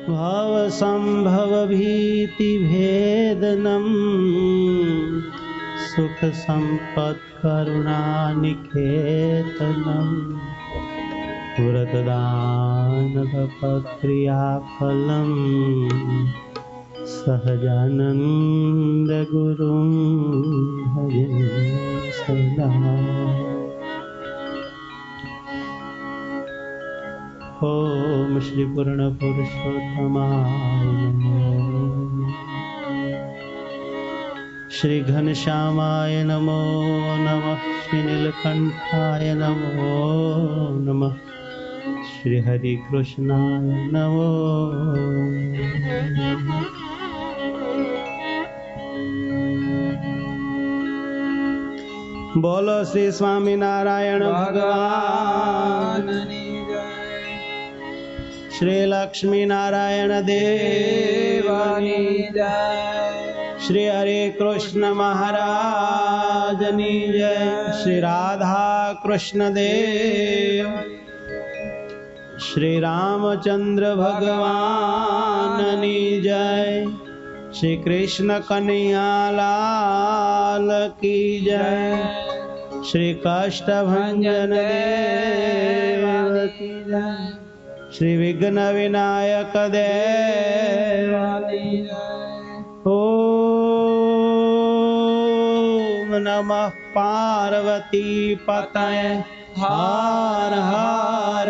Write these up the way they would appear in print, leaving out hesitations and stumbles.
भाव संभव भीति भेदनम सुख संपत् करुणा निकेतनम व्रतदान क्रिया फलम सहजानंद गुरुं भजे सदा। ओम श्री पूर्ण पुरुषोत्तमाय नमो, श्री घनश्यामाय नमो नमः, श्री नीलकंठाय नमो नमः, श्री हरि कृष्णाय नमो। बोलो श्री स्वामी नारायण भगवान, श्री लक्ष्मी नारायण देवानी जय, श्री हरे कृष्ण महाराजनी जय, श्री राधा कृष्ण देव, श्री रामचंद्र भगवाननी जय, श्री कृष्ण कन्हैया लाल की जय, श्री काष्ठभंजन देव की जय, श्री विघ्न विनायक देव की जय। ओम नमः पार्वती पतये हर हर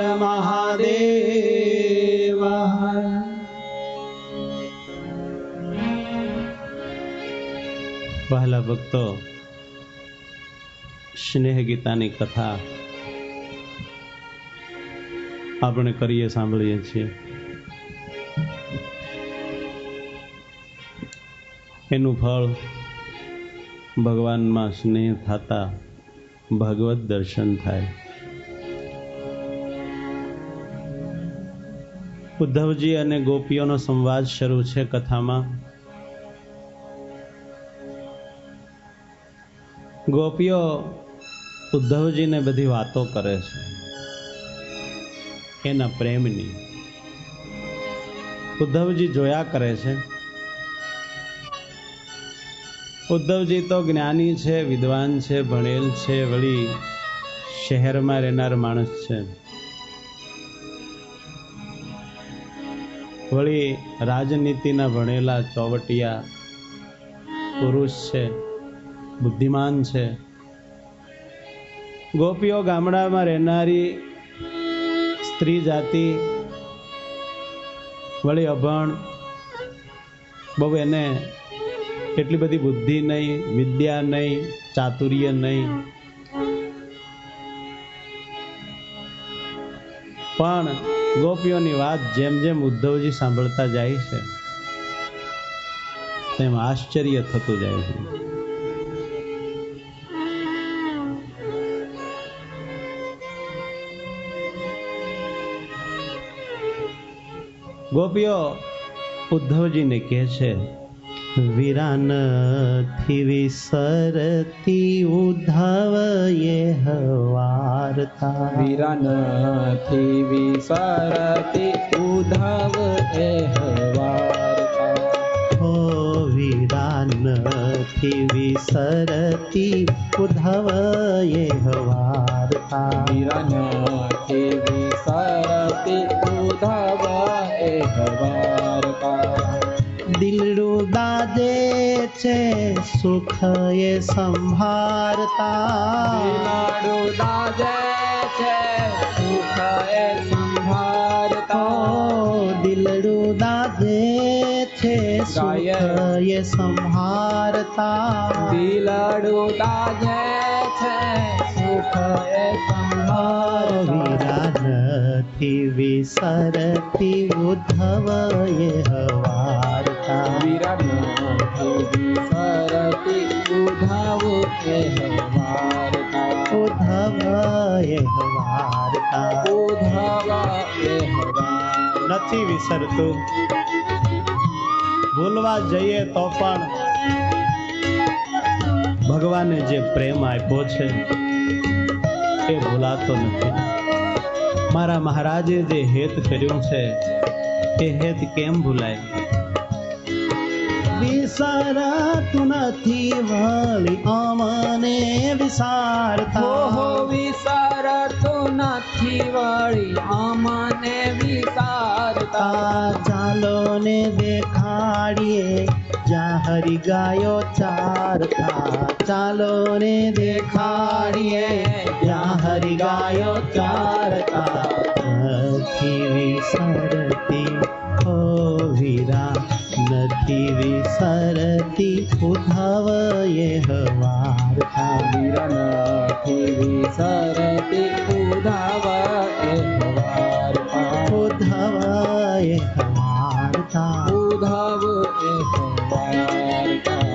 महादेव। वहाला भक्तो, स्नेह गीतानी कथा આપણે કરીએ સાંભળીએ છીએ, એનું ફળ ભગવાનમાં સ્નેહ થતા ભગવત દર્શન થાય। ઉદ્ધવજી અને ગોપીઓનો સંવાદ શરૂ છે કથામાં। ગોપીઓ ઉદ્ધવજીને બધી વાતો કરે છે એના પ્રેમની। ઉદ્ધવજી જોયા કરે છે। ઉદ્ધવજી તો જ્ઞાની છે, વિદ્વાન છે, ભણેલ છે, વળી શહેરમાં રહેનાર માણસ છે, વળી રાજનીતિના ભણેલા ચોવટિયા પુરુષ છે, બુદ્ધિમાન છે। ગોપીઓ ગામડામાં રહેનારી स्त्री जाति, वળી अभण, बहु एने એટલી બધી બુદ્ધિ નહીં, વિદ્યા નહીં, ચાતુર્ય નહીં, પણ ગોપીઓની વાત જેમ જેમ ઉદ્ધવજી સાંભળતા જાય છે તેમ આશ્ચર્ય થતું જાય છે। ગોપીઓ ઉદ્ધવજીને કહે છે, વીરા નથી વિસરતી ઉદ્ધવ યહ વાર્તા, વીરા નથી વિસરતી ઉદ્ધવ યહ વાર્તા, હો વીરા નથી વિસરતી ઉદ્ધવ યહ વાર્તા, વીરા નથી વિસરતી ઉદ્ધવ યહ વાર્તા। દિલડું દાદે છે સુખ એ સંભારતા, દિલડું દાદે છે સુખ એ સંભારતા, દિલડું દાદે છે સુખ એ સંભારતા, દિલડું દાદે છે સુખ એ સંભારતા। નથી વિસરતી ઉદ્ધવ યહ વાર્તા, વીરા નથી વિસરતી ઉદ્ધવ યહ વાર્તા, ઉદ્ધવ યહ વાર્તા, ઉદ્ધવ યહ વાર્તા। નથી વિસરતું, ભૂલવા જઈએ તો પણ ભગવાને જે પ્રેમ આપ્યો છે એ ભૂલાતો નથી। મારા મહારાજે જે હેત કર્યું છે એ હેત કેમ ભૂલાય? વિસરતું નથી વળી અમને વિસારતા. હો વિસરતું નથી વળી અમને વિસારતા. ચાલો ને દેખાડીએ જ્યાં હરિ ગાયો ચારતા. ચાલો ને દેખાડીએ જ્યાં હરિ ગાયો ચારતા. નથી વિસરતી ઓ વીરા, નથી વિસરતી ઉદ્ધવ એ હવારતા. વીરા નથી વિસરતી ઉદ્ધવ એ હવારતા. ઉદ્ધવ એ હવારતા. ઉદ્ધવ એ હવારતા.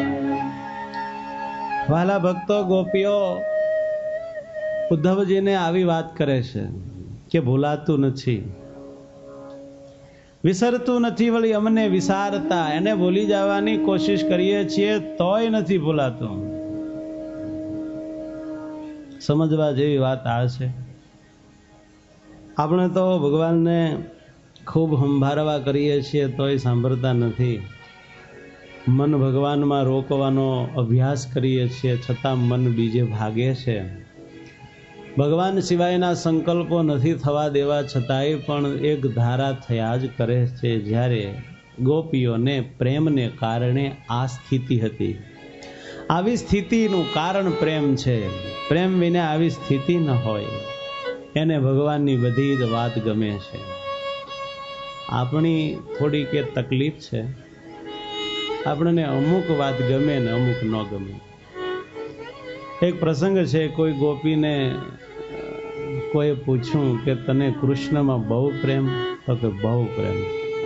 વાલા ભક્તો, ગોપીઓ ઉદ્ધવજીને આવી વાત કરે છે કે ભૂલાતું નથી, વિસરતું નથી વળી અમને વિસારતા. એને ભૂલી જવાની કોશિશ કરીએ છીએ તોય નથી ભૂલાતું. સમજવા જેવી વાત આ છે. આપણે તો ભગવાનને ખૂબ સંભાળવા કરીએ છીએ તોય સાંભળતા નથી. મન ભગવાનમાં રોકવાનો અભ્યાસ કરીએ છીએ છતાં મન બીજે ભાગે છે. ભગવાન સિવાયના સંકલ્પો નથી થવા દેવા છતાંય પણ એક ધારા થયા જ કરે છે. જ્યારે ગોપીઓને પ્રેમને કારણે આ સ્થિતિ હતી. આવી સ્થિતિનું કારણ પ્રેમ છે. પ્રેમ વિના આવી સ્થિતિ ન હોય. એને ભગવાનની બધી જ વાત ગમે છે. આપણી થોડી કે તકલીફ છે, આપણને અમુક વાત ગમે ને અમુક ન ગમે. એક પ્રસંગ છે, કોઈ ગોપીને કોઈ પૂછ્યું કે તને કૃષ્ણમાં બહુ પ્રેમ? તો કે બહુ પ્રેમ.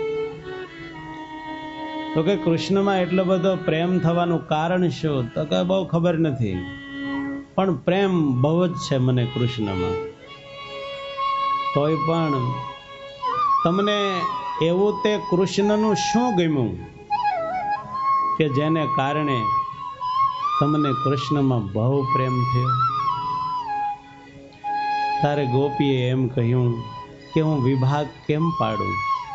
તો કે કૃષ્ણમાં એટલો બધો પ્રેમ થવાનું કારણ શું? તો કે બહુ ખબર નથી, પણ પ્રેમ બહુ જ છે મને કૃષ્ણમાં. તોય પણ તમને એવું તે કૃષ્ણનું શું ગમ્યું કે જેને કારણે તમને કૃષ્ણમાં બહુ પ્રેમ થયો? તારે ગોપીએ એમ કહ્યું કે હું વિભાગ કેમ પાડું,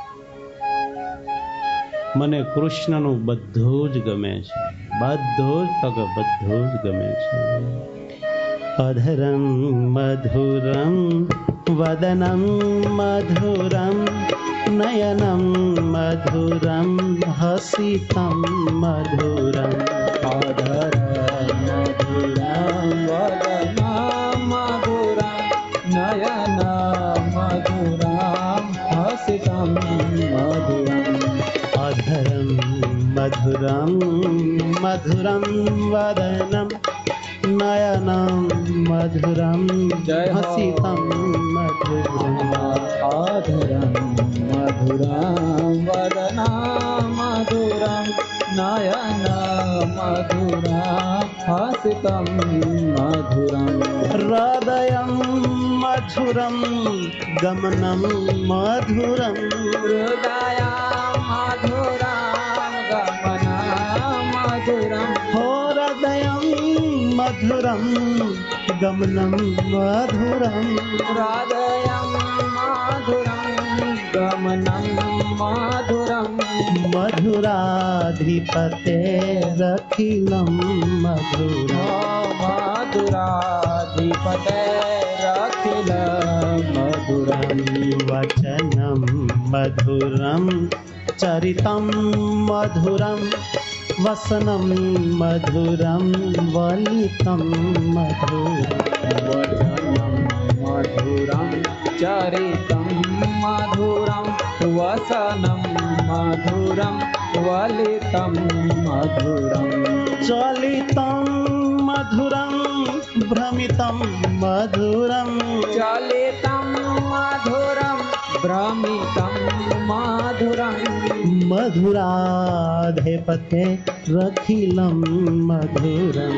મને કૃષ્ણનું બધું જ ગમે છે. બધું જ, તો કે બધું જ ગમે છે. અધરમ મધુરમ વદનમ મધુરમ નયનમ મધુરમ હસિતમ મધુરમ. અધરમ મધુરમ વદનમ મધુરમ નયનમ મધુરમ હસિતમ મધુરમ. અધરમ મધુરમ મધુરમ વદનમ નયનમ મધુરમ હસિતમ મધુરમ. અધરમ મધુરમ વદનમ મધુરમ નયનમ મધુરમ હસિતમ મધુરમ. હૃદયમ મધુરમ ગમનમ મધુરમ. હૃદયમ મધુરમ ગમનમ મધુરમ. હૃદયમ મધુરમ ગમનમ મધુરમ. હૃદયમ મધુરમ ગમનમ મધુરમ. મધુરાધિપતેરખિલમ મધુરમ. મધુરાધિપતેરખિલમ મધુરમ. વચનમ મધુરમ ચરિતમ મધુરમ. વસનમ મધુરમ વલિતમ મધુરમ. વચનમ મધુરમ ચરિતમ મધુરમ. વસનમ મધુરમ વલિતમ મધુરમ. ચલિતમ મધુરમ ભ્રમિતમ મધુરમ. ચલિતમ મધુરમ ભ્રમિતમ મધુરમ. મધુરાધિપતે રખિલમ મધુરમ.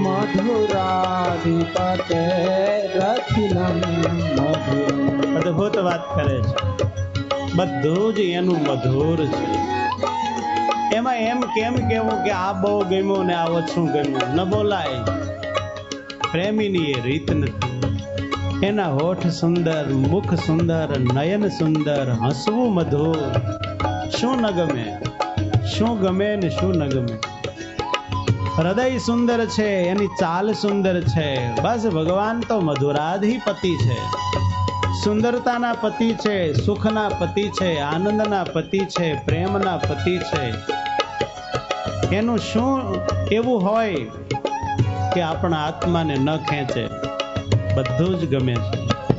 મધુરાધિપતે રખિલમ મધુરમ. અદભુત વાત કરે છે. બધું જ એનું મધુર છે. એમાં એમ કેમ કેવું કે આ બહુ ગમ્યું ને આ ઓછું ગમ્યું? ન બોલાય. પ્રેમીની એ રીત નથી. એના હોઠ સુંદર, મુખ સુંદર, નયન સુંદર, હસવું મધુર. શું ન ગમે, શું ગમે ને શું ન ગમે. હૃદય સુંદર છે, એની ચાલ સુંદર છે. બસ ભગવાન તો મધુરાધિપતિ છે, સુંદરતાના પતિ છે, સુખના પતિ છે, આનંદના પતિ છે, પ્રેમના પતિ છે. એનું શું એવું હોય કે આપણા આત્માને ન ખેંચે? બધું જ ગમે છે.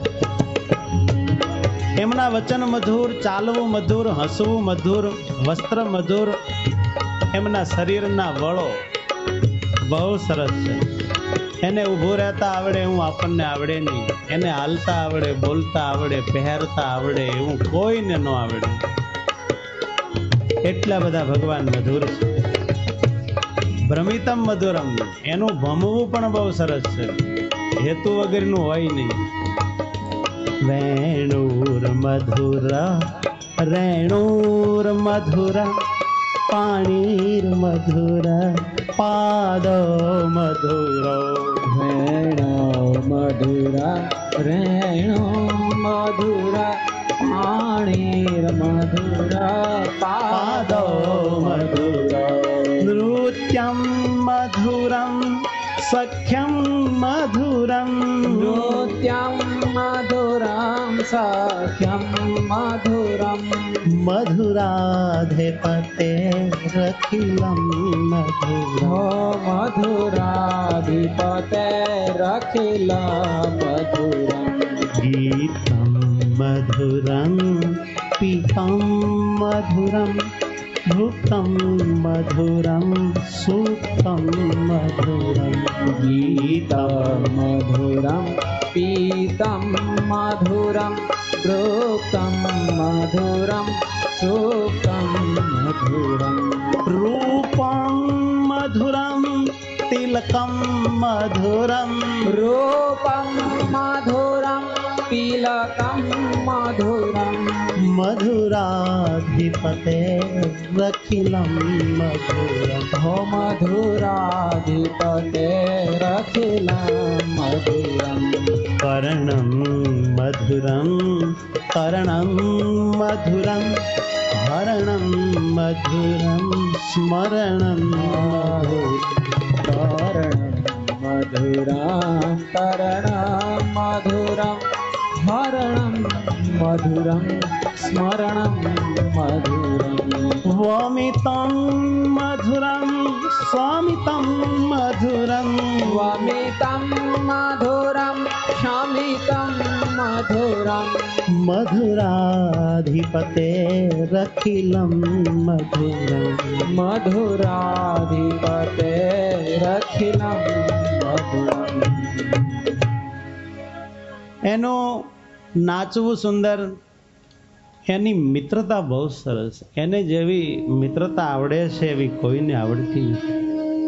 એમના વચન મધુર, ચાલવું મધુર, હસવું મધુર, વસ્ત્ર મધુર, એમના શરીરના વળો બહુ સરસ છે. એને ઊભું રહેતા આવડે એવું આપણને આવડે નહીં. એને હાલતા આવડે, બોલતા આવડે, પહેરતા આવડે એવું કોઈને ન આવડે. એટલા બધા ભગવાન મધુર છે. ભ્રમિતમ મધુરમ, એનું ભમવું પણ બહુ સરસ છે, હેતુ વગરનું હોય નહીં. વેણુર મધુરા, રેણુર મધુરા, પાણીર મધુરા, પાદો મધુરો. વેણો મધુરા, રેણો મધુરા, પાણીર મધુરા, પાદો મધુરા. નૃત્યમ મધુરમ, સખ્યમ મધુરમ, નૃત્યમ મધુરમ, સખ્યમ મધુરમ. મધુરાધિપતે રખિલમ મધુરમ. હો મધુરાધિપતે રખિલા મધુરમ. ગીતમ મધુરમ, પીતમ મધુરમ, ભુક્તમ મધુરમ, સુક્તમ મધુરમ. ગીતમ મધુરમ, પીતમ મધુરમ, ભુક્તમ મધુરમ, સુક્તમ મધુરમ. રૂપમ મધુરમ, તિલકમ મધુરમ. રૂપમ મધુરમ, તિલકમ મધુરમ. મધુરાધિપતે રખિલમ મધુરમ. હો મધુરાધિપતે રખિલમ મધુરમ. કર્ણમ મધુરમ, કર્ણમ મધુરમ, હરણમ મધુરમ, સ્મરણમ મધુરમ. કર્ણમ મધુરા, કર્ણમ મધુરમ, હરણમ મધુરમ, સ્મરણમ મધુરમ. વમિતમ મધુરમ, સ્વામિતમ મધુરમ. વમિતમ મધુરમ, શમિતમ મધુરમ. મધુરાધિપતે રખિલમ મધુરમ. મધુરાધિપતે રખિલમ મધુરમ. એનું નાચવું સુંદર, એની મિત્રતા બહુ સરસ. એને જેવી મિત્રતા આવડે છે એવી કોઈને આવડતી નથી.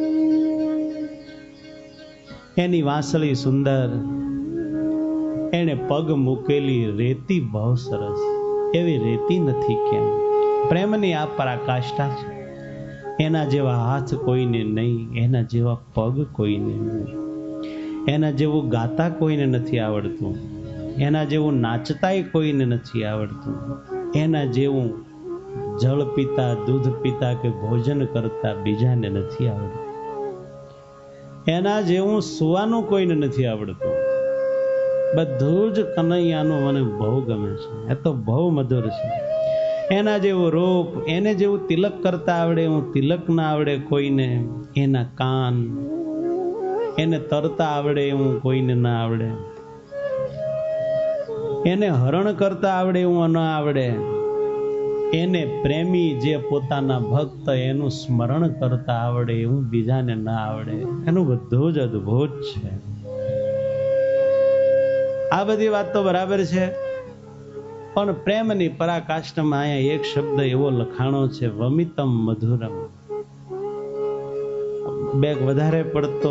એની વાંસળી સુંદર, એને પગ મૂકેલી રેતી બહુ સરસ. એવી રેતી નથી કેમ? પ્રેમની આ પરાકાષ્ઠા છે. એના જેવા હાથ કોઈને નહીં, એના જેવા પગ કોઈને નહીં, એના જેવું ગાતા કોઈને નથી આવડતું, એના જેવું નાચતાય કોઈને નથી આવડતું, એના જેવું જળ પીતા, દૂધ પીતા કે ભોજન કરતા બીજાને નથી આવડતું, એના જેવું સુવાનું કોઈને નથી આવડતું. બધું જ કનૈયાનું મને બહુ ગમે છે. એ તો બહુ મધુર છે. એના જેવું રૂપ, એને જેવું તિલક કરતા આવડે એવું તિલક ના આવડે કોઈને. એના કાન, એને તરતા આવડે એવું કોઈને ના આવડે. એને હરણ કરતા આવડે એવું ન આવડે. એને પ્રેમી જે પોતાના ભક્ત એનું સ્મરણ કરતા આવડે એવું બીજાને ના આવડે. એનું બધું જ અદ્ભુત છે. આ બધી વાત તો બરાબર છે, પણ પ્રેમની પરાકાષ્ઠામાં અહીંયા એક શબ્દ એવો લખાણો છે, વમિતમ મધુરમ. બે વધારે પડતો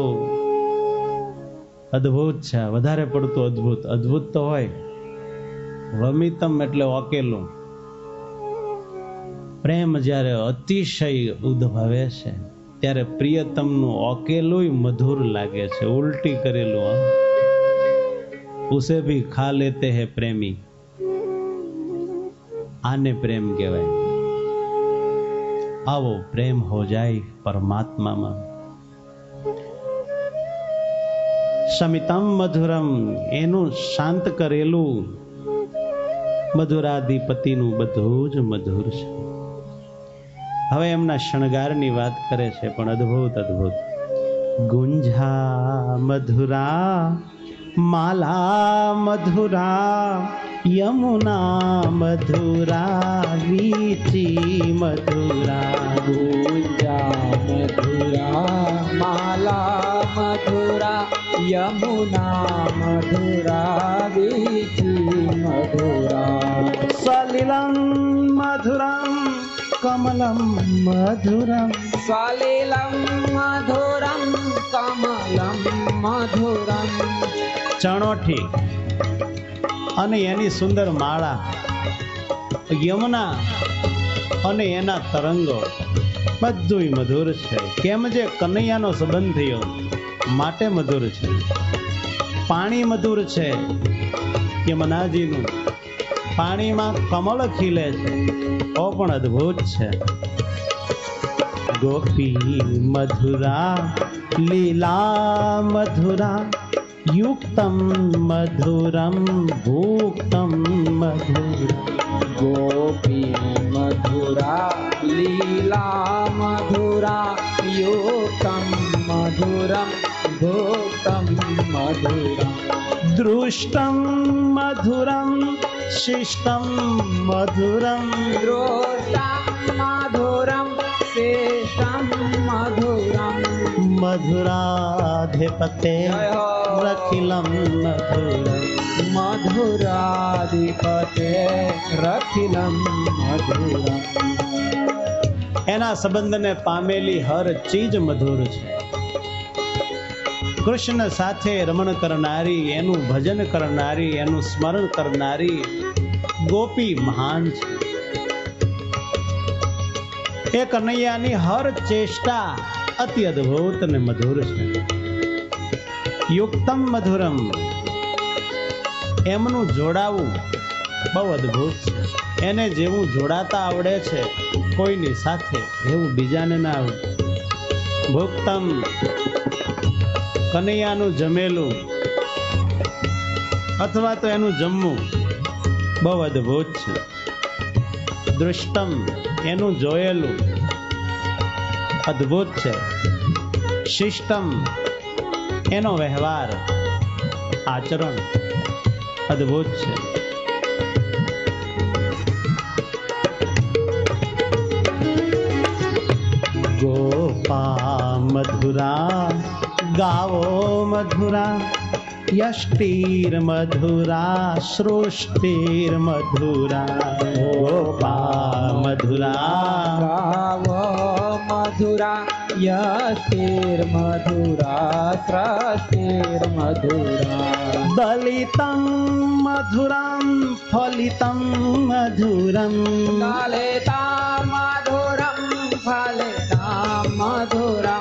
અદ્ભુત છે, વધારે પડતું અદ્ભુત. અદ્ભુત તો હોય, વમિતમ એટલે ઓકેલું. પ્રેમ જ્યારે અતિશય ઉદ્ભવે છે ત્યારે પ્રિયતમનું ઓકેલું મધુર લાગે છે. ઉલટી કરેલું, उसे भी खा लेते हैं प्रेमी। आने प्रेम कहेवाय। आवो प्रेम हो जाए परमात्मा में। शमितम मधुरम एनु शांत करेलू मधुराधिपतिનું બધું જ મધુર છે। હવે એમના શણગારની વાત કરે છે પણ અદ્ભુત અદ્ભુત। ગુંજા મધુરા माला मधुरा यमुना मधुरा वीची मधुरा गुंजा मधुरा माला मधुरा यमुना मधुरा वीची मधुरा सलिलं मधुरं कमलं मधुरं सलिलं मधुरं कमलं मधुरं चणोठी અને એની સુંદર માળા, યમુના અને એના તરંગો બધુંય મધુર છે। કેમ જે કનૈયાનો સંબંધ થયો માટે મધુર છે। પાણી મધુર છે યમુનાજીનું, પાણીમાં કમળ ખીલે છે તો પણ અદ્ભુત છે। ગોપી મધુરા લીલા મધુરા युक्तं मधुरं भुक्तं मधुरं गोपी मधुरा लीला मधुरा युक्तं मधुरं भुक्तं मधुरं दृष्टं मधुरं शिष्टं मधुरं दृष्टं मधुरं शिष्टं मधुरं मधुराधिपते रखिलं मधुरं मधुराधिपते रखिलं मधुरं। એના સંબંધને પામેલી હર ચીજ મધુર છે। કૃષ્ણ સાથે રમણ કરનારી, એનું ભજન કરનારી, એનું સ્મરણ કરનારી ગોપી મહાન છે। એ કનૈયાની હર ચેષ્ટા અતિ અદ્ભુત અને મધુર છે। યુક્તમ મધુરમ એમનું જોડાવું બહુ અદ્ભુત છે। એને જેવું જોડાતા આવડે છે કોઈની સાથે એવું બીજાને ના આવડે। ભુક્તમ કનૈયાનું જમેલું અથવા તો એનું જમવું બહુ અદ્ભુત છે। દૃષ્ટમ એનું જોયેલું અદ્ભુત છે। શિષ્ટમ એનો વ્યવહાર આચરણ અદ્ભુત છે। ગોપા મધુરા ગાવો મધુરા यष्टिर मधुरा सृष्टिर मधुरा गोपा मधुरा गावो मधुरा यष्टिर मधुरा सृष्टिर मधुरा दलितं मधुरं फलितं मधुरं दलितं मधुरं फलितं मधुरं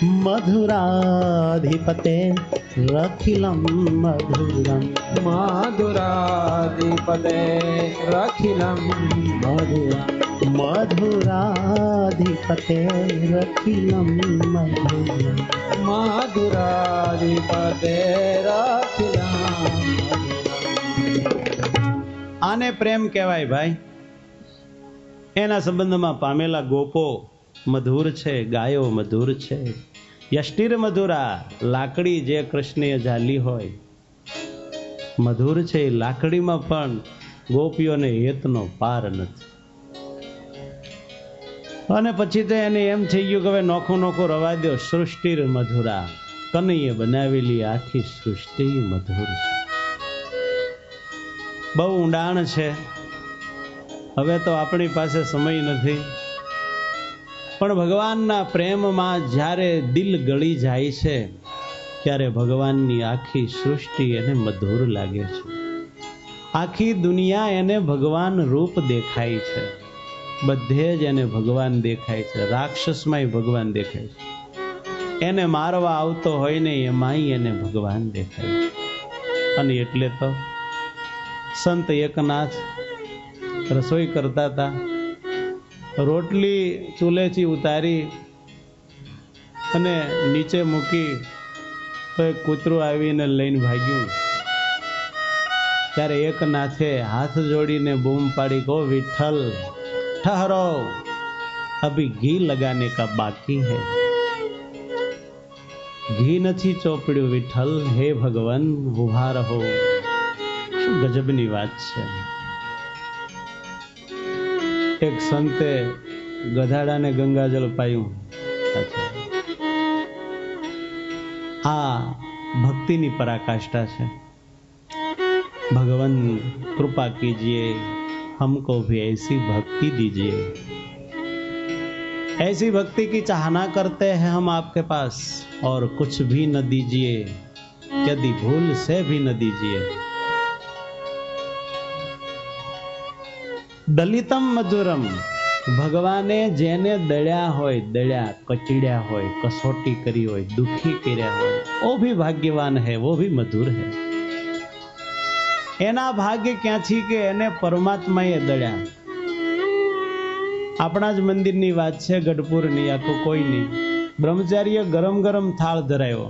मधुराधिपते रखिलं मधुरं मधुराधिपते रखिलं मधुरं मधुराधिपते रखिलं मधुरं मधुराधिपते रखिलं आने प्रेम कहेवाय भाई। एना संबंधमां पामेला गोपो मधुर छे, गायो मधुर छे। यष्टिर मधुरा लाकड़ी जे कृष्णए झाली होय मधुर छे। लाकड़ी में पण गोपीओने हेतनो पार नथी। अने पछी तो एने एम थई गयुं के नोखो नोखो रवा दो। सृष्टिर मधुरा कनैये बनावेली आखी सृष्टि मधुर छे। बहु ઊંડાણ છે। હવે તો આપણી પાસે સમય નથી, પણ ભગવાનના પ્રેમમાં જ્યારે દિલ ગળી જાય છે ત્યારે ભગવાનની આખી સૃષ્ટિ એને મધુર લાગે છે। આખી દુનિયા એને ભગવાન રૂપ દેખાય છે। બધે જ એને ભગવાન દેખાય છે। રાક્ષસમાંય ભગવાન દેખાય છે। એને મારવા આવતો હોય ને એમાંય એને ભગવાન દેખાય છે। અને એટલે તો સંત એકનાથ રસોઈ કરતા હતા. રોટલી ચૂલેથી ઉતારી અને નીચે મૂકી તો એક કૂતરું આવીને લઈને ભાગ્યું. ત્યારે એકનાથે હાથ જોડીને બૂમ પાડી, કહો વિઠ્ઠલ ઠહરો, અભી ઘી લગાને કા બાકી હૈ. ઘી નથી ચોપડ્યું વિઠ્ઠલ, હે ભગવાન ઉભા રહો. શું ગજબની વાત છે. એક સંતે ગધાડાને ગંગાજળ પાયું. આ ભક્તિની પરાકાષ્ઠા છે. भगवान कृपा कीजिए, हमको भी ऐसी भक्ति दीजिए. ऐसी भक्ति की चाहना करते हैं हम आपके पास, और कुछ भी न दीजिए, यदि भूल से भी न दीजिए. दलितम मधुरम. ભગવાને જેને દળ્યા હોય, દળ્યા કચડ્યા હોય, કસોટી કરી હોય, દુખી કર્યા હોય, वो भी भाग्यवान है, वो भी मधुर है. એના ભાગ્ય ક્યાંથી કે એને પરમાત્માએ દળ્યા. આપણા જ મંદિરની વાત છે, ગઢપુરની, આખું કોઈ નહીં. બ્રહ્મચારીએ ગરમ ગરમ થાળ ધરાયો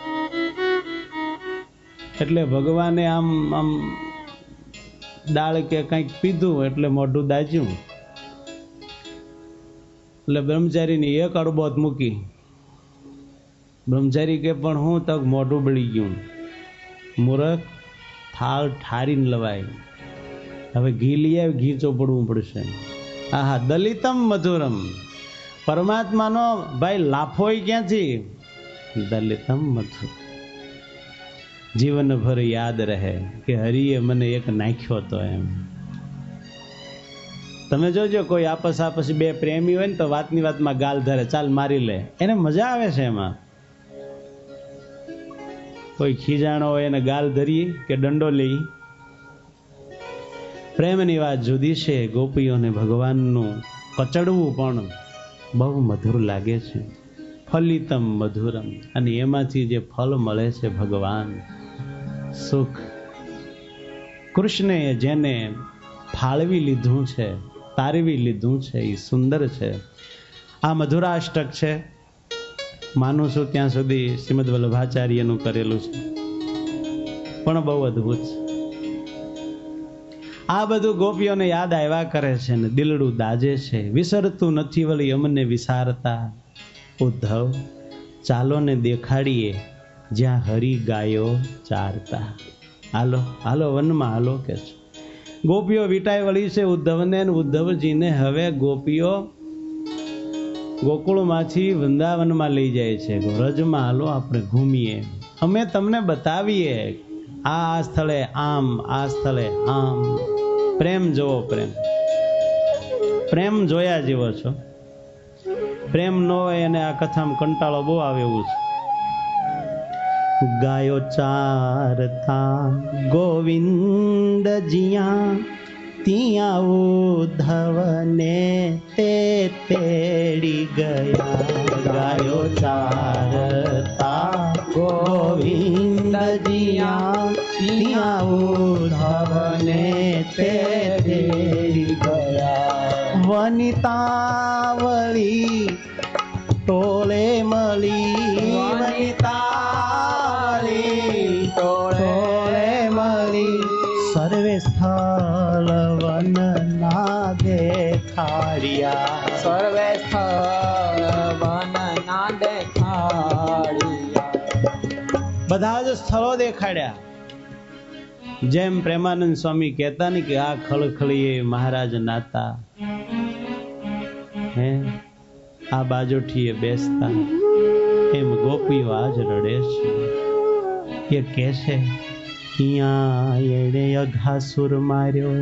એટલે ભગવાને આમ આમ દાળ કે કંઈક પીધું એટલે મોઢું દાજ્યું. એટલે બ્રહ્મચારીની એક અડબોત મૂકી. બ્રહ્મચારી કે પણ હું તક મોઢું બળી ગયું. મૂરખ, થાળ ઠારીને લવાય. હવે ઘી લઈ આવે, ઘી ચોપડવું પડશે. આહા, દલિતમ મધુરમ. પરમાત્માનો ભાઈ લાફોય ક્યાંથી? દલિતમ મધુર. જીવનભર યાદ રહે કે હરિએ મને એક નાખ્યો તો એમ. તમે જોજો, કોઈ આપસ બે પ્રેમી હોય ને તો વાતની વાતમાં ગાલ ધરે, ચાલ મારી લે, એને મજા આવે છે એમાં. કોઈ ખીજાણો હોય એને ગાલ ધરી કે દંડો લઈ. પ્રેમની વાત જુદી છે. ગોપીઓને ભગવાનનું કચડવું પણ બહુ મધુર લાગે છે. ફલિતમ મધુરમ. અને એમાંથી જે ફળ મળે છે ભગવાન, સુખ. કૃષ્ણએ જેને ફાળવી લીધું છે, તારવી લીધું છે, એ સુંદર છે. આ મધુરાષ્ટક છે. માનું છું ત્યાં સુધી શ્રીમદ વલ્લભાચાર્યનું કરેલું છે, પણ બહુ અદ્ભુત છે. આ બધું ગોપીઓને યાદ આવ્યા કરે છે ને દિલડું દાજે છે. વિસરતું નથી વળી અમને વિસારતા. ઉદ્ધવ ચાલો ને દેખાડીએ જ્યાં હરિ ગાયો ચારતા. હાલો હાલો વનમાં હાલો કે છે. ગોપીઓ વિટાઈ વળી છે ઉદ્ધવને. ઉદ્ધવજીને હવે ગોપીઓ ગોકુળમાંથી વૃંદાવનમાં લઈ જાય છે. વ્રજમાં હાલો આપણે ઘૂમીએ, અમે તમને બતાવીએ આ સ્થળે આમ, આ સ્થળે આમ. પ્રેમ જોવો, પ્રેમ. પ્રેમ જોયા જેવો છો. પ્રેમ ન હોય અને આ કથામાં કંટાળો બહુ આવે એવું છે. ગાયો ચારતા ગોવિંદ જીયા, ત્યાં ઉદ્ધવને તે તેડી ગયા. ગાયો ચારતા ગોવિંદ જીયા, ત્યાં ઉદ્ધવને તે તેડી ગયા. વનિતાવળી ટોળે મળી, વનિતાવળી ટોળે મળી, સર્વે સ્થળ વન ના દેખાડ્યા. સર્વે સ્થળ વન ના દેખાડ્યા. બધા જ સ્થળો દેખાડ્યા. જેમ પ્રેમાનંદ સ્વામી કહેતા ને કે આ ખળખળીએ મહારાજ નાતા, હે આ બાજોઠીએ બેસતા, એમ ગોપીઓ આજ રડે છે. એ કહે છે ઈયા એણે અઘાસુર માર્યો,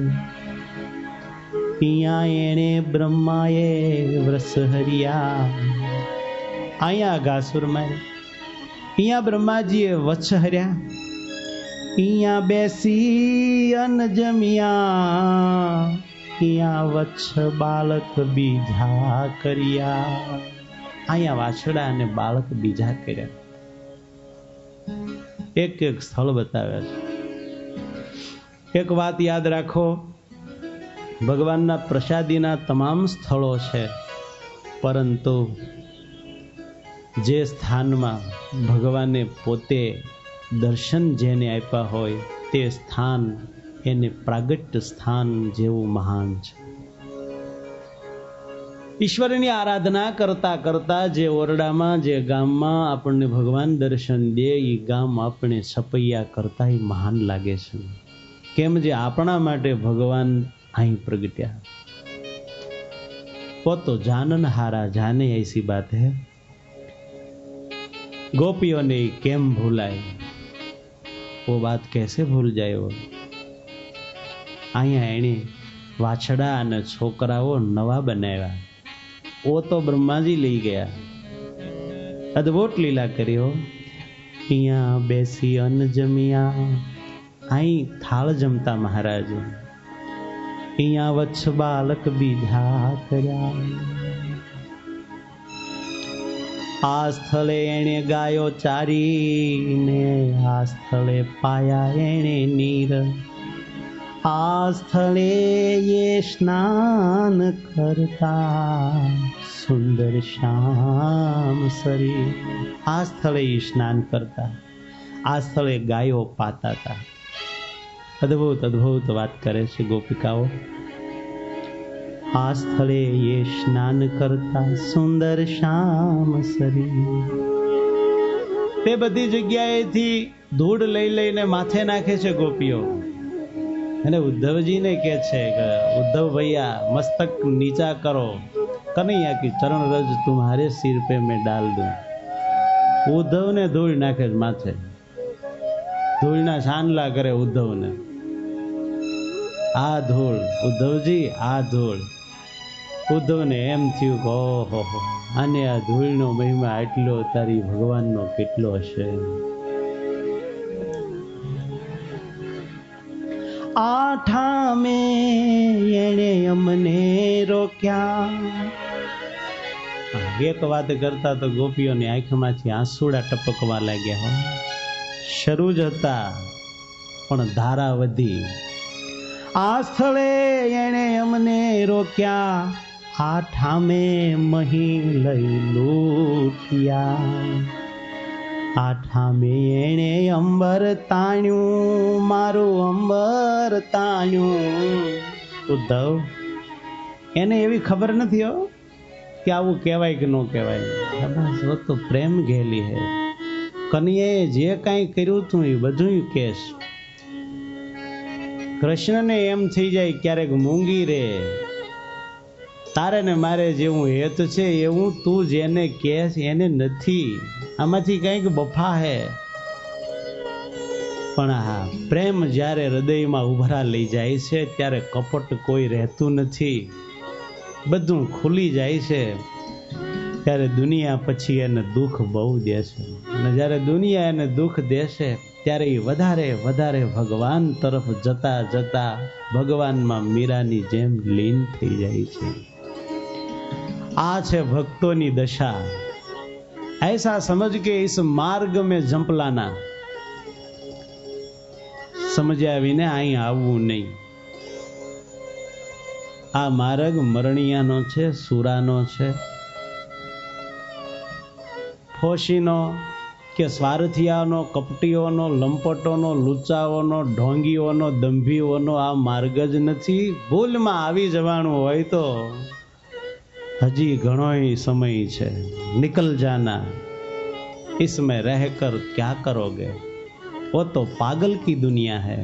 ઈયા એણે બ્રહ્માએ વૃષ હર્યા. અહીંયા અઘાસુર માર્યો, ઈયા બ્રહ્માજીએ વચ્છ હર્યા, ઈયા બેસી અન જમ્યા, ઈયા વચ્છ બાળક બીજા કર્યા. અહીંયા વાછડા અને બાળક બીજા કર્યા. એક એક સ્થળ બતાવ્યા છે. એક વાત યાદ રાખો, ભગવાનના પ્રસાદીના તમામ સ્થળો છે, પરંતુ જે સ્થાનમાં ભગવાને પોતે દર્શન જેને આપ્યા હોય તે સ્થાન એને પ્રાગટ્ય સ્થાન જેવું મહાન છે. ઈશ્વરની આરાધના કરતા કરતા જે ઓરડામાં, જે ગામમાં આપણને ભગવાન દર્શન દે, એ ગામ આપણે સપૈયા કરતા એ મહાન લાગે છે. કેમ? જે આપણા માટે ભગવાન અહીં પ્રગટ્યા. वो तो जानन हारा जाने ऐसी बात है. गोपियों ने केम भूलाए, वो बात कैसे भूल जाए. वो અહીંયા એણે વાછડા અને છોકરાઓ નવા બનાવ્યા. ઓ તો બ્રહ્માજી લઈ ગયા. અદભુત લીલા કર્યો. અહીંયા બેસી અન્ન જમ્યા. અહીં થાળ જમતા મહારાજ. અહીંયા વત્સ બાલક બીજા કર્યા. આ સ્થળે એણે ગાયો ચારીને, આ સ્થળે પાયા એણે નીર. આ સ્થળે એ સ્નાન કરતા સુંદર શ્યામ શરીર. આ સ્થળે એ સ્નાન કરતા, આ સ્થળે ગાયો પાતા હતા. અદ્ભુત અદ્ભુત વાત કરે છે ગોપિકાઓ. આ સ્થળે એ સ્નાન કરતા સુંદર શ્યામ શરીર. તે બધી જગ્યાએથી ધૂળ લઈ લઈને માથે નાખે છે ગોપીઓ. અને ઉદ્ધવજીને કહે છે કે ઉદ્ધવ ભૈયા મસ્તક નીચા કરો, કનૈયા કી ચરણ રજ તુમ્હારે સિર पे मैं डाल दूं. ઉદ્ધવને ધૂળ નાખે માથે, ધૂળના છાનલા કરે ઉદ્ધવને. આ ધૂળ ઉદ્ધવજી, આ ધૂળ. ઉદ્ધવને એમ થયું કે ઓહો, અને આ ધૂળનો મહિમા આટલો તારી ભગવાનનો કેટલો હશે. આઠામે એણે અમને રોક્યા. એક વાત કરતા તો ગોપીઓની આંખમાંથી આંસુડા ટપકવા લાગ્યા. શરૂ જ હતા પણ ધારા વધી. આ સ્થળે એણે અમને રોક્યા. આ ઠામે મહી લઈ લૂટ્યા. આ ઠામે એણે અંબર તાણ્યું, મારું અંબર તાણ્યું. ઉદ્ધવ, એને એવી ખબર નથી હો કે આવું કહેવાય કે ન કહેવાય. બસ વો તો પ્રેમ ઘેલી હે. કનૈયાએ જે કાંઈ કર્યું હતું એ બધું કેશ. કૃષ્ણને એમ થઈ જાય ક્યારેક મૂંગી રે, તારે ને મારે જેવું હેત છે એવું તું જેને કહેશ એને નથી. આમાંથી કંઈક બફા હે. પણ હા, પ્રેમ જ્યારે હૃદયમાં ઉભરા લઈ જાય છે ત્યારે કપટ કોઈ રહેતું નથી. બધું ખુલી જાય છે. ત્યારે દુનિયા પછી એને દુઃખ બહુ દેશે. અને જ્યારે દુનિયા એને દુઃખ દેશે ત્યારે એ વધારે વધારે ભગવાન તરફ જતા જતા ભગવાનમાં મીરાની જેમ લીન થઈ જાય છે. આ છે ભક્તોની દશા. ऐसा समझ के इस मार्ग में जंपलाना. समझ्या विने અહીં આવવું નહીં. આ માર્ગ મરણિયાનો છે, સુરાનો છે, ફોશીનો કે સ્વાર્થિયાનો, કપટીઓનો, લંપટોનો, લુચાઓનો, ઢોંગીઓનો, દંભીઓનો આ માર્ગ જ નથી. ભૂલમાં આવી જવાનું હોય તો હજી ઘણોય સમય છે. निकल जाना, इसमें रहकर क्या करोगे, वो तो पागल की दुनिया है.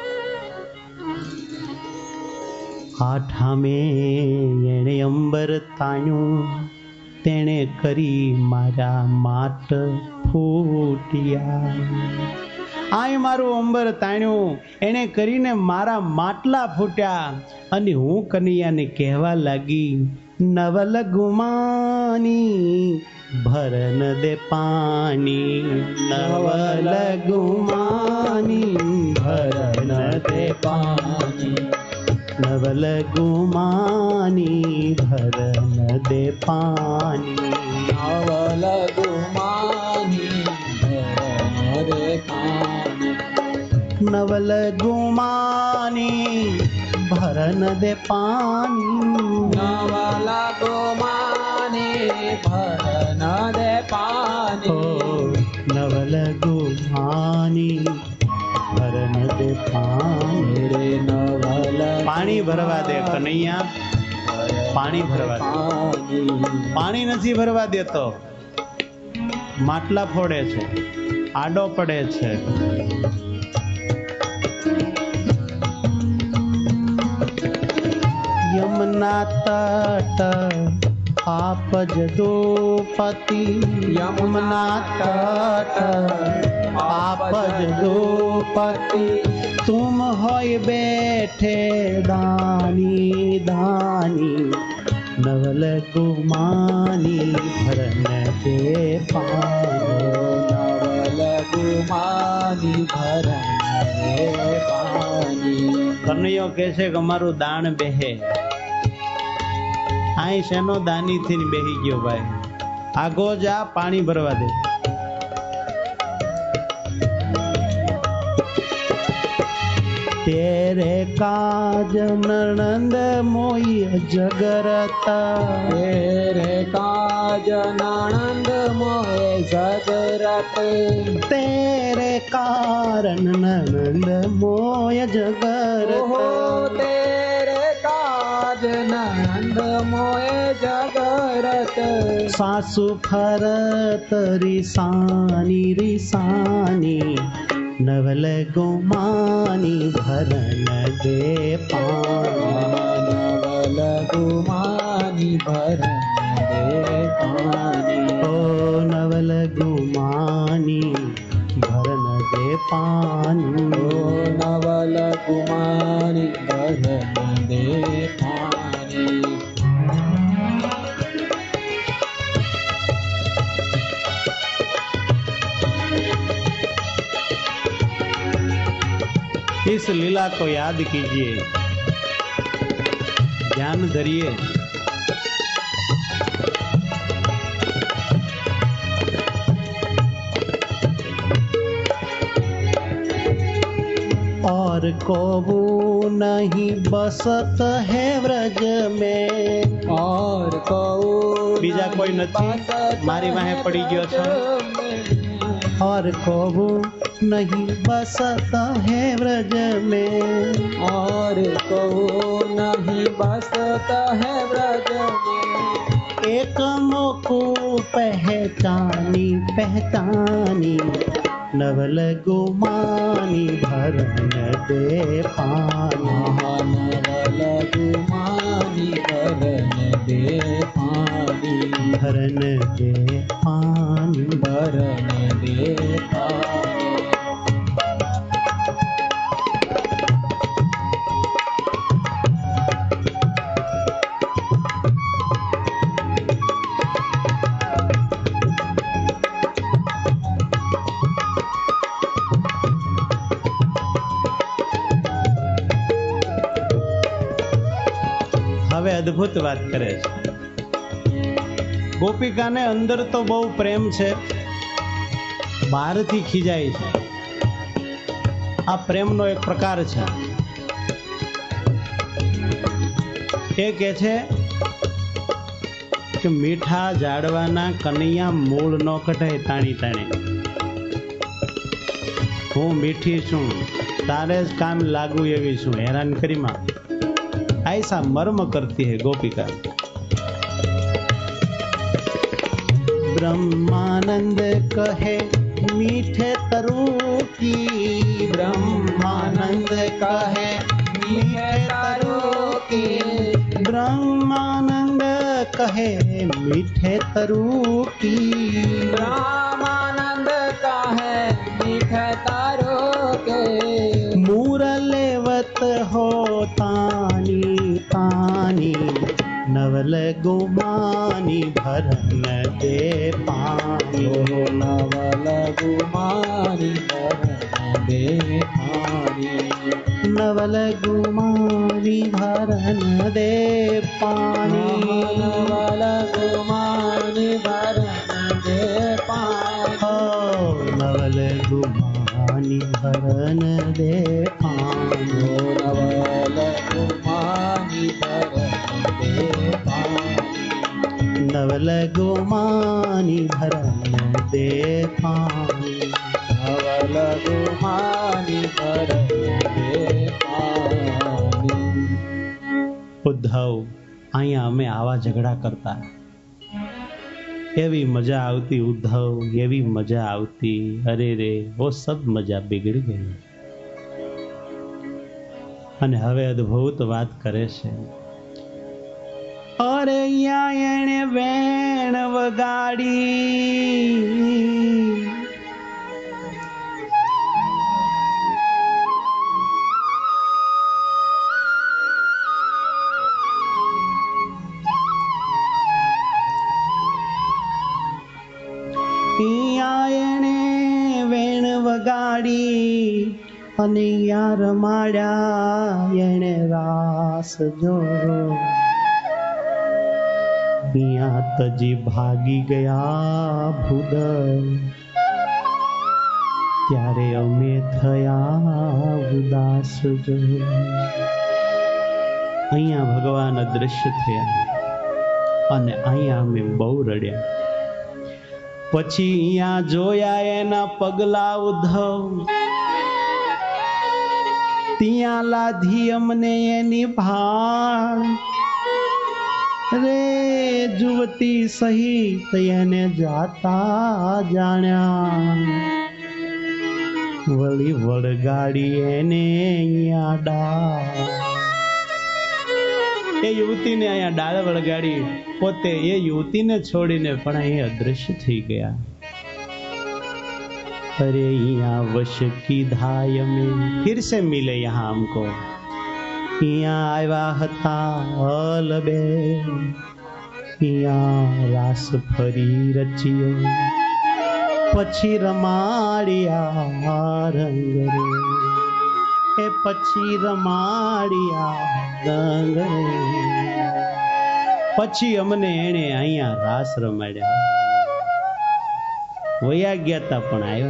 આઠામે એણે અંબર તાણ્યું, તેણે કરી મારા માટ ફૂટ્યા. આય મારું અંબર તાણ્યું, એણે કરીને મારા માટલા ફૂટ્યા. અને હું કનૈયાને કહેવા લાગી, નવલ ગુમાની ભરન દે પાણી. નવલ ગુમાની ભરન દે પાણી. નવલ ગુમાની ભરન દે પાણી. નવલ ગુમાની ભરન દે પાણી. नवल गुमानी भरन दे पानी नवल गुमानी भरन दे पानी नवल गुमानी भरन दे पानी रे नवल पानी भरवा दे कन्हैया पानी भरवा दे पानी नहीं भरवा देतो માટલા ફોડે છે આડો પડે છે यमुना तट आप जदोपति यमुना तट आप जदोपति तुम होय बैठे दानी दानी नवल गुमानी भरन दे पानी नवल गुमानी भरन दे पानी कन्हैयो कहे कि अमारू दान बेहे आई शेनो दानी थी बेही गयो भाई आगो जा पानी भरवा दे तेरे काज ननंद मोई जगरत तेरे काज ननंद मोए जगरत तेरे कारण ननंद मोय जगरत तेरे काज ननंद मोए जगरत सासु फरत रिसानी रिसानी नवल गुमानी भरन दे पानी नवल गुमानी भरन दे पानी ओ नवल गुमानी भरन दे पानी ओ नवल गुमानी भरन दे पानी इस लीला को याद कीजिए ध्यान धरिए और कोबू नहीं बसत है व्रज में और कऊ बीजा कोई नहीं मारी वाहे पड़ी गयो छो और कोबू नहीं बसता है व्रज में और कऊ नहीं बसता है व्रज में एक मोको पहचानी पहचानी नवल गुमानी भरन दे पानी नवल गुमानी भरन दे पानी भरन दे पानी भरन दे पानी હવે અદ્ભુત વાત કરે છે ગોપિકાને અંદર તો બહુ પ્રેમ છે બહારથી ખીજાય છે આ પ્રેમનો એક પ્રકાર છે એ કહે છે કે મીઠા ઝાડવાના કનૈયા મૂળ ન કઢાય તાણી તાણી હું મીઠી છું તારે જ કામ લાગુ એવી છું હેરાન કરીમાં ऐसा मर्म करती है गोपिका ब्रह्मानंद कहे मीठे तरु की ब्रह्मानंद कहे मीठे तरु की ब्रह्मानंद कहे मीठे तरु की ब्रह्मानंद कहे मीठे तारो के मूरलेवत हो तानी तानी नवल गुमानी भरन दे पानी नवल गुमानी भरन दे पानी नवल गुमानी भरन दे पानी नवल गुमानी भरन दे पानी नवल गुमानी भरन दे नवल गोमानी भरन दे पानी, नवल गोमानी भरन दे पानी। उद्धव અહીંયા અમે આવા ઝઘડા કરતા, એવી મજા આવતી ઉદ્ધવ, એવી મજા આવતી, અરે રે वो सब મજા बिगड़ गई। અને હવે અદ્ભુત વાત કરે છે, અરે અહીંયા એણે વેણ વગાડી, અને યાર માળ્યા એણે રાસ જોરો, યા તજી ભાગી ગયા ભૂદ, ત્યારે અમે થયા ઉદાસ જો। અહીંયા ભગવાન અદૃશ્ય થયા અને અહીંયા અમે બહુ રડ્યા। પછી અહીંયા જોયા એના પગલા ઉદ્ધવ, ત્યાં લાધી અમને એની ભાળ, રે જુવતી સહિત એને જાતા જાણ્યા, વળી વળગાડી એને અહીંયા ડાળ। એ યુવતીને અહીંયા ડાળ વળગાડી, પોતે એ યુવતીને છોડીને પણ અહીં અદૃશ્ય થઈ ગયા। अरे यहाँ वश की धाय में फिर से मिले यहाँ हमको, यहाँ आया हता अलबे, यहाँ रास फरी रचियो, पछी रमाड़िया रंग रे, ए पछी रमाड़िया रंग रे। पछी अमने एणे અહીંયા રાસ રમાડ્યા, વયા ગયા તા પણ આવ્યા।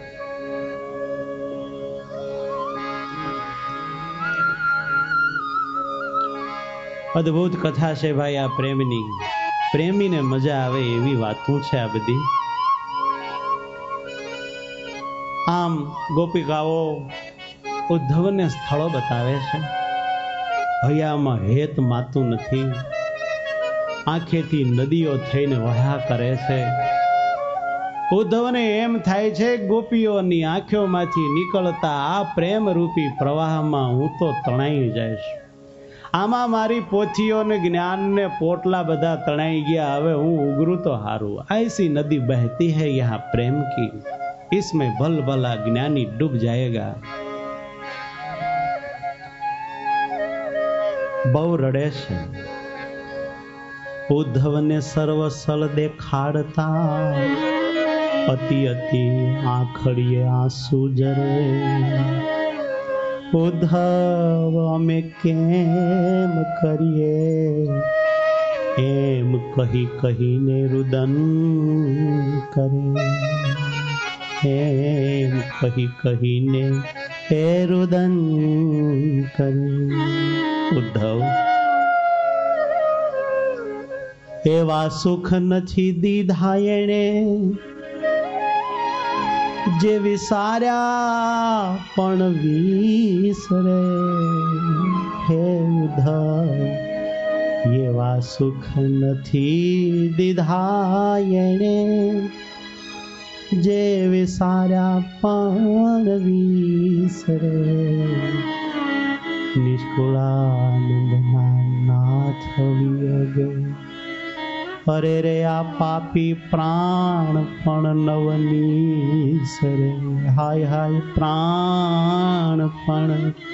અદ્ભુત કથા છે ભાઈ આ પ્રેમની, પ્રેમીને મજા આવે એવી વાતો છે આ બધી। આમ ગોપિકાઓ ઉદ્ધવને સ્થળો બતાવે છે, હૈયામાં હેત માતું નથી, આંખેથી નદીઓ થઈને વહ્યા કરે છે। ઉદ્ધવને એમ થાય છે ગોપીઓની આંખોમાંથી નીકળતા આ પ્રેમ રૂપી પ્રવાહમાં હું તો તણાઈ જઈશ, આમાં મારી પોથીઓને જ્ઞાનને પોટલા બધા તણાઈ ગયા, હવે હું ઉગરું તો હારું। ऐसी नदी बहती है यहाँ प्रेम की, इसमें भल भला ज्ञानी डूब जाएगा। बहु रड़े છે। ઉદ્ધવને સર્વસળ દેખાડતા, અતિ અતિ આંખડીએ આંસુ જરે, ઉદ્ધવ અમે કેમ કરીએ, એમ કહી કહીને રુદન કરે, એમ કહી કહીને એ રુદન કરે। ઉદ્ધવ એવા સુખ નથી દીધા એણે, જે વિસાર્યા પણ વિસરે, હે ઉદ્ધવ એવા સુખ નથી દીધા એણે, જે વિસાર્યા પણ વિસરે। નિષ્કુળાનંદના નાથ વિયોગે, અરે રે આ પાપી પ્રાણ પણ નવનીસરે, હાય હાય પ્રાણ પણ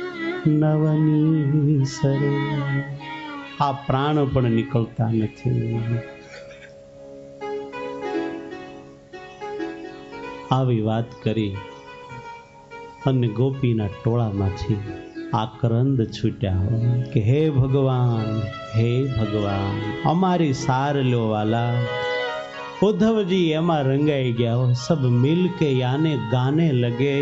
નવનીસરે। આ પ્રાણ પણ નીકળતા નથી। આવી વાત કરી અને ગોપીના ટોળામાંથી આક્રંદ છૂટ્યા કે હે ભગવાન, હે ભગવાન, અમારી સાર લો वाला। उद्धव जी एमा रंगाई गया, सब मिल के याने गाने लगे,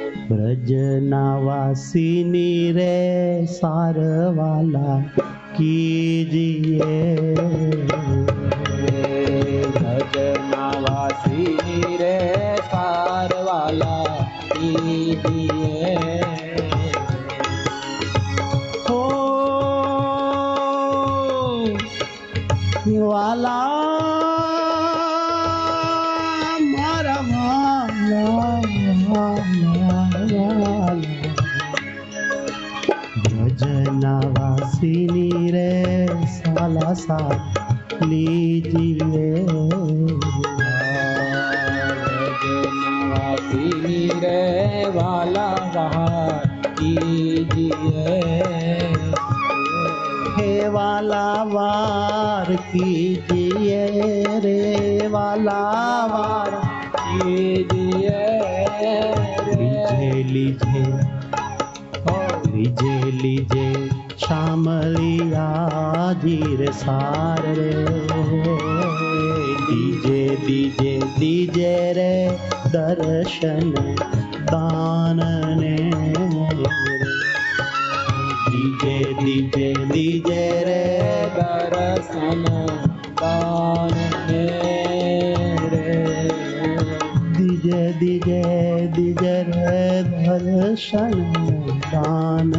ब्रजनावासी रे सार वाला कीजिए। વાલા મારા ब्रजनावासिनी रे साला सा लीजिए ब्रजनावासिनी रे वाला वार कीजिए हे वाला वार कीजिए रे वाला वार कीजिए लीजिए लीजिए लीजे लीजे श्यामलिया जीर सार रे दीजे दीजे दीजे रे दर्शन दान ने दीजे दीजे दीजे रे दर्शन दान ने दीजे दीजे दीजे रे दर्शन दान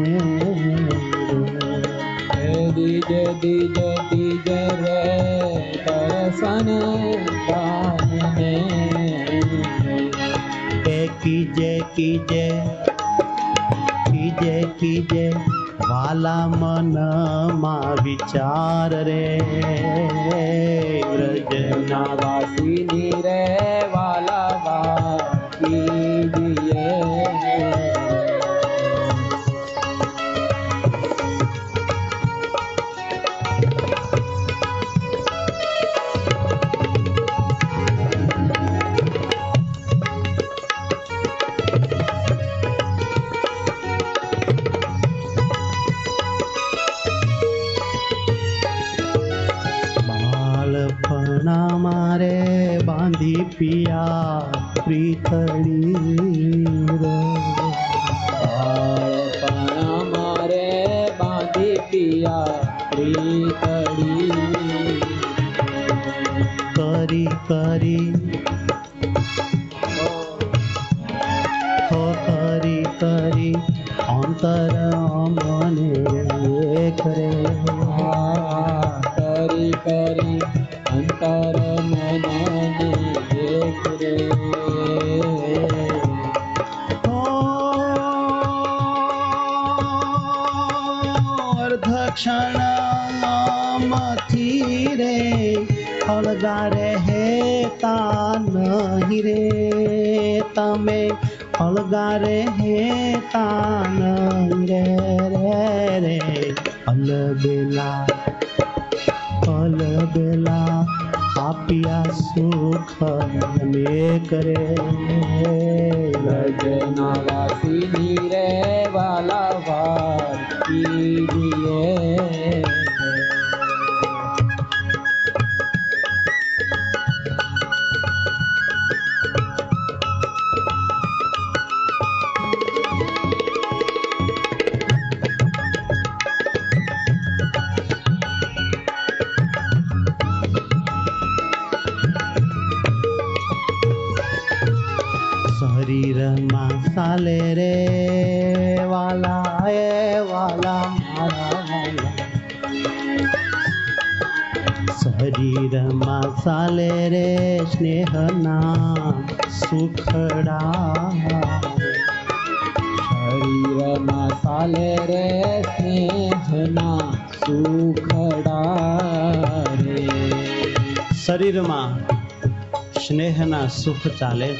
दीजे दीजे दीजे रे दर्शन दान कीजे कीजे कीजे कीजे वाला मन मा विचार रे ब्रजनावासिनी रे वाला वार कीजिए मारे बांधी पिया प्रीतड़ी मारे बांधी पिया प्रीतड़ी करी करी हो करी करी अंतर मने करे करी करी अंतर मने रे अर्धक्षण मथी रे अलगा रहे ता नहीं रे तमे अलगा रहे ता नहीं रे रे अलबेला अलबेला आपिया सुख में करे ब्रजनावासिनी रे वाला वार कीजिए शरीर मासाले रे वाला मारा वाला शरीर मासाले रे स्नेहना सुखड़ा शरीर मासाले रे स्नेहना सुखड़ा रे शरीर में स्नेहना सुख चाले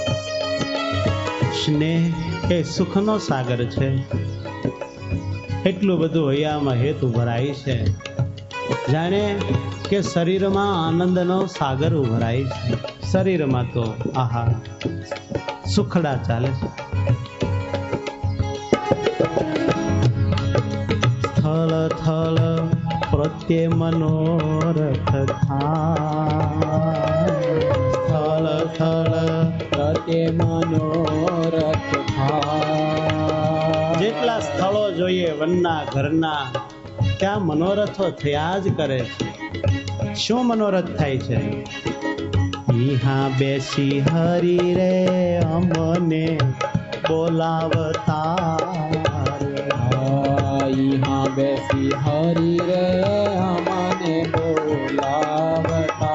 स्नेह એ સુખનો સાગર છે એટલું બધું હૈયામાં હેતુ ભરાય છે જાણે કે શરીરમાં આનંદનો સાગર ઉભરાય છે શરીરમાં તો આહા સુખડા ચાલે છે સ્થળ થળ પ્રત્યે મનોરથ થાય સ્થળ થળ પ્રત્યે મનોરથ જેટલા સ્થળો જોઈએ વનના ઘરના ત્યાં મનોરથો થયા જ કરે છે શું મનોરથ થાય છે यहाँ બેસી હરી રે અમને બોલાવતા यहाँ બેસી હરી રે અમને બોલાવતા બોલાવતા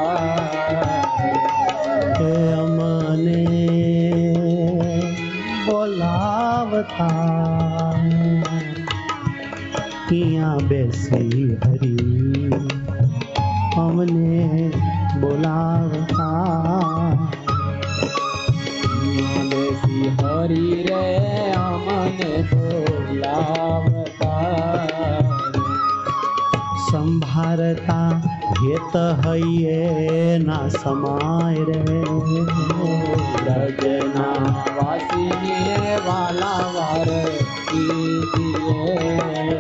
હે અમને બોલાવતા ત્યાં બેસી હરી અમને બોલાવતા બેસી હરી રે અમને બોલાવતા સંભારતા હેત હૈયે ના સમાય રે રજના વાસી વાલા વાર કીજીએ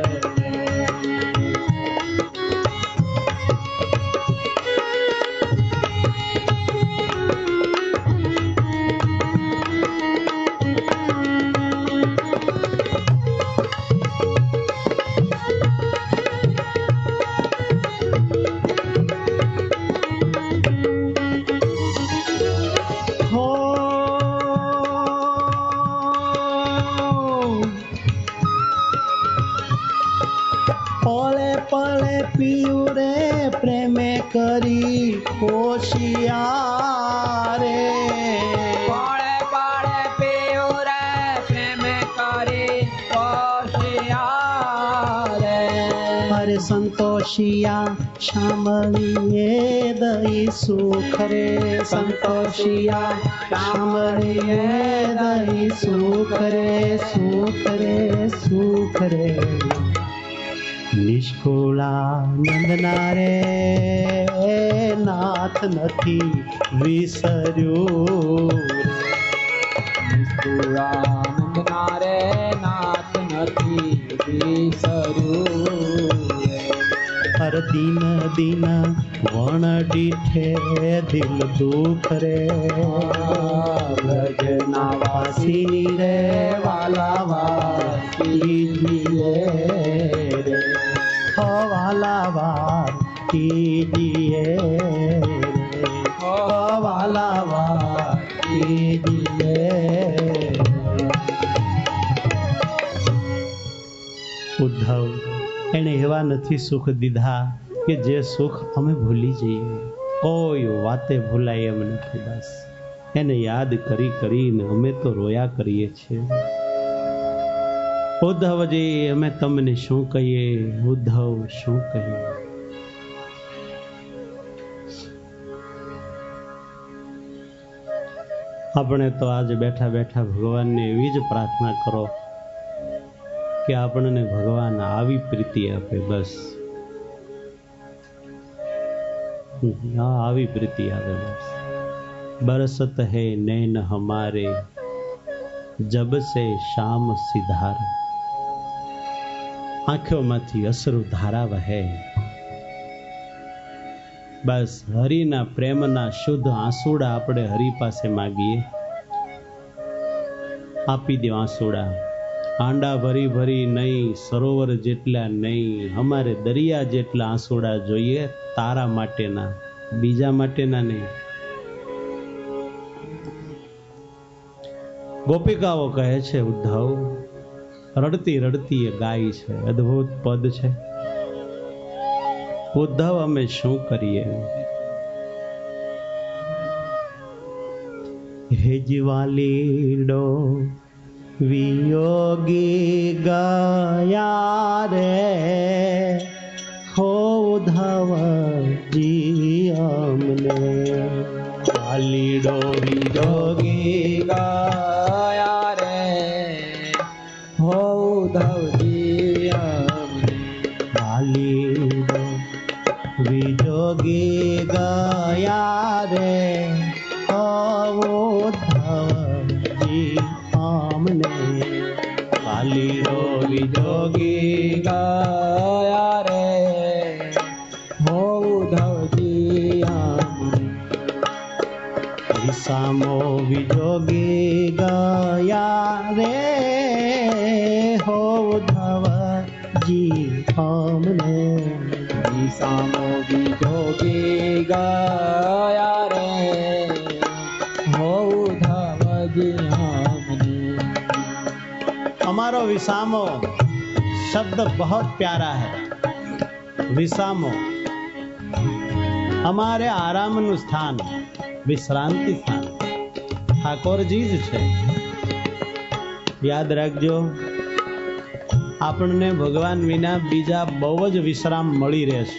કરી હોશિયાર રે પાળે પાળે પીયું રે પ્રેમ કરી હોશિયાર રે અરે સંતોષિયા શામળીએ દઈ સુખ રે સંતોષિયા શામળીએ દઈ સુખ રે સુખ રે સુખ રે નિષ્કુળાનંદના રે નાથ નથી વિસર્યું નિષ્કુળાનંદના રે નાથ નથી વિસર્યું હર દિન દિન વણ દીઠે દિલ દુઃખ રે ભજના વાસી રે વાલા વાસી રે વાલા વાર કીજીએ વાલા વાર કીજીએ ઉદ્ધવ એને એવા નથી સુખ દીધા કે જે સુખ અમે ભૂલી જઈએ કોઈ વાતે ભૂલાય એમ નથી બસ એને યાદ કરી કરીને અમે તો રોયા કરીએ છીએ ઉદ્ધવજી અમે તમને શું કહીએ ઉદ્ધવ શું કહીએ આપણે તો આજે બેઠા બેઠા ભગવાનને એવી જ પ્રાર્થના કરો કે આપણને ભગવાન આવી પ્રીતિ આપે બસ આવી પ્રીતિ આપે બસ बरसत है नैन हमारे जब से शाम सिधार આંખોમાંથી અશ્રુ ધારા વહે બસ હરિના પ્રેમના શુદ્ધ આંસુડા આપણે હરિ પાસે માગીએ આપી દો આંસુડા આંડા ભરી ભરી નહીં સરોવર જેટલા નહીં અમારે દરિયા જેટલા આંસુડા જોઈએ તારા માટેના બીજા માટેના નહીં ગોપિકાઓ કહે છે ઉદ્ધવ રડતી રડતી એ ગાય છે અદ્ભુત પદ છે ઉદ્ધવ અમે શું કરીએ હે જીવાલીડો વિયોગી ગયા રે હો ઉદ્ધવજી અમને વાલીડો વિયોગી ગયા રે હો ઉદ્ધવજી અમને વાલીડો વિયોગી ગયા રે હો ઉદ્ધવજી અમને વાલીડો વિયોગી ગયા રે હો ઉદ્ધવજી વિસામો વિજોગી ગયા રે હો ઉદ્ધવજી અમને વિસામો વિજોગી ગયા રે હો ઉદ્ધવજી અમને हमारो विसामो शब्द बहुत प्यारा है विसामो અમારે આરામનું સ્થાન, વિશ્રાંતિ સ્થાન ઠાકોરજી જ છે. યાદ રાખજો, આપણને भगवान विना बीजा बहु ज विश्राम मળી રહેશે.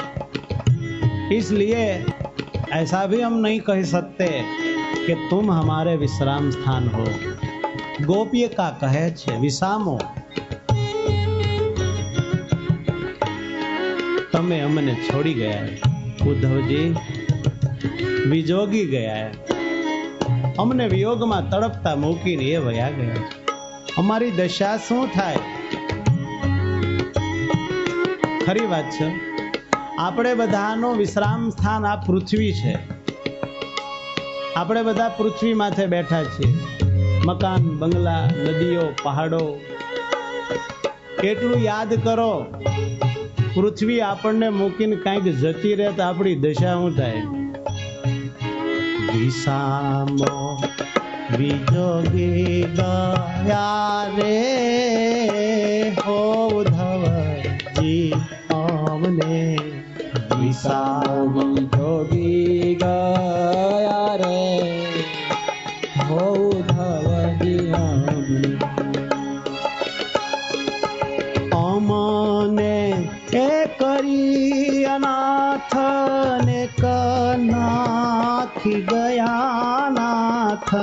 इसलिए ऐसा भी हम नहीं कह सकते कि तुम हमारे विश्राम स्थान हो. गोपी का कहे छे विश्रामो, તમે અમને છોડી ગયા, ઉદ્ધવજી વિજોગી ગયા, અમને વિયોગમાં તડપતા મૂકીને એ વયા ગયા. અમારી દશા શું થાય? ખરી વાત છે. આપણે બધાનો વિશ્રામ સ્થાન આ પૃથ્વી છે. આપણે બધા પૃથ્વી માથે બેઠા છીએ. મકાન, બંગલા, નદીઓ, પહાડો, એટલું યાદ કરો. પૃથ્વી આપણને મૂકીને કાંઈક જતી રહે તો આપણી દશા શું થાય? વિસામો વિજોગી ગયા રે હો ઉદ્ધવજી અમને. વિસામો વિજોગી ગયા રે હો ઉદ્ધવજી અમને. અમને એ કરી અનાથ ને નાખી ગયા નાથ.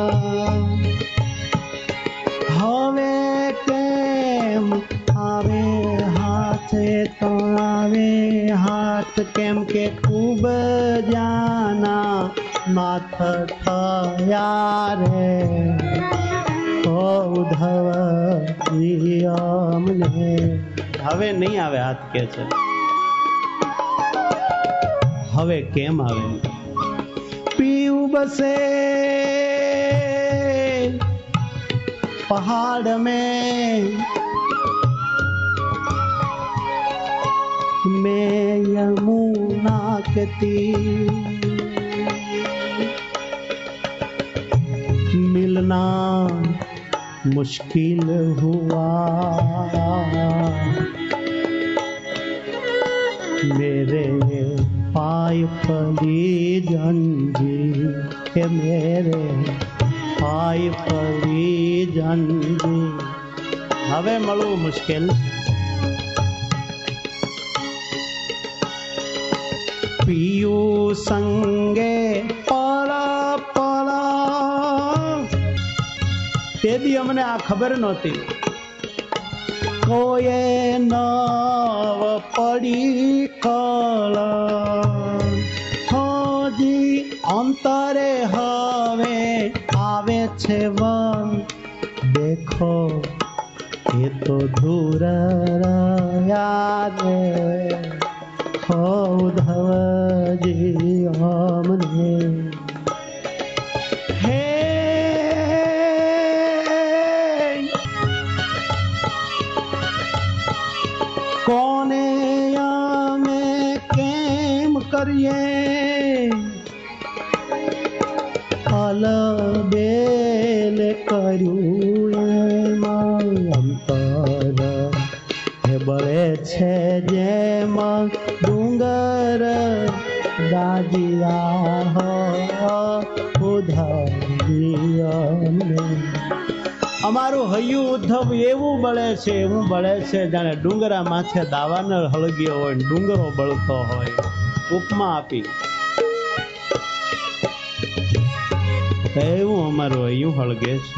હવે કેમ આવે હાથે તો આવે હાથ, કેમ કે ખૂબ જાના નાથ થયા રે ઓ ઉદ્ધવજી અમને. હવે નહીં આવે હાથ કે છે. હવે કેમ આવે? પીવું બસે પહાડ में मैं यमुना के तीर मिलना मुश्किल हुआ. मेरे पाय पड़ी जंजीर के मेरे पाय पड़ी जंजीर. હવે મળવું મુશ્કેલ. પિયું સંગે પળા પળા, તે દી અમને આ ખબર નહોતી. કોએ નવ પડી કળ, હજી અંતરે હવે આવે છે વન. દેખો એ તો દૂર રહ્યા રે હો ઉદ્ધવજી અમને. હે કોને અમે કેમ કરીએ? અલબેલ કર્યું એમાં અંતર, હે બળે છે જેમ ડુંગર દાજિયા હો ઉદ્ધવજી અમને. અમારું હૈયું ઉદ્ધવ એવું બળે છે, એવું બળે છે જાણે ડુંગરા માથે દાવાનળ હળગ્યો હોય, ડુંગરો બળતો હોય. ઉપમા આપી એવું અમારું હૈયું હળગે છે.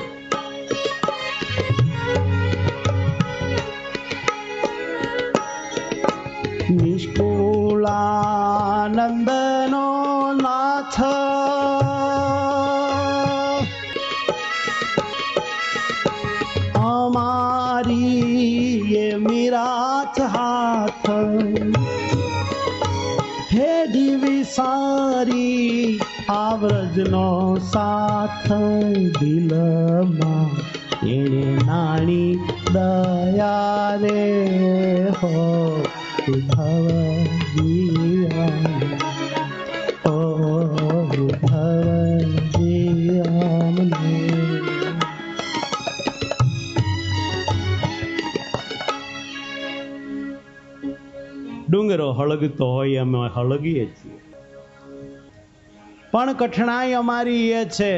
નિષ્કુળાનંદનો નાથ અમારી એ મીરાથ હાથ, હે જીવી સારી આવરજનો સાથ. દિલમાં એને નાણી દયા રે હો ઉદ્ધવજી ઓ ઉદ્ધવજી અમને. ડુંગરો હળગતો હોય અમે હળગીએ છીએ, પણ કઠણાઈ અમારી એ છે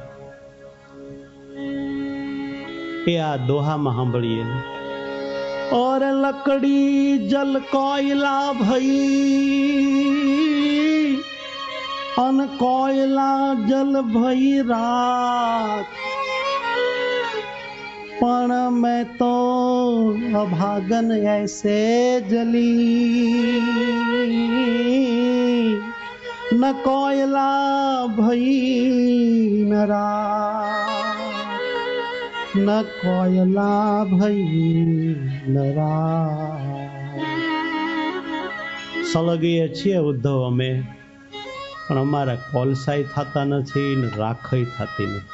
એ આ દોહામાં સાંભળીએ. और लकड़ी जल कोयला भई अन कोयला जल भई रात, पण मैं तो अभागन ऐसे जली, न कोयला भई न रात, न कोयला भई न रात. સળગીએ છીએ ઉદ્ધવ અમે, પણ અમારા કોલસાઈ થતા નથી ને રાખઈ થતી નથી.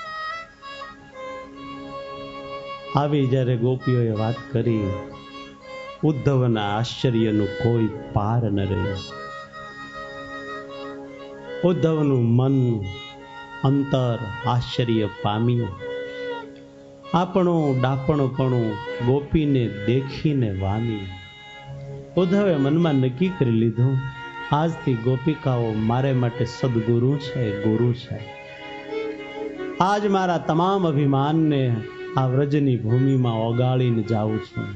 આવી જ્યારે ગોપીઓએ વાત કરી, ઉદ્ધવના આશ્ચર્યનું કોઈ પાર ન રહ્યું. ઉદ્ધવનું મન અંતર આશ્ચર્ય પામ્યું. આપણું ડાપણપણું ગોપીને દેખીને વામી. ઉદ્ધવે મનમાં નક્કી કરી લીધું, આજથી ગોપિકાઓ મારે માટે સદગુરુ છે, ગુરુ છે. આજ મારા તમામ અભિમાનને આ વ્રજની ભૂમિમાં ઓગાળીને જાઉં છું.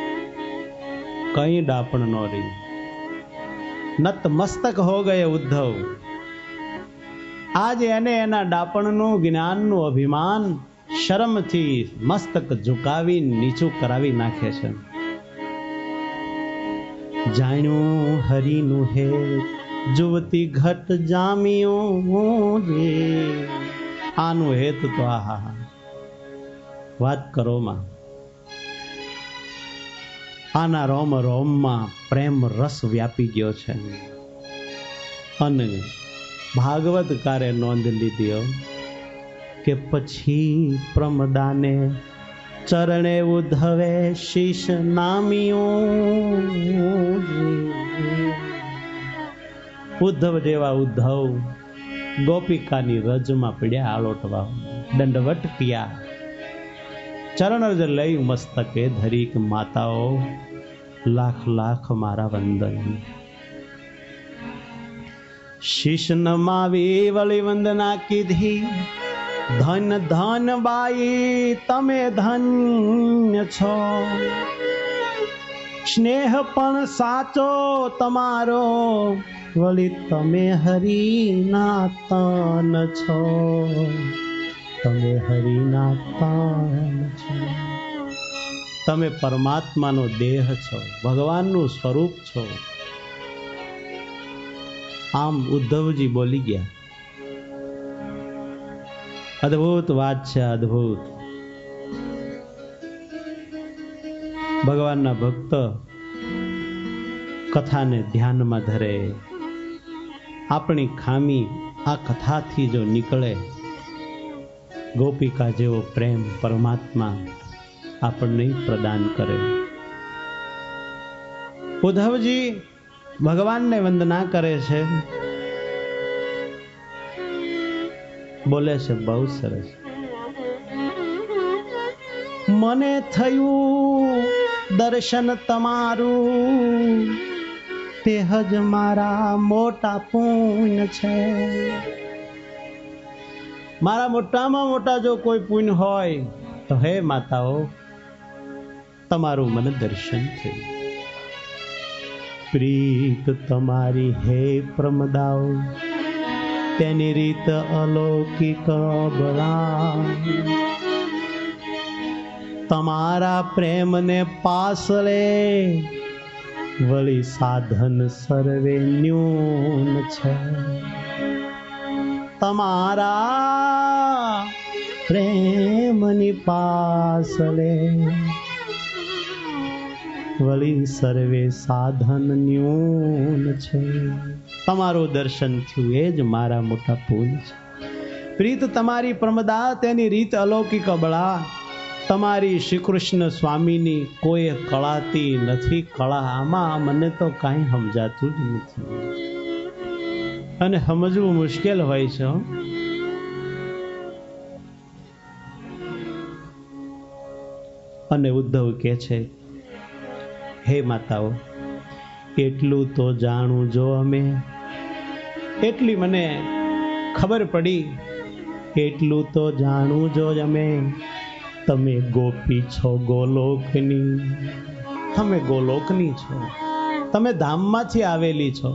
કઈ ડાપણ ન રહી. નતમસ્તક હો ગયે ઉદ્ધવ. આજ એને એના ડાપણનું જ્ઞાનનું અભિમાન શરમથી મસ્તક ઝુકાવી નીચું કરાવી નાખે છે. જાણ્યું હરિનું હે જુવતી ઘટ જામ્યું રે. આનું હેત તો આહા વાત કરો માં. આના રોમ રોમમાં પ્રેમ રસ વ્યાપી ગયો છે. અને ભાગવતકારે નોંધ લીધી કે પછી પ્રમદાને ચરણે ઉદ્ધવે શીશ નામ્યું. ઉદ્ધવ જેવા ઉદ્ધવ ગોપિકાની રજમાં પડ્યા, આલોટવા દંડવટ કિયા. ચરણ જ લઈ મસ્તકે ધરી કે માતાઓ લાખ લાખ મારા વંદન. શીશ નમાવી વળી વંદના કીધી. ધન ધન બાઈ તમે ધન્ય છો, સ્નેહ પણ સાચો તમારો, વળી તમે હરિના તન છો, તમે હરિના તન છો. તમે પરમાત્માનો દેહ છો, ભગવાનનું સ્વરૂપ છો. આમ ઉદ્ધવજી બોલી ગયા. અદ્ભુત વાત છે, અદ્ભુત. ભગવાનના ભક્ત કથાને ધ્યાનમાં ધરે. આપણી ખામી આ કથાથી જો નીકળે, ગોપિકા જેવો પ્રેમ પરમાત્મા આપણને પ્રદાન કરે. ઉદ્ધવજી ભગવાનને વંદના કરે છે, બોલે છે બહુ સરસ. મને થયું દર્શન તમારું, તે જ મારા મોટા પુણ્ય છે. મારા મોટામાં મોટા જો કોઈ પુણ્ય હોય તો હે માતાઓ તમારું મને દર્શન થયું. પ્રીત તમારી હે પ્રમદાઓ, તેની રીત અલૌકિક બળા. તમારા પ્રેમને પાસલે વળી સાધન સર્વે ન્યૂન છે. તમારા પ્રેમની પાસલે વળી સર્વે સાધન ન્યૂન છે. તમારું દર્શન થયું એ જ મારા મોટા પુણ્ય છે. પ્રીત તમારી પ્રમદા, તેની રીત અલૌકિક બળા. તમારી શ્રી કૃષ્ણ સ્વામીની કોઈ કળાતી નથી કળા. આમાં મને તો કાંઈ સમજાતું જ નથી, અને સમજવું મુશ્કેલ હોય છે. અને ઉદ્ધવ કહે છે, હે માતાઓ, એટલું તો જાણું જો અમે, એટલી મને ખબર પડી, એટલું તો જાણું જો અમે, તમે ગોપી છો ગોલોકની, તમે ગોલોકની છો, તમે ધામમાંથી આવેલી છો.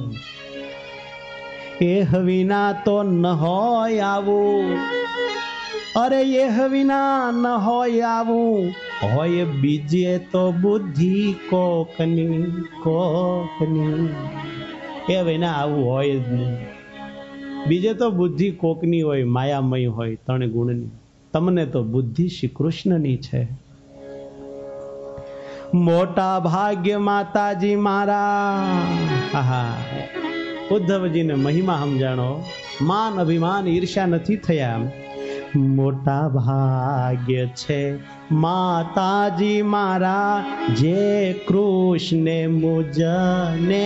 એહ વિના તો ન હોય આવું, અરે એહ વિના ન હોય આવું, હોય બીજે તો બુદ્ધિ કોકની કોકની. એ વિના આવું હોય જ નહીં. બીજે તો બુદ્ધિ કોકની હોય, માયામય હોય, ત્રણ ગુણની. તમને તો બુદ્ધિ શ્રી કૃષ્ણની છે. મોટા ભાગ્ય માતાજી મારા. આહા, ઉદ્ધવજીને મહિમા સમજાણો. માન અભિમાન ઈર્ષ્યા નથી થયા. મોટા ભાગ્ય છે માતાજી મારા, જે કૃષ્ણે મુજને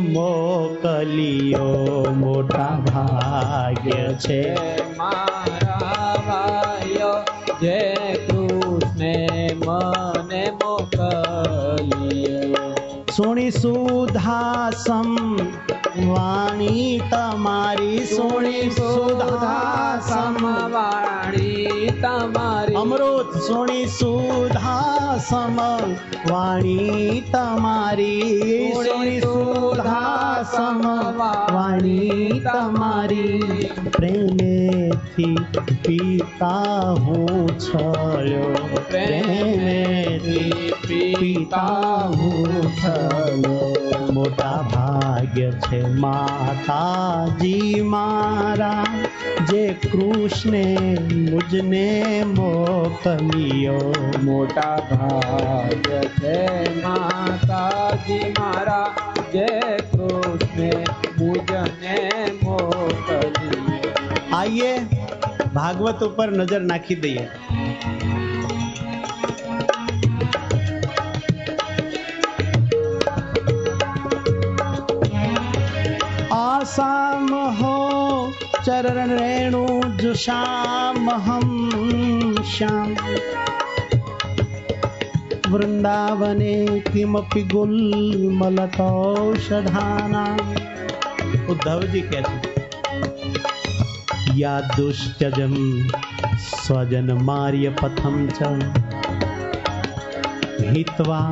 મોકલ્યો. મોટા ભાગ્ય છે મારા ભાઈઓ, જે કૃષ્ણે મને મોકલ્યો. સુણી સુધાસમ વાણી તમારી, સુણી સુધાસમ વાણી તમારી. અમૃત સુણી સુધાસમ વાણી તમારી, સુણી સુધાસમ વાણી તમારી. પ્રેમેથી પીતા હું છયો, પ્રેમેથી પીતા હું છયો. મોટા ભાગ્ય છે માતાજી મારા, જે કૃષ્ણે મુજને મોકલ્યો. મોટા ભાગ્ય છે માતાજી મારા, જે કૃષ્ણે મુજને મોકલ્યો. આઈએ ભાગવત ઉપર નજર નાખી દઈએ. आसाम हो चरण रेणु जुषाम हम श्याम, वृंदावने किमपि गुल्मलतौषधानां. उद्धव जी कहते या दुष्टजम स्वजन मार्य पथम च, हित्वा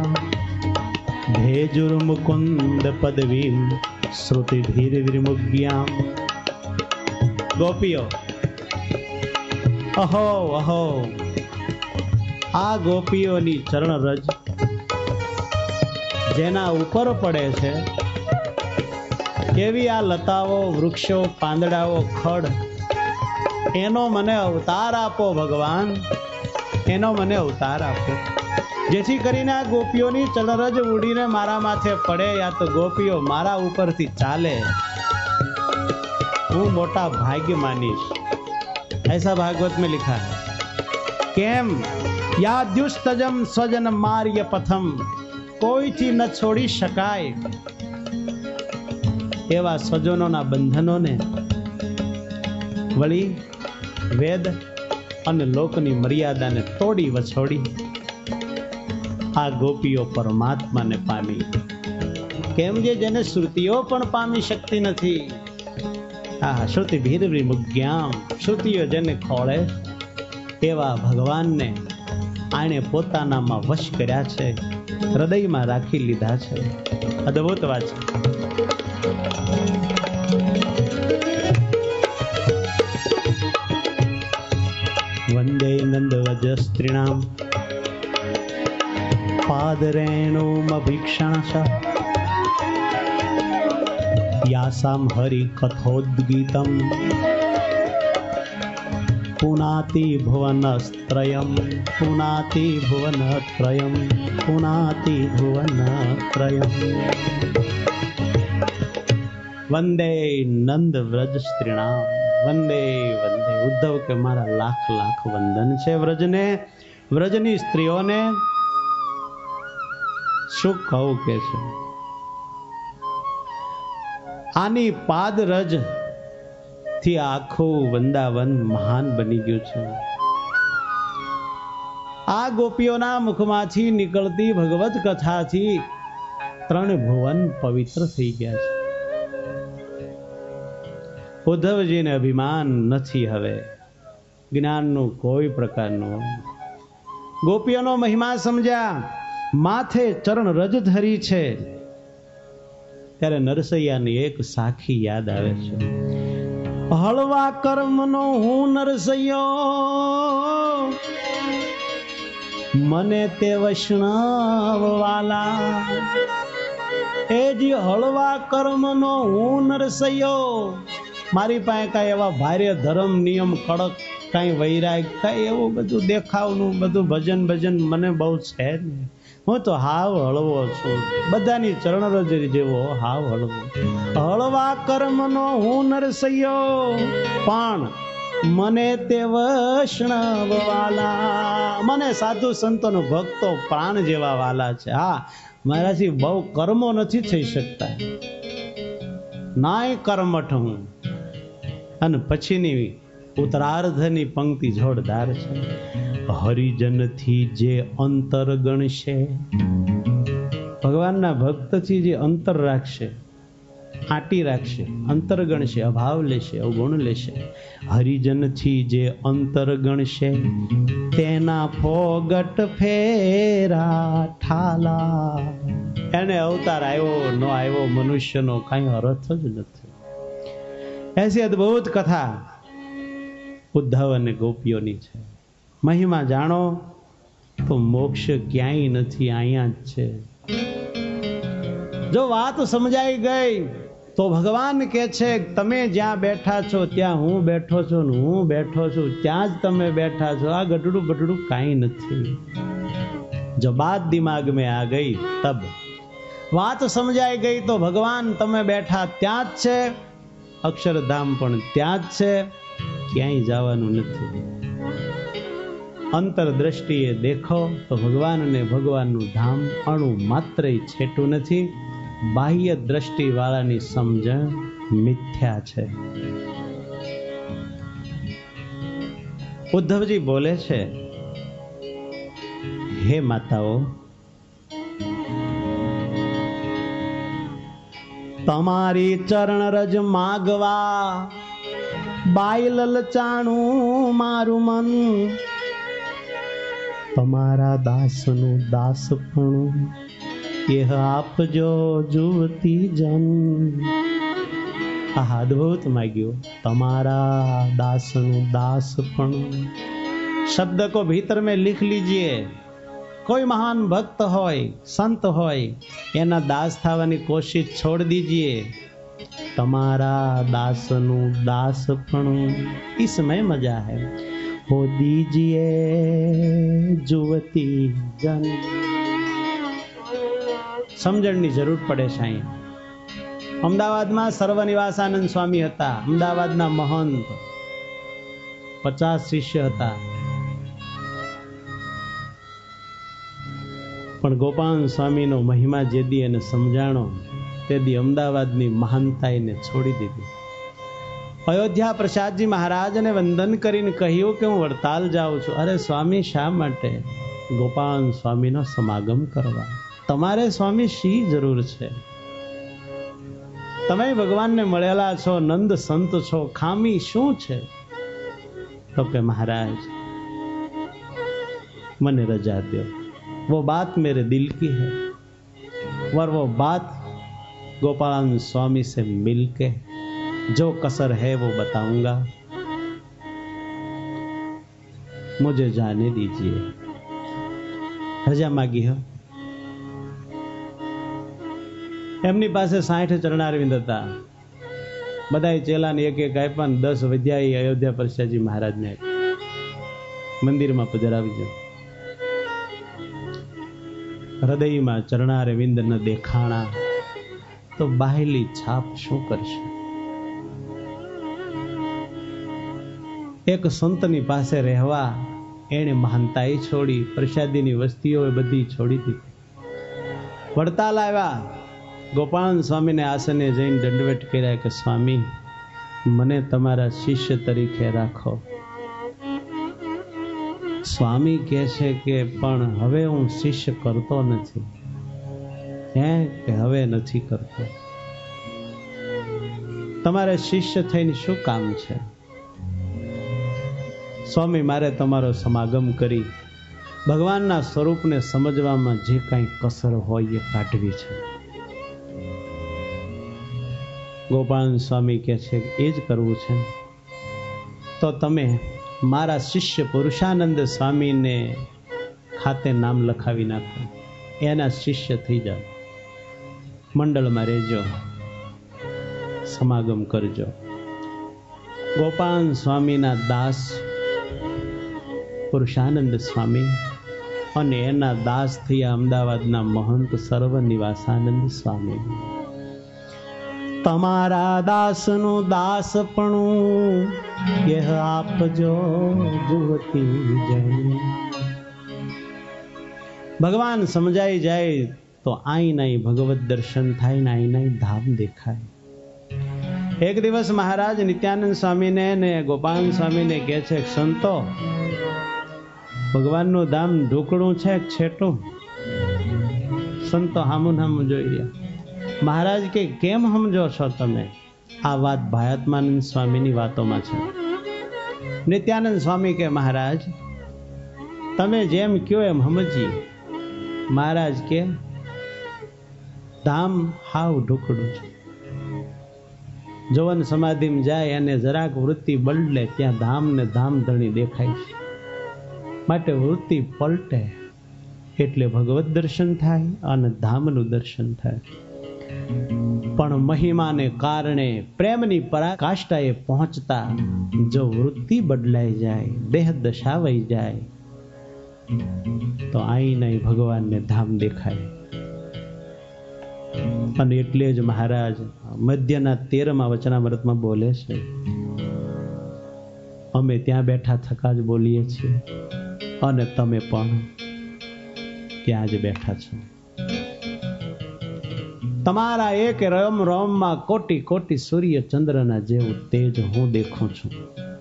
भेजुर्मुकुंद पदवीं श्रुति धीर विमुग्याम. ગોપીઓ, અહો અહો, આ ગોપીઓની ચરણ રજ જેના ઉપર પડે છે, કેવી આ લતાઓ, વૃક્ષો, પાંદડાઓ, ખડ, એનો મને અવતાર આપો ભગવાન, એનો મને અવતાર આપો, જેથી કરીને આ ગોપીઓની ચરણરજ ઉડીને મારા માથે પડે, યા તો ગોપીઓ મારા ઉપરથી ચાલે. હું મોટા ભાગ્ય માનીશ. ऐसा भागवत में लिखा है. કેમ? યાદ્યુસ્તજમ સ્વજન માર્ય પથમ, કોઈથી ન છોડી શકાય એવા સ્વજનોના બંધનોને વળી વેદ અને લોકની મર્યાદાને તોડી વછોડી આ ગોપીઓ પરમાત્માને પામી. કેમ કે જેને શ્રુતિઓ પણ પામી શકતી નથી. આ શ્રુતિ ભીર વિમુગ્યામ, શ્રુતિઓ જેને ખોળે એવા ભગવાનને આણે પોતાનામાં વશ કર્યા છે, હૃદયમાં રાખી લીધા છે. અદ્ભુત વાત છે. વંદે નંદવજ સ્ત્રીણામ પાદરેણુમભીક્ષણશ, યાસામ હરિ કથોદ્ગીતમ પુનાતિ ભુવનત્રયમ, પુનાતિ ભુવનત્રયમ, પુનાતિ ભુવનત્રયમ. વંદે નંદ વ્રજ સ્ત્રીણામ, વંદે વંદે. ઉદ્ધવ કે મારા લાખ લાખ વંદન છે વ્રજને, વ્રજની સ્ત્રીઓને. શું કહું કે છે, આની પાદરજ થી આખું વૃંદાવન મહાન બની ગયું છે. આ ગોપીઓના મુખમાંથી નીકળતી ભગવત કથાથી ત્રણ ભુવન પવિત્ર થઈ ગયા છે. ઉદ્ધવજીને અભિમાન નથી, હવે જ્ઞાનનું કોઈ પ્રકારનું. ગોપીઓનો મહિમા સમજ્યા, માથે ચરણ રજ ધરી છે, ત્યારે નરસૈયાની એક સાખી યાદ આવે છે. હળવા કર્મનો હું નરસૈયો, મને તે વૈષ્ણવ વાલા. એ જે હળવા કર્મનો હું નરસૈયો, મારી પાસે કાંઈ એવા ભારે ધર્મ નિયમ કડક કાંઈ વૈરાગ કાંઈ એવું બધું દેખાવનું બધું ભજન મને બહુ છે નહીં. હું તો હાવ હળવો છું, બધાની ચરણરજ જેવો હાવ હળવો. હળવા કર્મનો હું નરસૈયો, પણ મને તે વૈષ્ણવ વાલા. મને સાધુ સંતોનો ભક્તો પ્રાણ જેવા વાલા છે. હા, મારાથી બહુ કર્મો નથી થઈ શકતા, નાય કર્મઠ હું. અને પછીની ઉત્તરાર્ધની પંક્તિ જોરદાર છે. હરિજનથી જે અંતર ગણશે, ભગવાનના ભક્તથી જે અંતર રાખશે, આટી રાખશે, અંતર ગણશે, અભાવ લેશે, અવગુણ લેશે. હરિજનથી જે અંતર ગણશે, તેના ફોગટ ફેરા ઠાલા. એને અવતાર આવ્યો ન આવ્યો મનુષ્યનો કાંઈ અર્થ જ નથી. એસી અદ્ભુત કથા ઉદ્ધવ અને ગોપીઓની છે. મહિમા જાણો તો મોક્ષ ક્યાંય નથી, અહીંયા જ છે. જો વાત સમજાઈ ગઈ તો ભગવાન કે છે તમે જ્યાં બેઠા છો ત્યાં હું બેઠો છું, ને હું બેઠો છું ત્યાં જ તમે બેઠા છો. આ ગઢડું બઢડું કાંઈ નથી. જો બાત દિમાગ में आ गई तब વાત સમજાઈ ગઈ તો ભગવાન તમે બેઠા ત્યાં જ છે, અક્ષરધામ પણ ત્યાં જ છે, ક્યાંય જવાનું નથી. અંતર દ્રષ્ટિએ દેખો તો ભગવાન અને ભગવાનનું ધામ અણુ માત્ર છેટું નથી. બાહ્ય દ્રષ્ટિ વાળાની સમજણ મિથ્યા છે. ઉદ્ધવજી બોલે છે, હે માતાઓ, તમારી ચરણ રજ માગવા બાઈ લલચાણું મારું મન. તમારા દાસનું દાસપણું એ આપજો જુવતી જન. આ અદ્ભુત માગ્યું, તમારા દાસનું દાસપણું. शब्द को भीतर में लिख लीजिए. कोई महान भक्त होय, संत होय, एना दास थावानी कोशिश छोड़ दीजिए. तमारा दासनु दासपणुं इसमें मजा है. हो दीजिए जुवती जन. સમજણની જરૂર પડે છે. અહીંયા અમદાવાદમાં સર્વનિવાસાનંદ સ્વામી હતા, અમદાવાદના મહંત, 50 શિષ્ય હતા. પણ ગોપાલ સ્વામીનો મહિમા જે દી એને સમજાણો તે દી અમદાવાદની મહાનતા એને છોડી દીધી. અયોધ્યા પ્રસાદજી મહારાજને વંદન કરીને કહ્યું કે હું વડતાલ જાઉં છું. અરે સ્વામી, શા માટે? ગોપાલ સ્વામીનો સમાગમ કરવા. તમારે સ્વામી શી જરૂર છે? તમે ભગવાનને મળેલા છો, નંદ સંત છો, ખામી શું છે? તો કે મહારાજ મને રજા દો, वो बात मेरे दिल की है, और वो बात गोपाल स्वामी से मिलके जो कसर है वो बताऊंगा, मुझे जाने दीजिए. रजा मांगी हो. એમની પાસે 60 ચરણારવિંદ હતા. બધા ચેલાને એક એક આપ્યા, 10 વિદ્યા અયોધ્યા પ્રસાદજી મહારાજને મંદિરમાં પધરાવી દીધા. હૃદયમાં ચરણારવિંદ ન દેખાણા તો બાહેલી છાપ શું કરશે? એક સંતની પાસે રહેવા એને મહાનતાઈ છોડી, પ્રસાદીની વસ્તીઓ બધી છોડી દીધી. વડતાલ આવ્યા. ગોપાલ સ્વામીને આસને જઈને દંડવત કર્યા કે સ્વામી, મને તમારા શિષ્ય તરીકે રાખો. સ્વામી કહે છે કે પણ હવે હું શિષ્ય કરતો નથી. હે કે હવે નથી કરતો. તમારે શિષ્ય થઈને શું કામ છે? સ્વામી, મારે તમારો સમાગમ કરી ભગવાનના સ્વરૂપને સમજવામાં જે કાંઈ કસર હોય એ કાઢવી છે. ગોપાલ સ્વામી કહે છે એ જ કરવું છે તો તમે મારા શિષ્ય પુરુષાનંદ સ્વામીને ખાતે નામ લખાવી નાખો, એના શિષ્ય થઈ જાઓ, મંડળમાં રહેજો, સમાગમ કરજો. ગોપાલ સ્વામીના દાસ પુરુષાનંદ સ્વામી અને એના દાસ થયા અમદાવાદના મહંત સર્વ નિવાસાનંદ સ્વામી. તમારા દાસનું દાસપણું કે આપજો જુવતી જણ. ભગવાન સમજાઈ જાય તો આઈ નાઈ ભગવત દર્શન થાય ને આઈ નાઈ ધામ દેખાય. એક દિવસ મહારાજ નિત્યાનંદ સ્વામીને ને ગોપાલ સ્વામીને કહે છે, સંતો, ભગવાનનું ધામ ઢોકળું છે છેટું? સંતો હામું હામું જોઈ રહ્યા. મહારાજ કે કેમ સમજો છો તમે? આ વાત ભાયાત્માનંદ સ્વામીની વાતોમાં છે. નિત્યાનંદ સ્વામી કે મહારાજ તમે જેમ કયો એમ સમજીએ. મહારાજ કે ધામ હાવ ઢોકળું છે. જવન સમાધિમાં જાય અને જરાક વૃત્તિ બદલે ત્યાં ધામ ને ધામ ધણી દેખાય છે. માટે વૃત્તિ પલટે એટલે ભગવત દર્શન થાય અને ધામનું દર્શન થાય. પણ મહિમાને કારણે પ્રેમની પરાકાષ્ઠાએ પહોંચતા જો વૃત્તિ બદલાઈ જાય, દેહ દશા વહી જાય તો આઈ નહીં ભગવાનને ધામ દેખાય. અને એટલે જ મહારાજ મધ્યના 13મા વચનામૃતમાં બોલે છે, અમે ત્યાં બેઠા થકા જ બોલીએ છીએ અને તમે પણ ત્યાં જ બેઠા છો. તમારા એક રોમ રોમમાં કોટી કોટી સૂર્ય ચંદ્રના જેવું તેજ હું દેખું છું.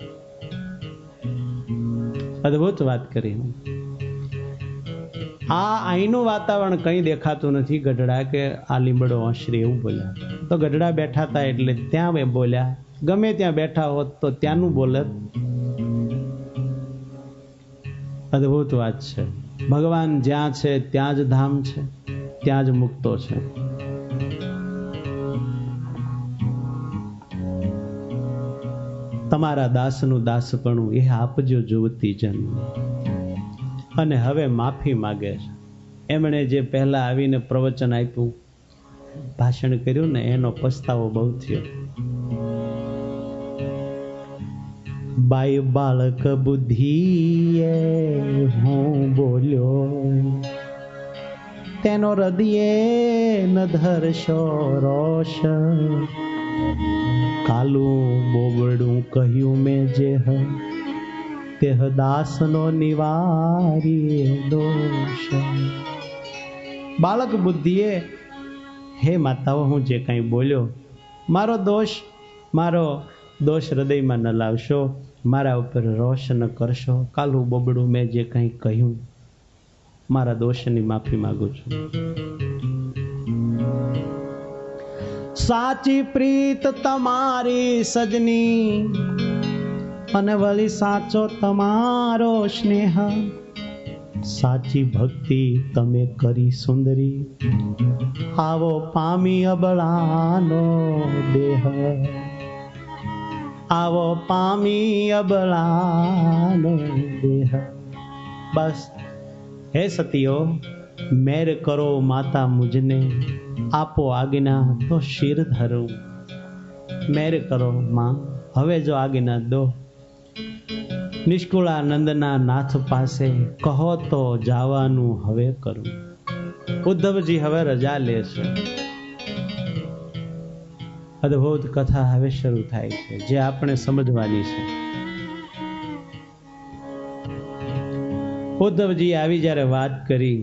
અદ્ભુત વાત કરી. આ અહીંનું વાતાવરણ કંઈ દેખાતું નથી. ગઢડા કે આ લીંબડો આશરે એવું બોલ્યા તો ગઢડા બેઠા હતા એટલે ત્યાં એ બોલ્યા. ગમે ત્યાં બેઠા હોત તો ત્યાંનું બોલે. અદ્ભુત વાત છે. ભગવાન જ્યાં છે ત્યાં જ ધામ છે, ત્યાં જ મુક્તો છે. તમારા દાસનું દાસપણું એ આપજો જુવતી જન. અને હવે માફી માગે છે. એમણે જે પહેલા આવીને પ્રવચન આપ્યું, ભાષણ કર્યું ને એનો પસ્તાવો બહુ થયો. બાઈ બાળક બુદ્ધિએ હું બોલ્યો, તેનો હૃદયે ન ધરશો રોષ. કાલું બોબડું કહ્યું મેં જે તેહ દાસનો નિવારી દોષ. બાળક બુદ્ધિએ, હે માતાઓ, હું જે કંઈ બોલ્યો મારો દોષ હૃદયમાં ન લાવશો, મારા ઉપર રોષ ન કરશો. કાલું બોબડું મેં જે કંઈ કહ્યું, મારા દોષની માફી માંગુ છું. સાચી પ્રીત તમારી સજની અને વળી સાચો તમારો સ્નેહ. સાચી ભક્તિ તમે કરી સુંદરી, આવો પામી અબળાનો દેહ. આવો પામી અબળાનો દેહ. બસ હે સતીઓ, મેર કરો માતા મુજને, આપો આજ્ઞા તો શિર ધરું. મેર કરો માં, હવે જો આજ્ઞા દો. નિષ્કુળાનંદના નાથ પાસે કહો તો જવાનું હવે કરું. ઉદ્ધવજી હવે રજા લે છે. અદ્ભુત કથા હવે શરૂ થાય છે જે આપણે સમજવાની છે. ઉદ્ધવજી આવી જ્યારે વાત કરી,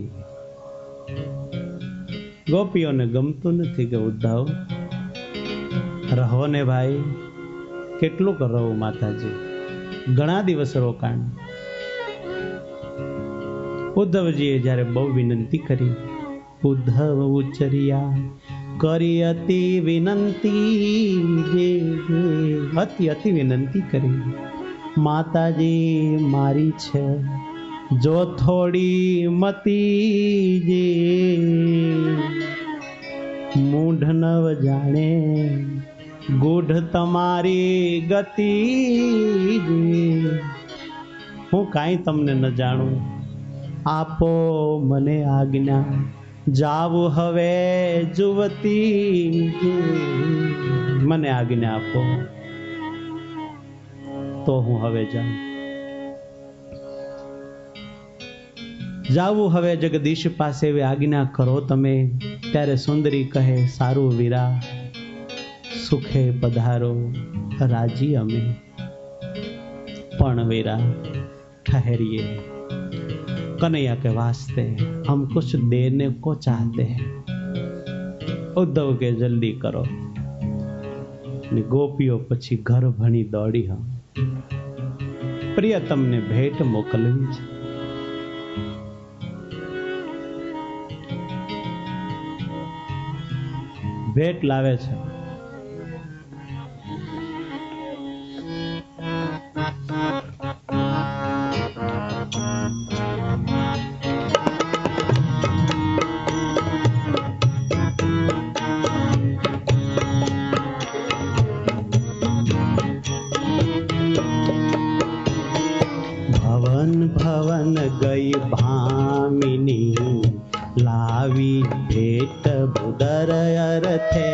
ગોપીઓને ગમતું નથી કે ઉદ્ધવ રહો ને ભાઈ. કેટલું રહો માતાજી, ઘણા દિવસ રોકાણ. ઉદ્ધવજીએ જ્યારે બહુ વિનંતી કરી उद्धव उचरिया करी अति विनंती जे अति अति विनंती करी माताजी मारी छे जो थोड़ी मती जे मूढ़ नव जाने गूढ़ तमारी गति हूँ काई तमने न जाणू आपो मने आज्ञा जावू हवे जुवती मने आज्ञा आपो तो हूँ हवे जावू हवे जगदीश पासे वे आज्ञा करो तमे त्यारे सुंदरी कहे सारू वीरा सुखे पधारो राजी अमे पण वीरा ठहरिए कन्हैया के वास्ते हम कुछ देने को चाहते हैं उद्धव के जल्दी करो गोपियों पछी घर भणी दौड़ी हम प्रियतम ने भेट मोकलवी छे भेट लावे छे भवन गई भामिनी लावी भेट बुदर अर्थे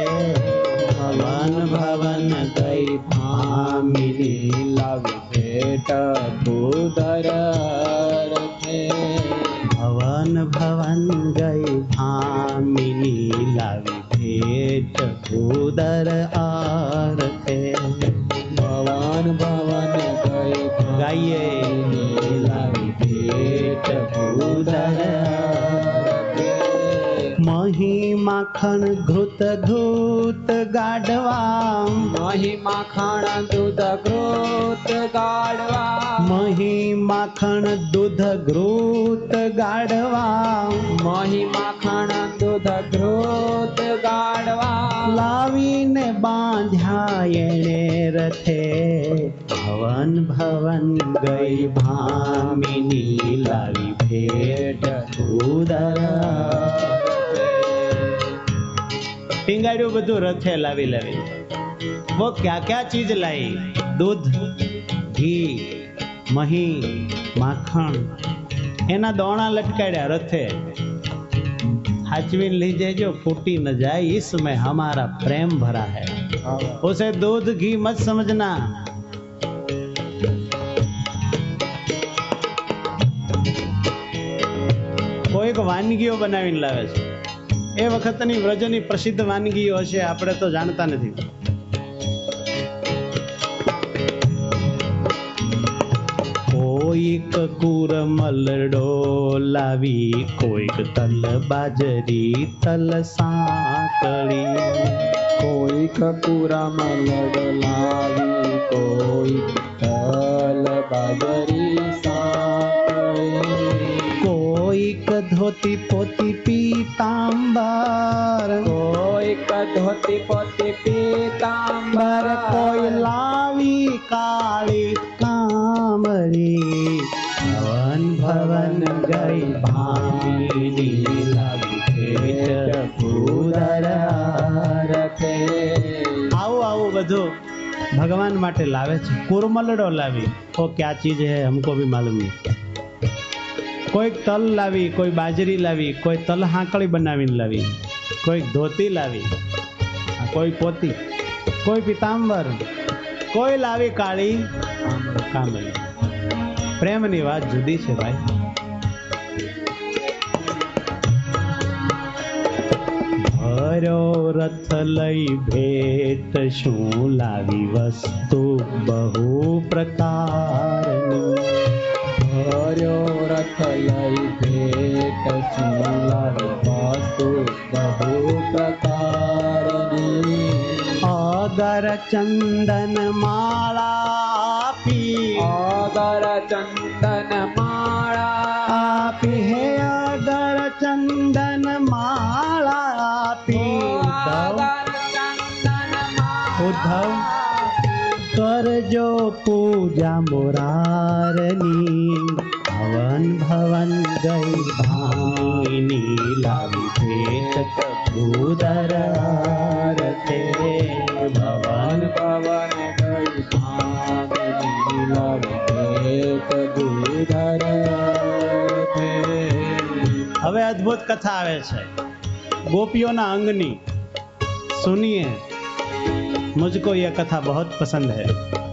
भवन गई भामिनी लावी भेट बुदर अर्थे भवन गई भामिनी लावी भेट बुदर अर्थे भवन गई गाइए मही माखण घृत घृत गाढ़वा मही माखण दूध घृत गाढ़वा मही माखण दूध घृत गाढ़वा मही माखण दूध घृत गाढ़वा लावी ने बांध्या एणे रथे भवन गई भामिनी लावी भेट उदर ટીંગાડ્યું બધું રથે લાવી वो क्या क्या चीज लाई दूध घी मही माखण एना दोणा लटकाड्या रथे हाचवीन लीजिए जो फूटी न जाए इसमें हमारा प्रेम भरा है उसे दूध घी मत समझना कोई वानगीओ बनावीने लावे छे ए वखतनी व्रजनी प्रसिद्ध वानगीओ छे आपणे तो जाणता नथी कोईक कूरमलडो लावी कोईक तल बाजरी तल साकड़ी कोईक कूरमलडो लावी कोईक तल बाजरी कोईक धोती पोती पीतांबर कोईक धोती पोती पीतांबर कोई लावी काली कामरी भवन गई भामिनी लावी भेट उदर रखे आओ आओ बधो भगवान माटे लावे छे कुरमलडो लावी वो क्या चीज है हमको भी मालूम नहीं कोई तल लावी कोई बाजरी लावी कोई तल हाकड़ी बनावीने लावी कोई धोती लावी कोई पोती कोई पीतांबर कोई लावी काली कामली प्रेमनी बात जुदी छे भाई भरो रथ लई भेट शू लावी वस्तु बहु प्रकारनी भरो रथ लई भेट शू लावी वस्तु बहु प्रकारनी अगर चंदन माला पी अगर चंदन माला आपी है अगर चंदन माला चापी उद्धव करजो पूजा मुरारनी भवन भवन गई भामिनी लावी भेट कबूतर आरते भवन भवन गई भामिनी लावी भेट कबूतर आरते। હવે અદ્ભુત કથા આવે છે गोपियों अंगनी। सुनिए, मुझको यह कथा बहुत पसंद है।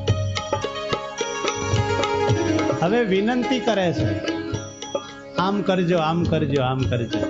હવે વિનંતી કરે છે, આમ કરજો આમ કરજો આમ કરજો।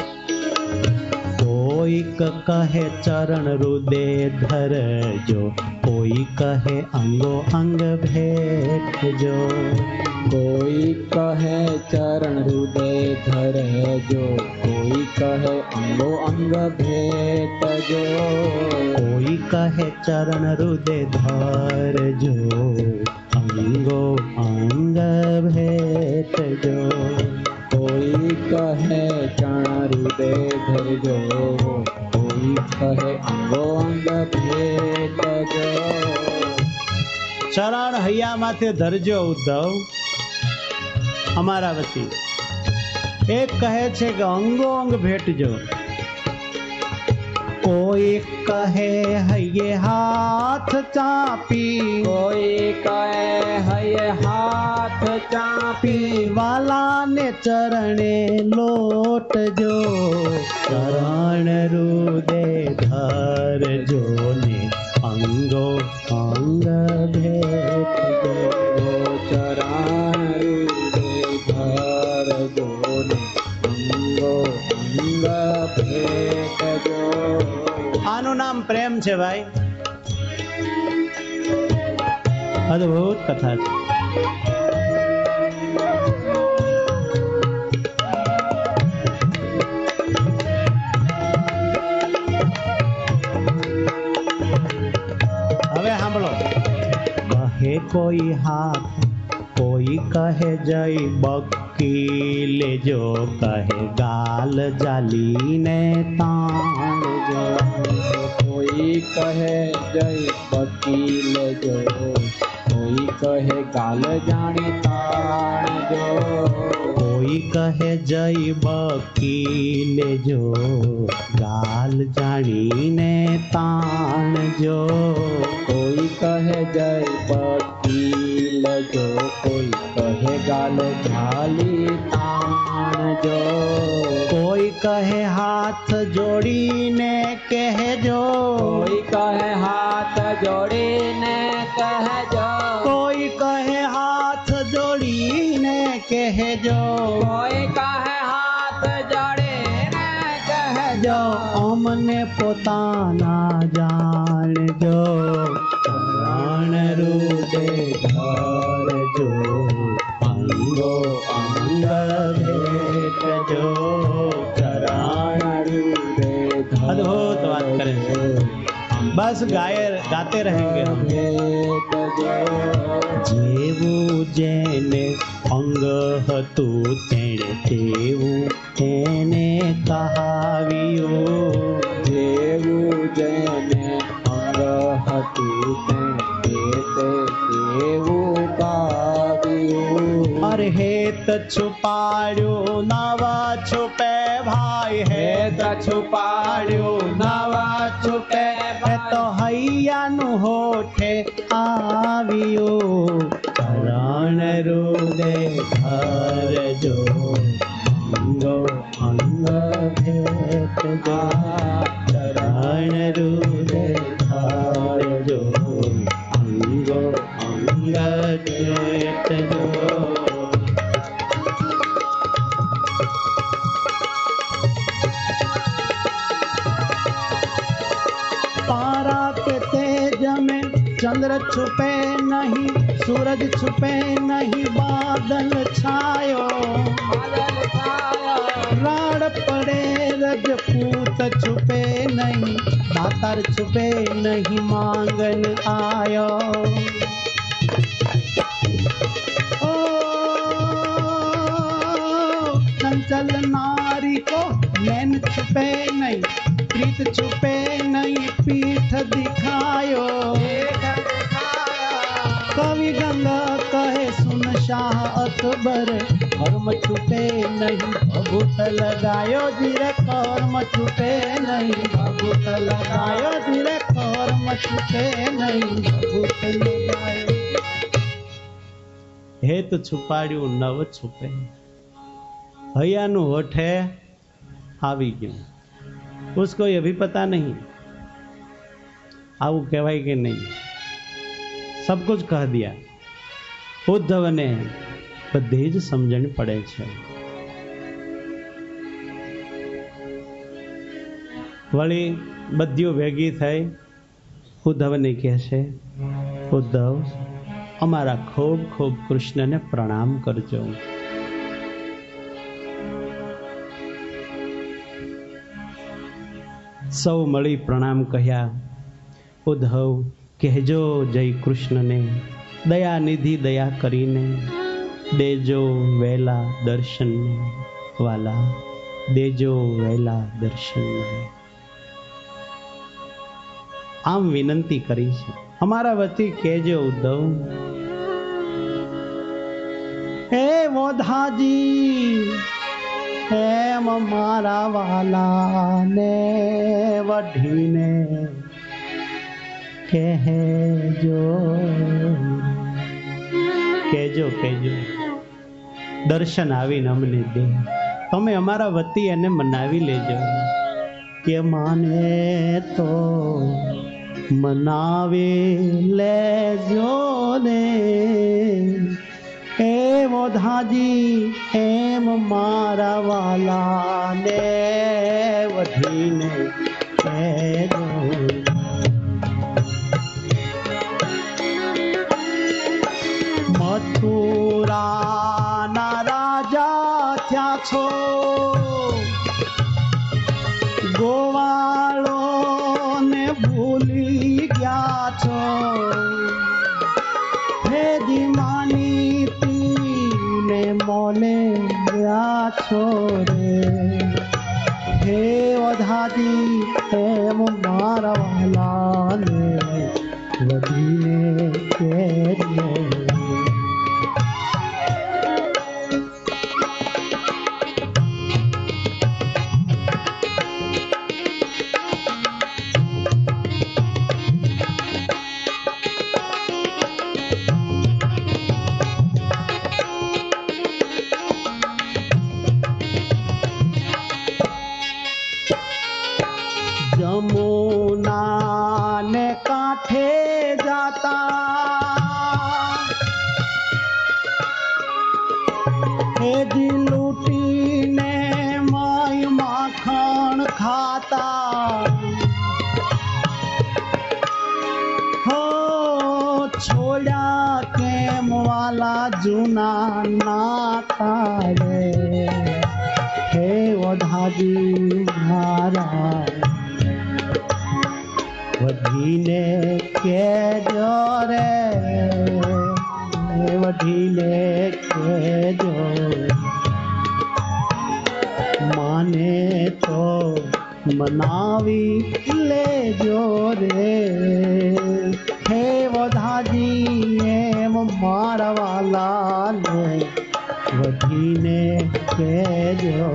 કોઈક કહે ચરણ હૃદય ધરજો, કોઈ કહે અંગો અંગ ભેટજો। કોઈ કહે ચરણ હૃદય ધરજો, કોઈ કહે અંગો અંગ ભેટજો। કોઈ કહે ચરણ હૃદય ધરજો, અંગો અંગ ભેટજો। કોઈ કહે ચરણ હૃદય ધરજો, કોઈ કહે અંગો અંગ ભેટજો। ચરણ હૈયા માથે ધરજો ઉદ્ધવ અમારા વતી। એક કહે છે કે અંગો અંગ ભેટજો, કોઈ કહે હૈયે હાથ ચાપી, કોઈ કહે હૈયે હાથ ચાપી, વાલાને ચરણે લોટજો, ચરણ હૃદય ધરજો ને અંગો અંગ ભેટજો। ચરણ હૃદય ધરજો ને અંગો અંગ ભેટજો। આનું નામ પ્રેમ છે ભાઈ। અદ્ભુત કથા છે। હવે સાંભળો, કહે કોઈ હાથ, કોઈ કહે જય બક્કી લેજો, કહે ગાલ જાલીને તાણજો। કોઈ કહે જય બક્કી લેજો, કોઈ કહે ગાલ જાણી તાણજો। કોઈ કહે જય બક્કી લેજો, ગાલ જાણીને તાણજો। કોઈ કહે જય બક્કી લેજો, કોઈ કહે ગાલ ઝાલી તાણજો। કોઈ કહે હાથ જોડીને કહેજો, કોઈ કહે હાથ જોડીને કહેજો। કોઈ કહે હાથ જોડીને કહેજો, કોઈ કહે હાથ જોડીને કહેજો। અમને પોતાના જાણજો, ચરણ હૃદય ધરજો, અંગો અંગ ભેટજો। ચરણ હૃદય અદ્ભુત बात करें, बस गाते रहेंगे हम। જેવું જેને અંગ હતું તેણે તેવું તેને કહાવ્યું, જેવું જેને અંગ હતું તેણે તેવું કહાવ્યું। અરે હેત છુપાડ્યું નવા છુપે ભાઈ, હેત છુપાડ્યું નવા છુપે તો હૈયાનું હોઠે આવ્યું। ચરણ હૃદય ધરજો, અંગો અંગ ભેટજો। ચરણ હૃદય ધરજો, અંગો અંગ ભેટજો। तारा के तेज में चंद्र छुपे नहीं, सूरज छुपे नहीं, बादल छायो, राड़ पड़े रजपूत छुपे नहीं, दातार छुपे नहीं, मांगन आयो। ओ चंचल नारी को नैन छुपे नहीं, प्रीत શાહ અકબર કર્મ છૂટે નહીં ભભૂત લગાયો ધીરે કર્મ છૂટે નહીં ભભૂત લગાયો ધીરે કર્મ છૂટે નહીં ભભૂત લગાયો હેત છુપાડ્યું નવ છુપે હૈયાનું હોઠે આવી ગયું उसको ये भी पता नहीं આવું કહેવાય કે નહીં सब कुछ कह दिया ઉદ્ધવને બધી જ સમજણ પડે છે વળી બધીઓ ભેગી થઈ ઉદ્ધવને કહે છે ઉદ્ધવ અમારા ખૂબ ખૂબ કૃષ્ણને પ્રણામ કરજો સૌ મળી પ્રણામ કહ્યા ઉદ્ધવ કહેજો જય કૃષ્ણને દયા નિધિ દયા કરીને દેજો વહેલા દર્શનને વાલા દેજો વહેલા દર્શનને આમ વિનંતી કરી છે અમારા વતી કહેજો ઉદ્ધવ હે મોધાજી એમ મારા વાલાને વઢીને કહેજો કહેજો કહેજો દર્શન આવીને અમને દે તમે અમારા વતી એને મનાવી લેજો કે માને તો મનાવી લેજો ને હે મોધાજી એમ મારા વાલાને વઢીને કહેજો મથુરાના રાજા થયા છો ગોવાળો ને ભૂલી ગયા છો હે દીમાની ને મોલે ગયા છો રે હે વધાજી એમ મારા વાલાને વધીને કહેજો जमुना ने कांठे जाता हे दी लूटी ने माई माखण खाता हो छोड़ा केम वाला जूना नाता रे हे वधाजी मारा वधीने कहेजो रे वधीने कहेजो माने तो मनावी लेजो रे हे वधाजी एम मारा वाला ने वधीने कहेजो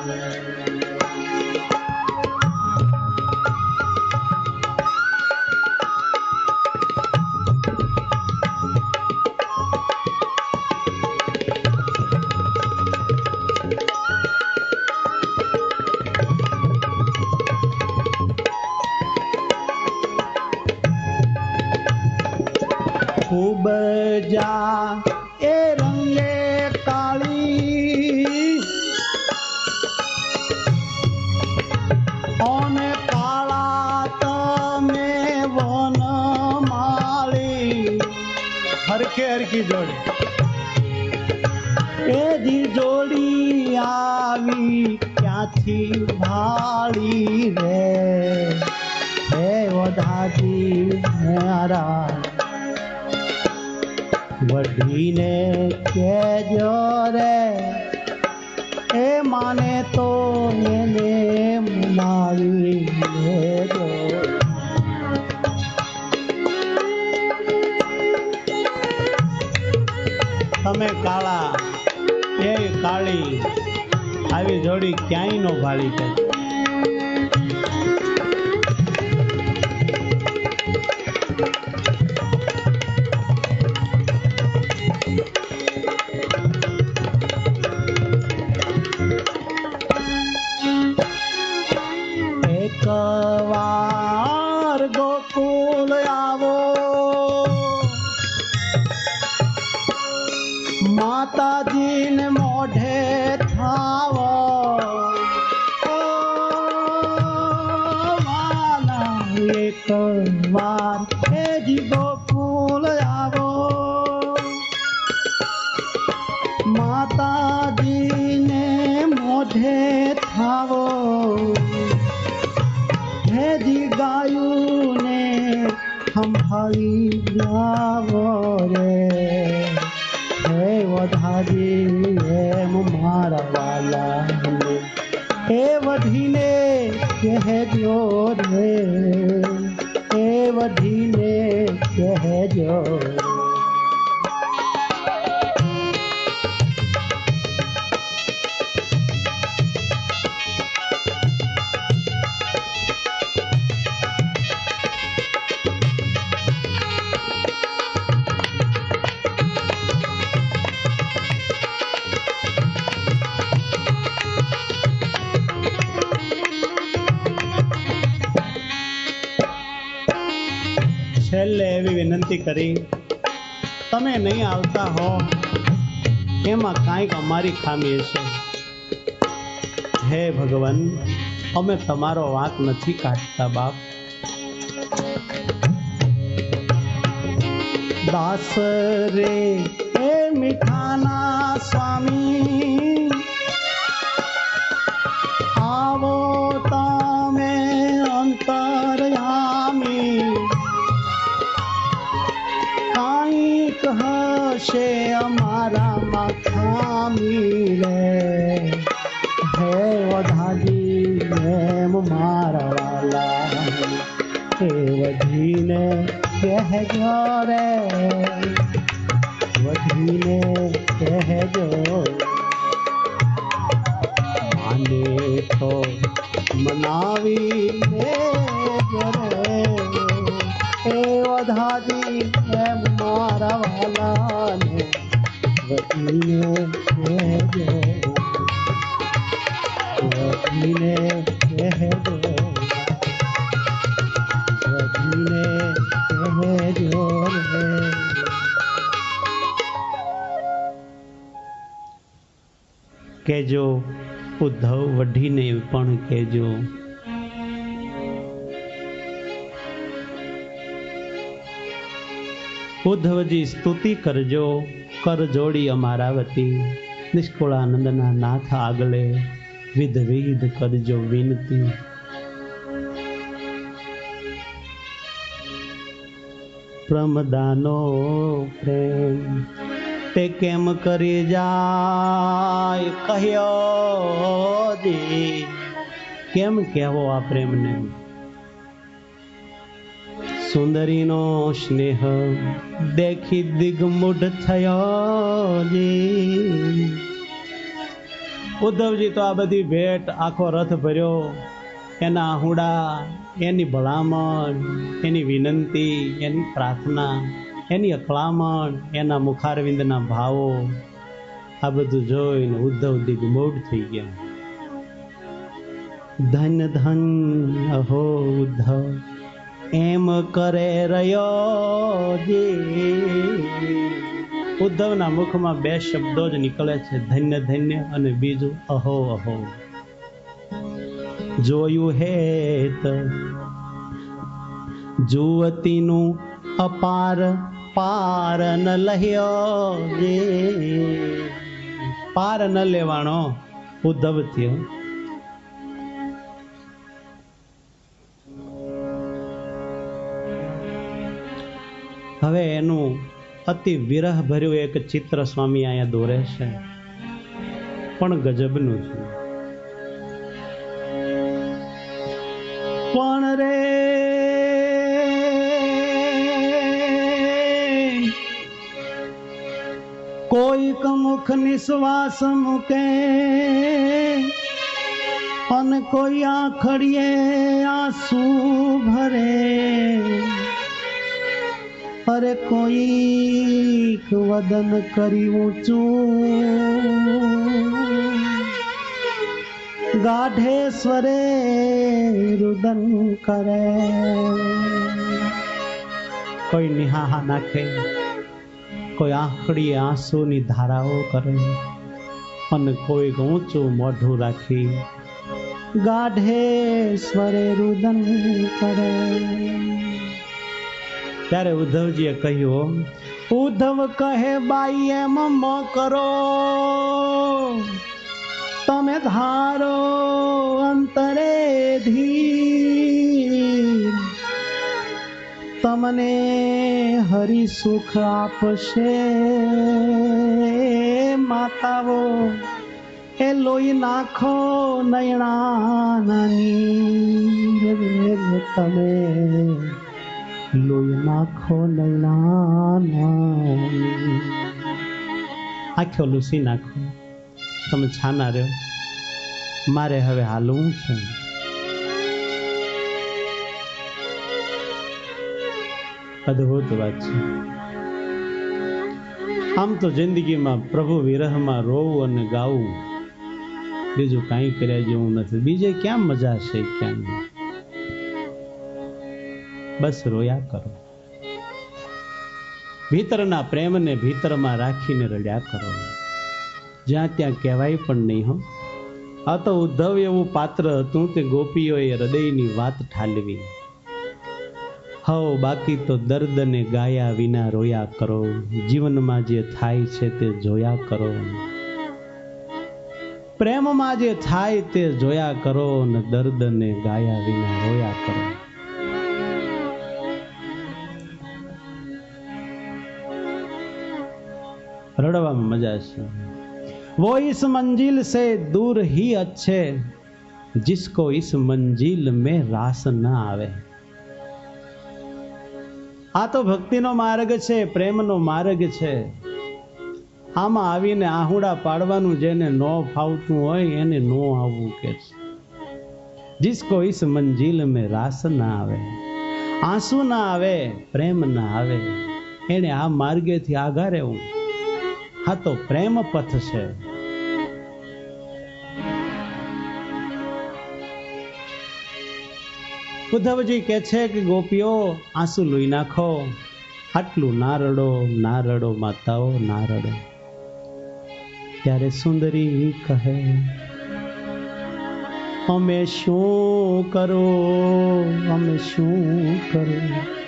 खूब जा ए रंगे काली ओने काला तमे वन माली हरके हरकी जोड़ी ए दी जोड़ी आवी क्याथी भाली रे हे वधाजी मारा वढीने कहेजो रे ए माने तो मैंने मनावी लेजो તમે કાળા એ કાળી આવી જોડી ક્યાંય નો ભાળી કે એકવાર ગોકુલ આવો માતાજીને મોઢે થાવો વાલા એકવાર એ જી ગોકુલ આવો માતાજીને મોઢે થાવો હેજી ગાયું ને સંભાળી લાવો રે હે વધાજી એમ મારા વાલા એ વઢીને કહેજો રે એ વઢીને કહેજો છેલ્લે એવી વિનંતી કરી તમે નહીં આવતા હો એમાં કાંઈક અમારી ખામી હશે હે ભગવાન અમે તમારો વાંક નથી કાઢતા બાપ દાસ રે એ મીઠાના સ્વામી આવો તમે અંતરયામી કાંઈક હશે અમારામાં ખામી રે હે વધાજી એમ મારા વાલા હે વધીને કહેજો રે વધીને કહેજો માને તો મનાવી લેજો રે એ વધાજી એમ મારા વાલાને વધીને કહેજો વધીને કહેજો વધીને કહેજો રે કહેજો ઉદ્ધવ વઢીને પણ કહેજો ઉદ્ધવજી સ્તુતિ કરજો કર જોડી અમારા વતી નિષ્કુળાનંદના નાથ આગલે વિધ વિધ કરજો વિનતી પ્રમદાનો પ્રેમ તે કેમ કરી જાય કહ્યો દી કેમ કહેવો આ પ્રેમને સુંદરીનો સ્નેહ દેખી દિગ્મુઢ થયો જી ઉદ્ધવજી તો આ બધી ભેટ આખો રથ ભર્યો એના આહુડા એની ભલામણ એની વિનંતી એની પ્રાર્થના એની અકળામણ એના મુખારવિંદના ભાવો આ બધું જોઈને ઉદ્ધવ દિગ્મૂઢ થઈ ગયા ધન ધન અહો ઉદ્ધવ એમ કરે રહ્યો જી ઉદ્ધવના મુખમાં બે શબ્દો જ નીકળે છે ધન્ય ધન્ય અને બીજું અહો અહો જોયું હેત જુવતીનું અપાર પાર ન લહ્યો જે પાર ન લેવાણો ઉદ્ધવ થયો હવે એનું અતિ વિરહ ભર્યું એક ચિત્ર સ્વામી અહીંયા દોરે છે પણ ગજબનું છે પણ રે કોઈક મુખ નિશ્વાસ મૂકે અને કોઈ આંખડીએ આંસુ ભરે, અરે કોઈક વદન કરી ઊંચું ગાઢેશ્વરે રુદન કરે. કોઈ નિહાહા નાખે, કોઈ આંખડીએ આંસુની ધારાઓ કરે અને કોઈ ઊંચું મોઢું રાખી ગાઢેશ્વરે રુદન કરે. ત્યારે ઉદ્ધવજીએ કહ્યું, ઉદ્ધવ કહે બાઈ એમ ન કરો, તમે ધારો અંતરે ધીર, તમને હરિ સુખ આપશે. માતાઓ એ લોહી નાખો નયણાની, તમે લોહી નાખો નયણાની. આંખો લૂસી નાખો, તમે છાના રહ્યો, મારે હવે હાલવું છે. અદ્ભુત વાત છે. આમ તો જિંદગીમાં પ્રભુ વિરહમાં રોવું અને ગાવું, બીજું કાંઈ કર્યા જેવું નથી. બીજે ક્યાં મજા છે, ક્યાં નહીં. બસ રોયા કરો, ભીતરના પ્રેમને ભીતરમાં રાખીને રડ્યા કરો, જ્યાં ત્યાં કહેવાય પણ નહીં. હો, આ તો ઉદ્ધવ એવું પાત્ર હતું કે ગોપીઓએ હૃદયની વાત ઠાલવી. હવ બાકી તો દર્દને ગાયા વિના રોયા કરો, જીવનમાં જે થાય છે તે જોયા કરો, પ્રેમમાં જે થાય તે જોયા કરો, ને દર્દને ગાયા વિના રોયા કરો. રડવામાં મજા છે. वो इस मंजिल से दूर ही अच्छे, जिसको इस मंजिल में रास न आवे. આ તો ભક્તિનો માર્ગ છે, પ્રેમનો માર્ગ છે. આમાં આવીને આહુડા પાડવાનું જેને ન ફાવતું હોય એને નો આવવું કે છે. जिसको इस मंजिल में रास ना આવે, આંસુ ના આવે, પ્રેમ ના આવે, એને આ માર્ગેથી આગા રહેવું. આ તો પ્રેમ પથ છે. ઉદ્ધવજી કહે છે કે ગોપીઓ આંસુ લોહી નાખો, આટલું ના રડો, ના રડો માતાઓ, ના રડો. ત્યારે સુંદરી કહે, અમે શું કરો, અમે શું કરો,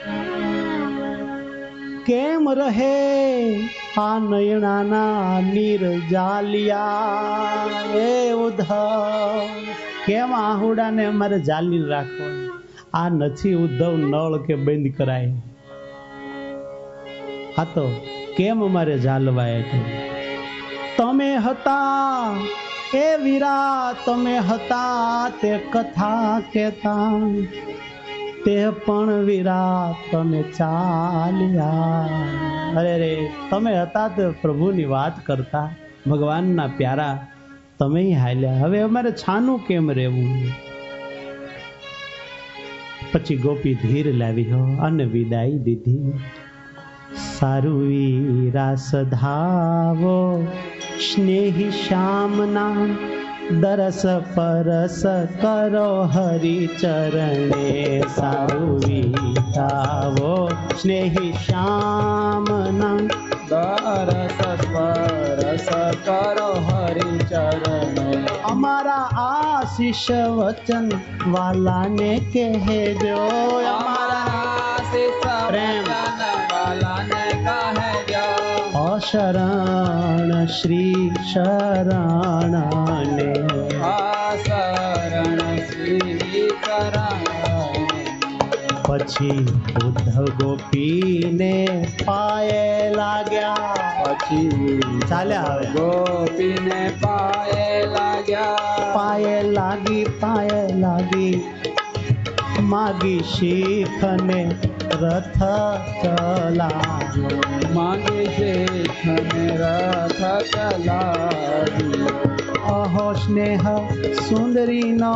કેમ રહે આ નયણાના નીર જાલિયા. એ ઉદ્ધવ, કેમ આહુડાને અમારે જાલી રાખો? આ નથી ઉદ્ધવ નળ કે બંધ કરાય, આ તો કેમ અમારે જાલવાય? તમે હતા એ વીરા, તમે હતા તે કથા કહેતા, તે પણ વીરા તમે ચાલ્યા. અરે રે, તમે હતા તો પ્રભુની વાત કરતા, ભગવાનના પ્યારા, તમે હાલ્યા. હવે અમારે છાનું કેમ રહેવું? પછી ગોપી ધીર લાવી હો અને વિદાય દીધી. સારું વીરા સધાવો સ્નેહી શ્યામના, દરસ પરસ કરો હરિ ચરણે. સારું વીરાવો સ્નેહી શ્યામના, દરસ પરસ કરો હરિ ચરણે. અમારા આશીષ વચન વાલાને કહેજો, અમારા આશીષ વચન વાલાને કહેજો. અશરણ શ્રી શરણને, શરણ શ્રી શરણ. પછી ઉદ્ધવ ગોપીને પાયે લાગ્યા. પછી ચાલ્યા હવે ગોપીને પાયે લાગ્યા. પાયે લાગી, પાયે લાગી, માગી શીખ ને રથ ચલાવ્યો. માગે શેખ ને રથ ચલાવ્યો. અહો સ્નેહ સુંદરીનો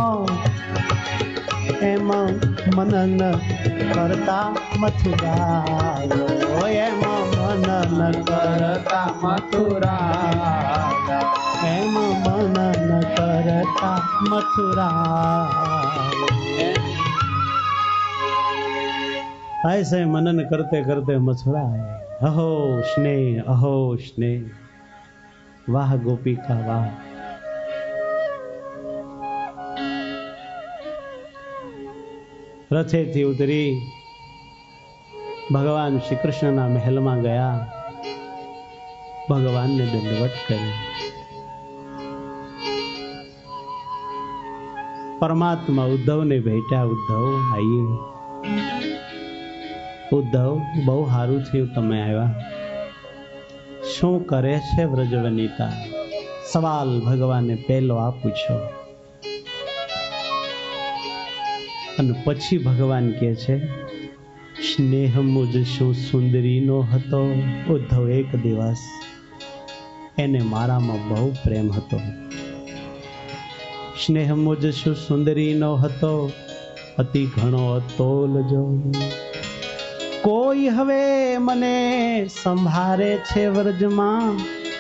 એમ મનન કરતા મથુરાયો. એમ મનન કરતા મથુરા. એમ મનન કરતા મથુરાયો. ऐसे मनन करते करते मथुरा अहो स्नेह वाह गोपिका वाह. रथेથી ઉતરી ભગવાન શ્રી કૃષ્ણના મહેલમાં ગયા. ભગવાનને દંડવત કર્યો. પરમાત્મા ઉદ્ધવને ભેટ્યા. ઉદ્ધવ આઈએ. ઉદ્ધવ બહુ સારું થયું તમે આવ્યા. શું કરે છે વ્રજવનિતા? સવાલ ભગવાને પહેલો આ પૂછ્યો. અને પછી ભગવાન કહે છે સ્નેહ મુજ શું સુંદરીનો હતો. ઉદ્ધવ એક દિવસ એને મારામાં બહુ પ્રેમ હતો. સ્નેહ મુજ શું સુંદરીનો હતો અતિ ઘણો અતોલજો. કોઈ હવે મને સંભાળે છે વ્રજમાં.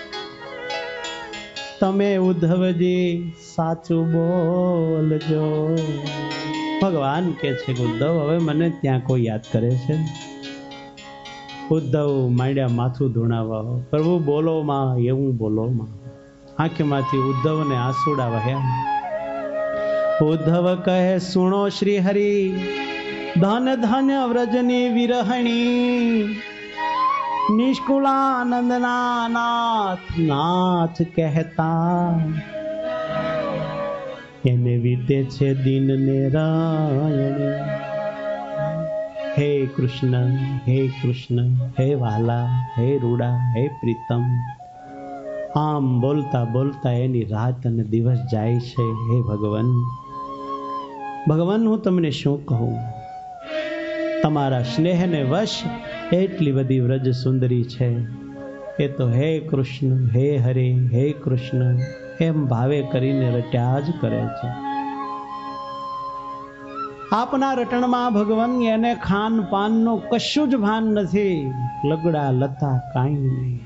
તમે ઉદ્ધવજી સાચું બોલજો. ભગવાન કે છે કે ઉદ્ધવ હવે મને ત્યાં કોઈ યાદ કરે છે? ઉદ્ધવ માંડ્યા માથું ધૂણાવવા. પ્રભુ બોલો માં, એવું બોલો માં. આંખમાંથી ઉદ્ધવને આંસુડા વહ્યા. ઉદ્ધવ કહે સુણો શ્રી હરિ, ધન ધન વ્રજની વિરહણી. નિષ્કુળાનંદના નાથ નાથ કહેતા. એને વીતે છે દિન ને રાયણી. હે કૃષ્ણ હે વાલા, હે રૂડા, હે પ્રીતમ. આમ બોલતા બોલતા એની રાત અને દિવસ જાય છે. હે ભગવાન, ભગવાન હું તમને શું કહું? તમારા સ્નેહને વશ એટલી બધી વ્રજ સુંદરી છે. એ તો હે કૃષ્ણ, હે હરે, હે કૃષ્ણ એમ ભાવે કરીને રટ્યા જ કરે છે. આપના રટણમાં ભગવાન એને ખાન પાનનું કશું જ ભાન નથી. લગડા લતા કાંઈ નહીં.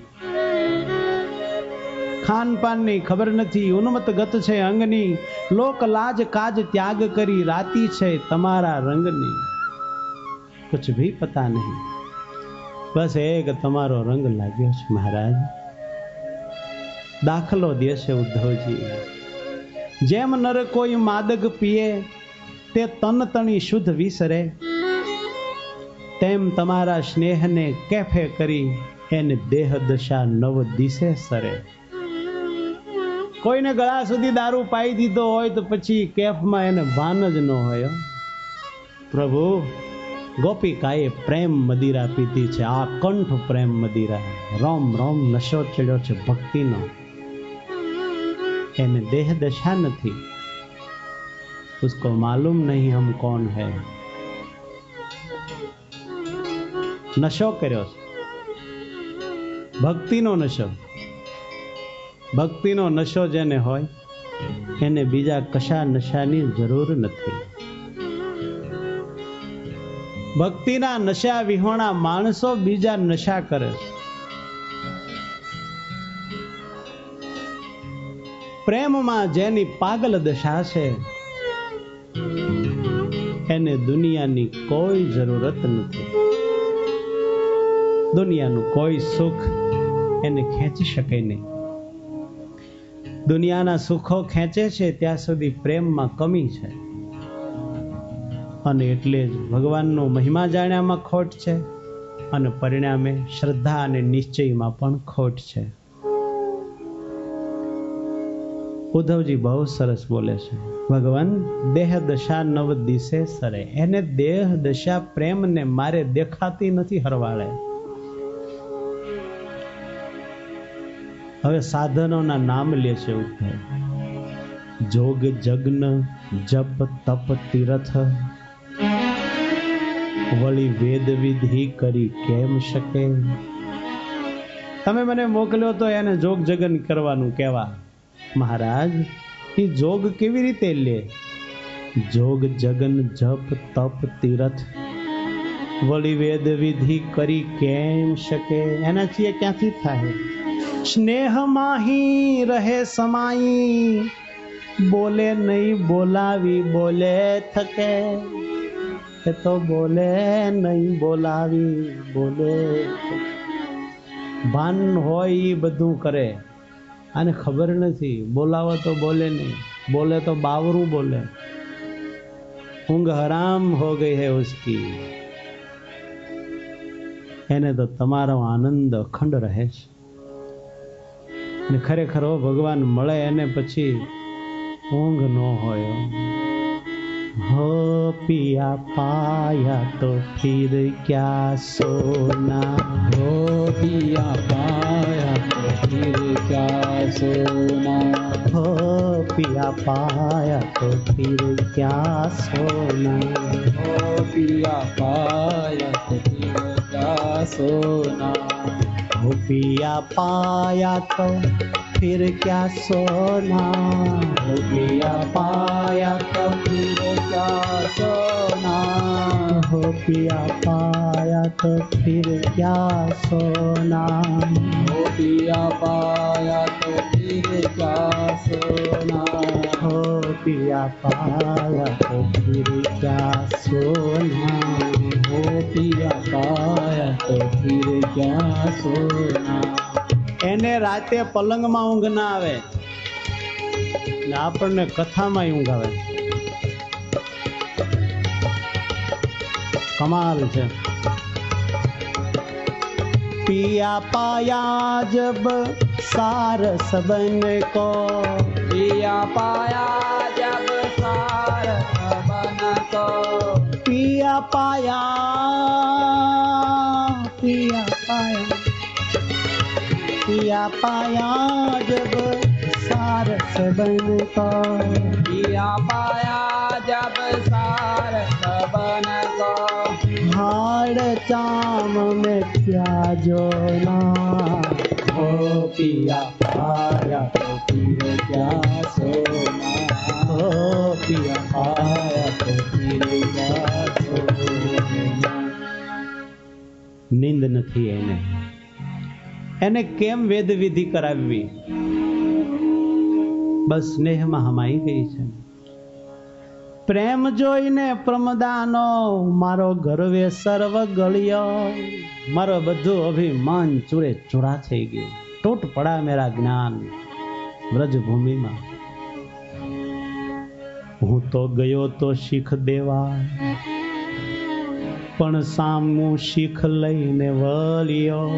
ખાન પાનની ખબર નથી. ઉન્મત ગત છે અંગની. લોક લાજ કાજ ત્યાગ કરી રાતી છે તમારા રંગની. कुछ भी पता नहीं. बस एक તમારો રંગ લાગ્યો છે મહારાજ. દાખલો દે છે ઉદ્ધવજી. જેમ નર કોઈ માદક પીએ તે તન તણી શુદ્ધ વિસરે, તેમ તમારા સ્નેહને કેફે કરી એને દેહ દશા નવ દિશે સરે. કોઈને ગળા સુધી દારૂ પાઈ દીધો હોય તો પછી કેફમાં એને ભાન જ ન હોય. પ્રભુ ગોપિકાએ પ્રેમ મદિરા પીધી છે. આ કંઠ પ્રેમ મદિરા. રોમ રોમ નશો ચડ્યો છે ભક્તિનો. એને દેહ દશા નથી. उसको मालूम नहीं हम कौन है. નશો કર્યો છે. ભક્તિનો નશો. ભક્તિનો નશો જેને હોય એને બીજા કશા નશાની જરૂર નથી. ભક્તિના નશા વિહોણા માણસો બીજા નશા કરે છે. પ્રેમમાં જેની પાગલ દશા છે એને દુનિયાની કોઈ જરૂરત નથી. દુનિયાનું કોઈ સુખ એને ખેંચી શકે નહીં. દુનિયાના સુખો ખેંચે છે ત્યાં સુધી પ્રેમમાં કમી છે. અને એટલે જ ભગવાનનો મહિમા જાણ્યામાં ખોટ છે અને પરિણામે શ્રદ્ધા અને નિશ્ચયમાં પણ ખોટ છે. ઉદ્ધવજી બહુ સરસ બોલે છે. ભગવાન દેહ દશા નવ દિશે સરે. એને દેહ દશા પ્રેમને મારે દેખાતી નથી હરવાળે. હવે સાધનોના નામ લે છે ઉદ્ધવ. જોગ જગ્ન જપ તપ તીર્થ વળી વેદ વિધિ કરી કેમ શકે? તમે મને મોકલ્યો તો એને જોગ જગન કરવાનું કહેવા. મહારાજ, એ જોગ કેવી રીતે લે? જોગ જગન જપ તપ તીરથ વળી વેદ વિધિ કરી કેમ શકે? એના છીએ ક્યાંથી થાય? સ્નેહ માહી રહે સમાઈ, બોલે નહીં બોલાવી બોલે થકે. એ તો બોલે નહીં બોલાવી બોલે. ભાન હોય એ બધું કરે, આને ખબર નથી. બોલાવો તો બોલે નહીં, બોલે તો બાવરું બોલે. ઊંઘ હરામ હો ગઈ है उसकी. એને તો તમારો આનંદ અખંડ રહે છે. ને ખરેખર ભગવાન મળે એને પછી ઊંઘ ન હોય. हो पिया पाया तो फिर क्या सोना, हो पिया पाया तो फिर क्या सोना, हो पिया पाया तो फिर क्या सोना, हो पिया पाया तो फिर क्या सोना, हो पिया पाया तो फिर क्या सोना, हो पिया पाया तो फिर क्या सोना, हो पिया पाया तो फिर क्या सोना, हो पिया पाया तो फिर क्या सोना, हो पिया पाया तो फिर क्या सोना, हो पिया पाया तो फिर क्या सोना. એને રાતે પલંગમાં ઊંઘ ના આવે ને આપણને કથામાં ઊંઘ આવે. કમાલ છે. पिया पाया जब सारस बन को, पिया पाया जब सारस बन को, पिया पाया पिया पाया जब सारस बन को, पिया पाया जब सारस बन को, हाड़ चाम में क्या जोना, हो पिया पाया तो फिर क्या सोना, हो पिया पाया तो फिर क्या सोना. નીંદ નથી એને કેમ વેદ વિધિ કરાવવી? બસ સ્નેહમાં હમાઈ ગઈ છે. પ્રેમ જોઈને પ્રમદાનો મારો ગર્વે સર્વ ગળ્યો, મારો બધું અભિમાન ચૂરે ચૂરા થઈ ગયું. તૂટ પડા મેરા જ્ઞાન વ્રજભૂમિમાં. હું તો ગયો તો શીખ દેવા, પણ સામું શીખ લઈને વળ્યો.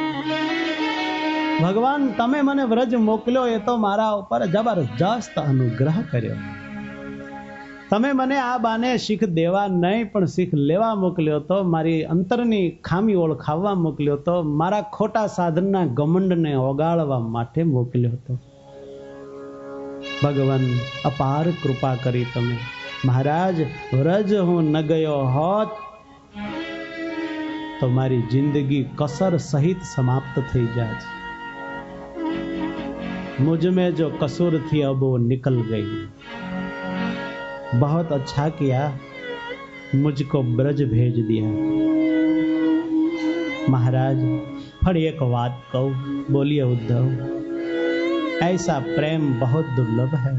ભગવાન તમે મને વ્રજ મોકલ્યો એ તો મારા ઉપર જબરજસ્ત અનુગ્રહ કર્યો. તમે મને આ બાને શીખ દેવા નહીં પણ શીખ લેવા મોકલ્યો તો, મારી અંતરની ખામી ઓળખાવવા મોકલ્યો તો, મારા ખોટા સાધનના ઘમંડને ઓગાળવા માટે મોકલ્યો હતો. ભગવાન અપાર કૃપા કરી તમે. મહારાજ, વ્રજ હું ન ગયો હોત તો મારી જિંદગી કસર સહિત સમાપ્ત થઈ જાત. मुझ में जो कसूर थी अब वो निकल गई. बहुत अच्छा किया, मुझको ब्रज भेज दिया. महाराज फड़ी एक बात कहूं, बोलिए उद्धव, ऐसा प्रेम बहुत दुर्लभ है.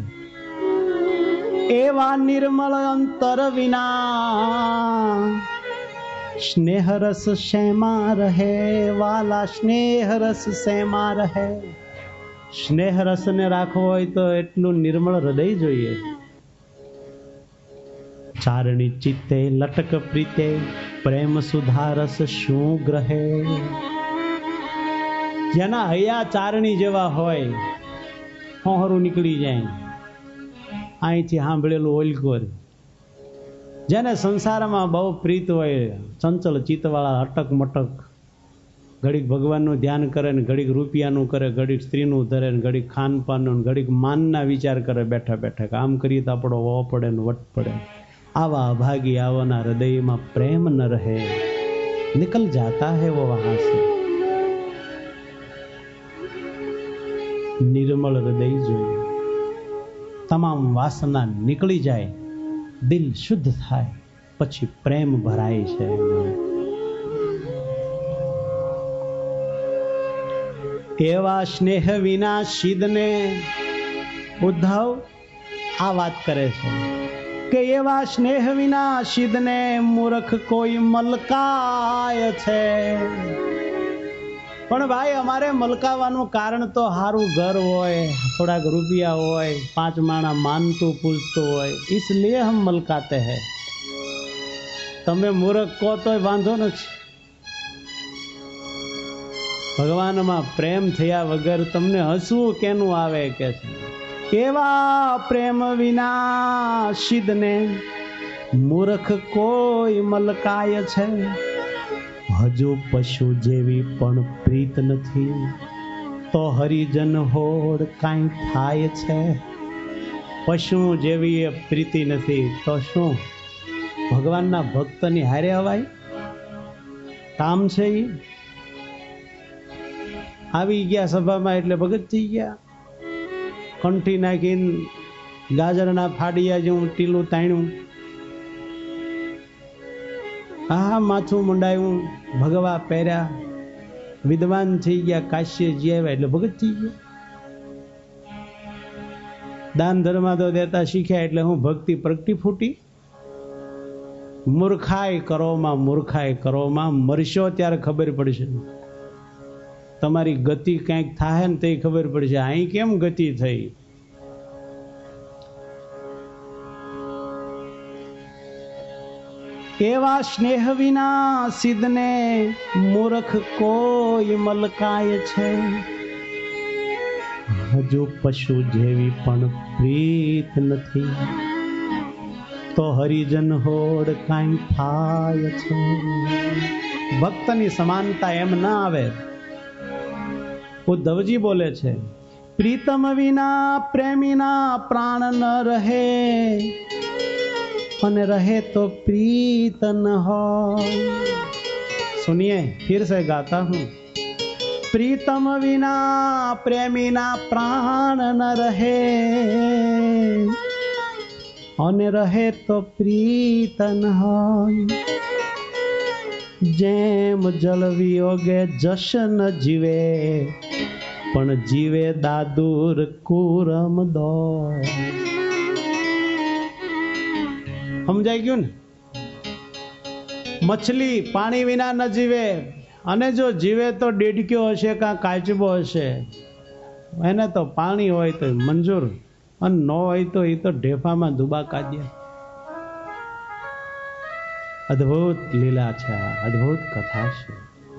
एवा निर्मल अंतर विना स्नेह रस शेमा रहे, वाला स्नेह रस शेमा રહે. સ્નેહ રસને રાખવો હોય તો એટલું નિર્મળ હૃદય જોઈએ. ચારણી ચિત્તે લટક પ્રીતે પ્રેમ સુધા રસ શું ગ્રહે. જેના હૈયા ચારણી જેવા હોય, હોહરું નીકળી જાય, અહીંથી સાંભળેલું ઓલકોર. જેને સંસારમાં બહુ પ્રીત હોય, ચંચળ ચિત્તવાળા, અટક મટક, ઘડીક ભગવાનનું ધ્યાન કરે ને ઘડીક રૂપિયાનું કરે, ઘડીક સ્ત્રીનું ધરે ને ઘડીક ખાનપાનનું, ઘડીક માનના વિચાર કરે બેઠા બેઠા. આમ કરીએ તો આપણો વો પડે ને વટ પડે. आवा अभागी आवना हृदय में प्रेम न रहे, निकल जाता है वो वहां से। निर्मल हृदय જોઈએ, તમામ વાસના નીકળી જાય, દિલ શુદ્ધ થાય, પછી પ્રેમ ભરાય છે। એવા સ્નેહ વિના શીદને, ઉદ્ધવ આ વાત કરે છે કે એવા સ્નેહ વિના શીદને મૂર્ખ કોઈ મલકાય છે। પણ ભાઈ અમારે મલકાવાનું કારણ તો હારું ઘર હોય, થોડાક રૂપિયા હોય, 5 માણા માનતું પૂજતું હોય, इसलिए हम મલકાતે હૈ। તમે મૂર્ખ કહો તોય વાંધો નથી, ભગવાનમાં પ્રેમ થયા વગર તમને હસવું કેનું આવે કે છે। એવા પ્રેમ વિના શીદને મૂર્ખ કોઈ મલકાય છે। હજુ પશુ જેવી પણ પ્રીત નથી, તો હરિજન હોડ કાંઈ થાય છે। પશુ જેવી એ પ્રીતિ નથી તો શું ભગવાનના ભક્તની હારે હવાય? કામ છે ઈ? આવી ગયા સભામાં એટલે ભગત થઈ ગયા, કંઠી નાખીને ગાજરના ફાડિયા જેવું ટીલું તાણ્યું, હા માથું મુંડાયું, ભગવા પહેર્યા, વિદ્વાન થઈ ગયા, કાશ્યજી આવ્યા એટલે ભગત થઈ ગયા। દાન ધર્મા તો દેતા શીખ્યા એટલે હું ભક્તિ પ્રગટી ફૂટી। મૂર્ખાઈ કરોમાં મરશો ત્યારે ખબર પડશે, તમારી ગતિ કંઈક થાય ને તે ખબર પડશે, અહીં કેમ ગતિ થઈ। એવા સ્નેહ વિના સિદ્ધને મૂર્ખ કોઈ મલકાય છે। હજુ પશુ જેવી પણ પ્રીત નથી, તો હરિજન હોડ કાંઈ થાય છે। ભક્તની સમાનતા એમ ના આવે। ઉદ્ધવજી બોલે છે, પ્રીતમ વિના પ્રેમીના प्राण न रहे, અને रहे तो प्रीत न हो। सुनिए फिर से गाता हूं। प्रीतम विना प्रेमीना प्राण न रहे, અને रहे तो प्रीत न हो। જેમ જલ વિયોગે જશ ન જીવે, પણ જીવે દાદુર કુરમ દો। સમજાઈ ગયું ને? મછલી પાણી વિના ન જીવે, અને જો જીવે તો ડેડક્યો હશે કાં કાચબો હશે, એને તો પાણી હોય તો મંજૂર, અને ન હોય તો એ તો ઢેફામાં દુબા કાઢ્યા। અદ્ભુત લીલા છે, અદ્ભુત કથા છે।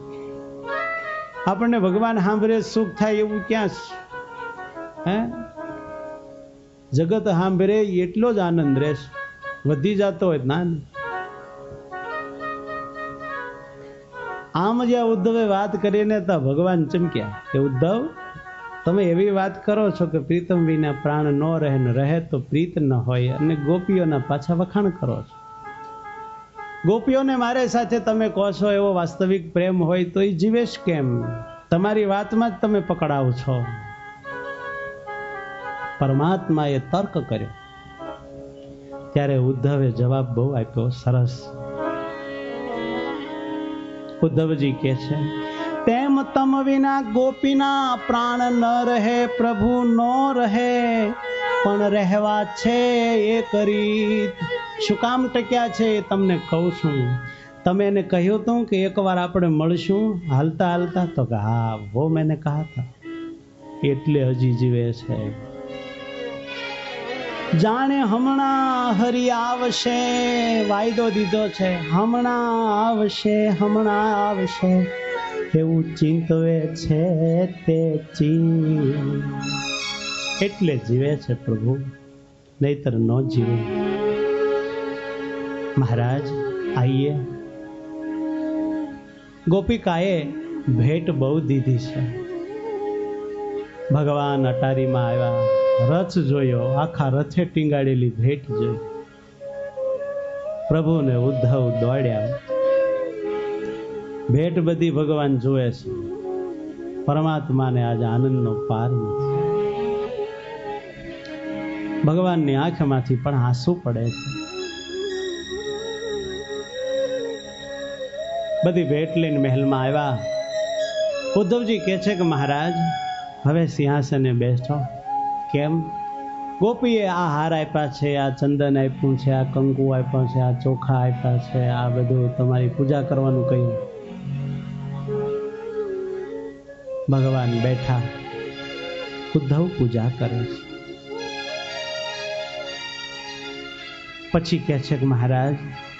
આપણને ભગવાન સાંભળે સુખ થાય એવું ક્યાં છે? જગત સાંભળે એટલો જ આનંદ રહેશે, વધી જતો હોય ના। આમ જ્યાં ઉદ્ધવે વાત કરીને તો ભગવાન ચમક્યા કે ઉદ્ધવ તમે એવી વાત કરો છો કે પ્રીતમ વિના પ્રાણ ન રહે, ને રહે તો પ્રીત ન હોય, અને ગોપીઓના પાછા વખાણ કરો છો। ગોપીઓને મારે સાથે તમે કહો છો એવો વાસ્તવિક પ્રેમ હોય તો એ જીવેશ કેમ? તમારી વાતમાં જ તમે પકડાવ છો। પરમાત્માએ તર્ક કર્યો ત્યારે ઉદ્ધવે જવાબ બહુ આપ્યો, સરસ। ઉદ્ધવજી કહે છે, તેમ તમ વિના ગોપીના प्राण ન રહે, પ્રભુ નો રહે, પણ રહેવા છે એક રીત। શું કામ ટક્યા છે એ તમને કહું છું। તમે એને કહ્યું હતું કે એકવાર આપણે મળશું હાલતા હાલતા, તો કે હા वो मैंने कहा था, એટલે હજી જીવે છે। જાણે હમણાં હરિ આવશે, વાયદો દીધો છે, હમણાં આવશે એવું ચિંતવે છે તે એટલે જીવે છે પ્રભુ, નહીતર ન જીવે। महाराज आइए। गोपिकाए भेट बहु दीधी है। भगवान अटारी में आया, रथ जोयो, आखा रथे टींगाड़ेली भेट जोई। પ્રભુને ઉદ્ધવ દોડ્યા. ભેટ બધી ભગવાન જોવે છે, પરમાત્માને આજે આનંદનો પાર નથી. ભગવાનની આંખમાંથી પણ આંસુ પડે છે. બધી ભેટ લઈને મહેલમાં આવ્યા. ઉદ્ધવજી કહે છે કે મહારાજ હવે સિંહાસને બેસો. કેમ? ગોપીએ આ હાર આપ્યા છે, આ ચંદન આપ્યું છે, આ કંકુ આપ્યા છે, આ ચોખા આપ્યા છે, આ બધું તમારી પૂજા કરવાનું કહ્યું. ભગવાન બેઠા, ઉદ્ધવ પૂજા કરે છે. પછી કહે છે કે મહારાજ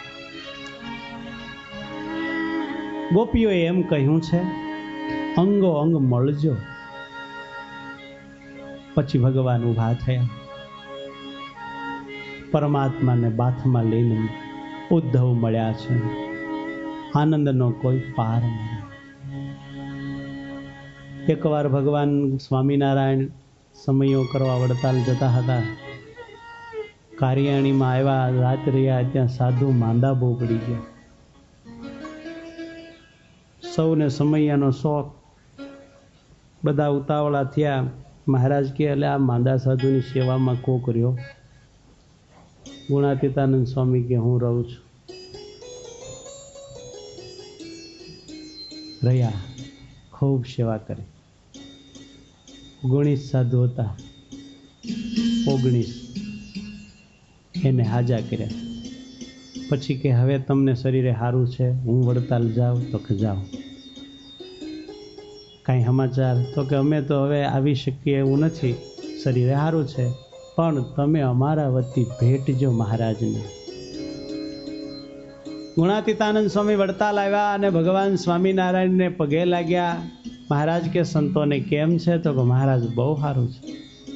ગોપીઓએ એમ કહ્યું છે અંગો અંગ મળજો. પછી ભગવાન ઊભા થયા, પરમાત્માને બાથમાં લઈને ઉદ્ધવ મળ્યા છે. આનંદનો કોઈ પાર નહીં. એકવાર ભગવાન સ્વામિનારાયણ સમયો કરવા વડતાલ જતા હતા. કારિયાણીમાં આવ્યા, રાત રહ્યા. ત્યાં સાધુ માંદા બહુ પડી ગયા. સૌને સમયાનો શોખ, બધા ઉતાવળા થયા. મહારાજ કે એટલે આ માંદા સાધુની સેવામાં કોક રહ્યો. ગુણાતીતાનંદ સ્વામી કે હું રહું છું. રહ્યા, ખૂબ સેવા કરી. 19 સાધુ હતા, 19 એને હાજા કર્યા. પછી કે હવે તમને શરીરે સારું છે, હું વડતાલ જાઉં? તો કે જાઓ. કાંઈ સમાચાર? તો કે અમે તો હવે આવી શકીએ એવું નથી, શરીરે સારું છે, પણ તમે અમારા વતી ભેટજો મહારાજને. ગુણાતીતાનંદ સ્વામી વડતાલ આવ્યા અને ભગવાન સ્વામિનારાયણને પગે લાગ્યા. મહારાજ કે સંતોને કેમ છે? તો કે મહારાજ બહુ સારું છે.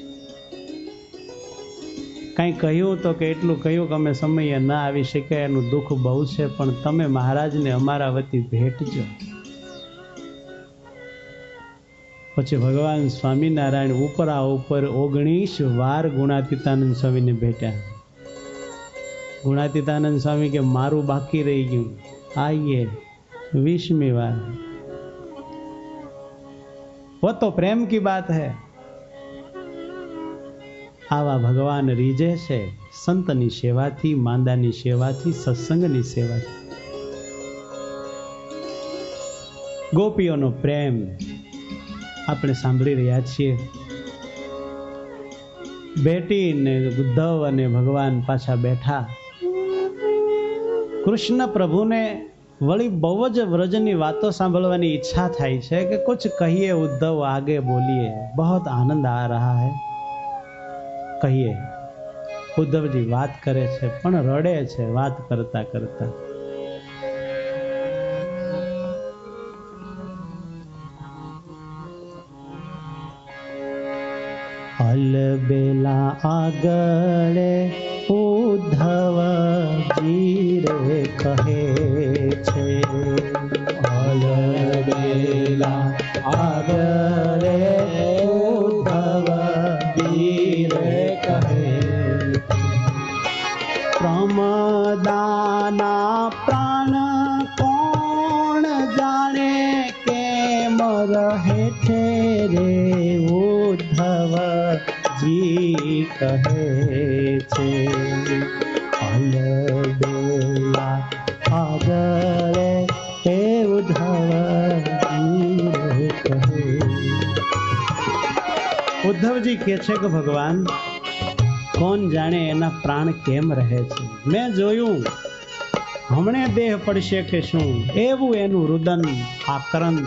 કાંઈ કહ્યું? તો કે એટલું કહ્યું કે અમે સમયે ના આવી શક્યા, એનું દુઃખ બહુ છે, પણ તમે મહારાજને અમારા વતી ભેટજો. પછી ભગવાન સ્વામિનારાયણ ઉપરા ઉપર 19 વાર ગુણાતીતાનંદ સ્વામીને ભેટ્યા. ગુણાતીતાનંદ સ્વામી કે મારું બાકી રહી ગયું, આઈએ 20મી વાર. वो तो प्रेम की बात है. આવા ભગવાન રીજે છે સંતની સેવાથી, માંદાની સેવાથી, સત્સંગની સેવાથી. ગોપીઓનો પ્રેમ આપણે સાંભળી રહ્યા છીએ. બેટીને ઉદ્ધવ અને ભગવાન પાછા બેઠા. કૃષ્ણ પ્રભુને વળી બહુ જ વ્રજની વાતો સાંભળવાની ઈચ્છા થાય છે કે કુછ કહીએ ઉદ્ધવ, આગે બોલીએ, બહોત આનંદ આ રહા હૈ. કહીએ. ઉદ્ધવજી વાત કરે છે પણ રડે છે વાત કરતા કરતા. અલબેલા આગળે ઉદ્ધવજી રે કહે છે. અલબેલા આગળે ઉદ્ધવજી રે કહે. પ્રમદાના પ્રાણ કોણ જાણે કેમ રહે છે રે ઉદ્ધવજી કહે છે. અલબેલા આગળે હે ઉદ્ધવજી કહે. ઉદ્ધવજી કહે છે કે ભગવાન કોણ જાણે એના પ્રાણ કેમ રહે છે. મેં જોયું હમણે દેહ પડશે કે શું, એવું એનું રુદન આક્રંદ.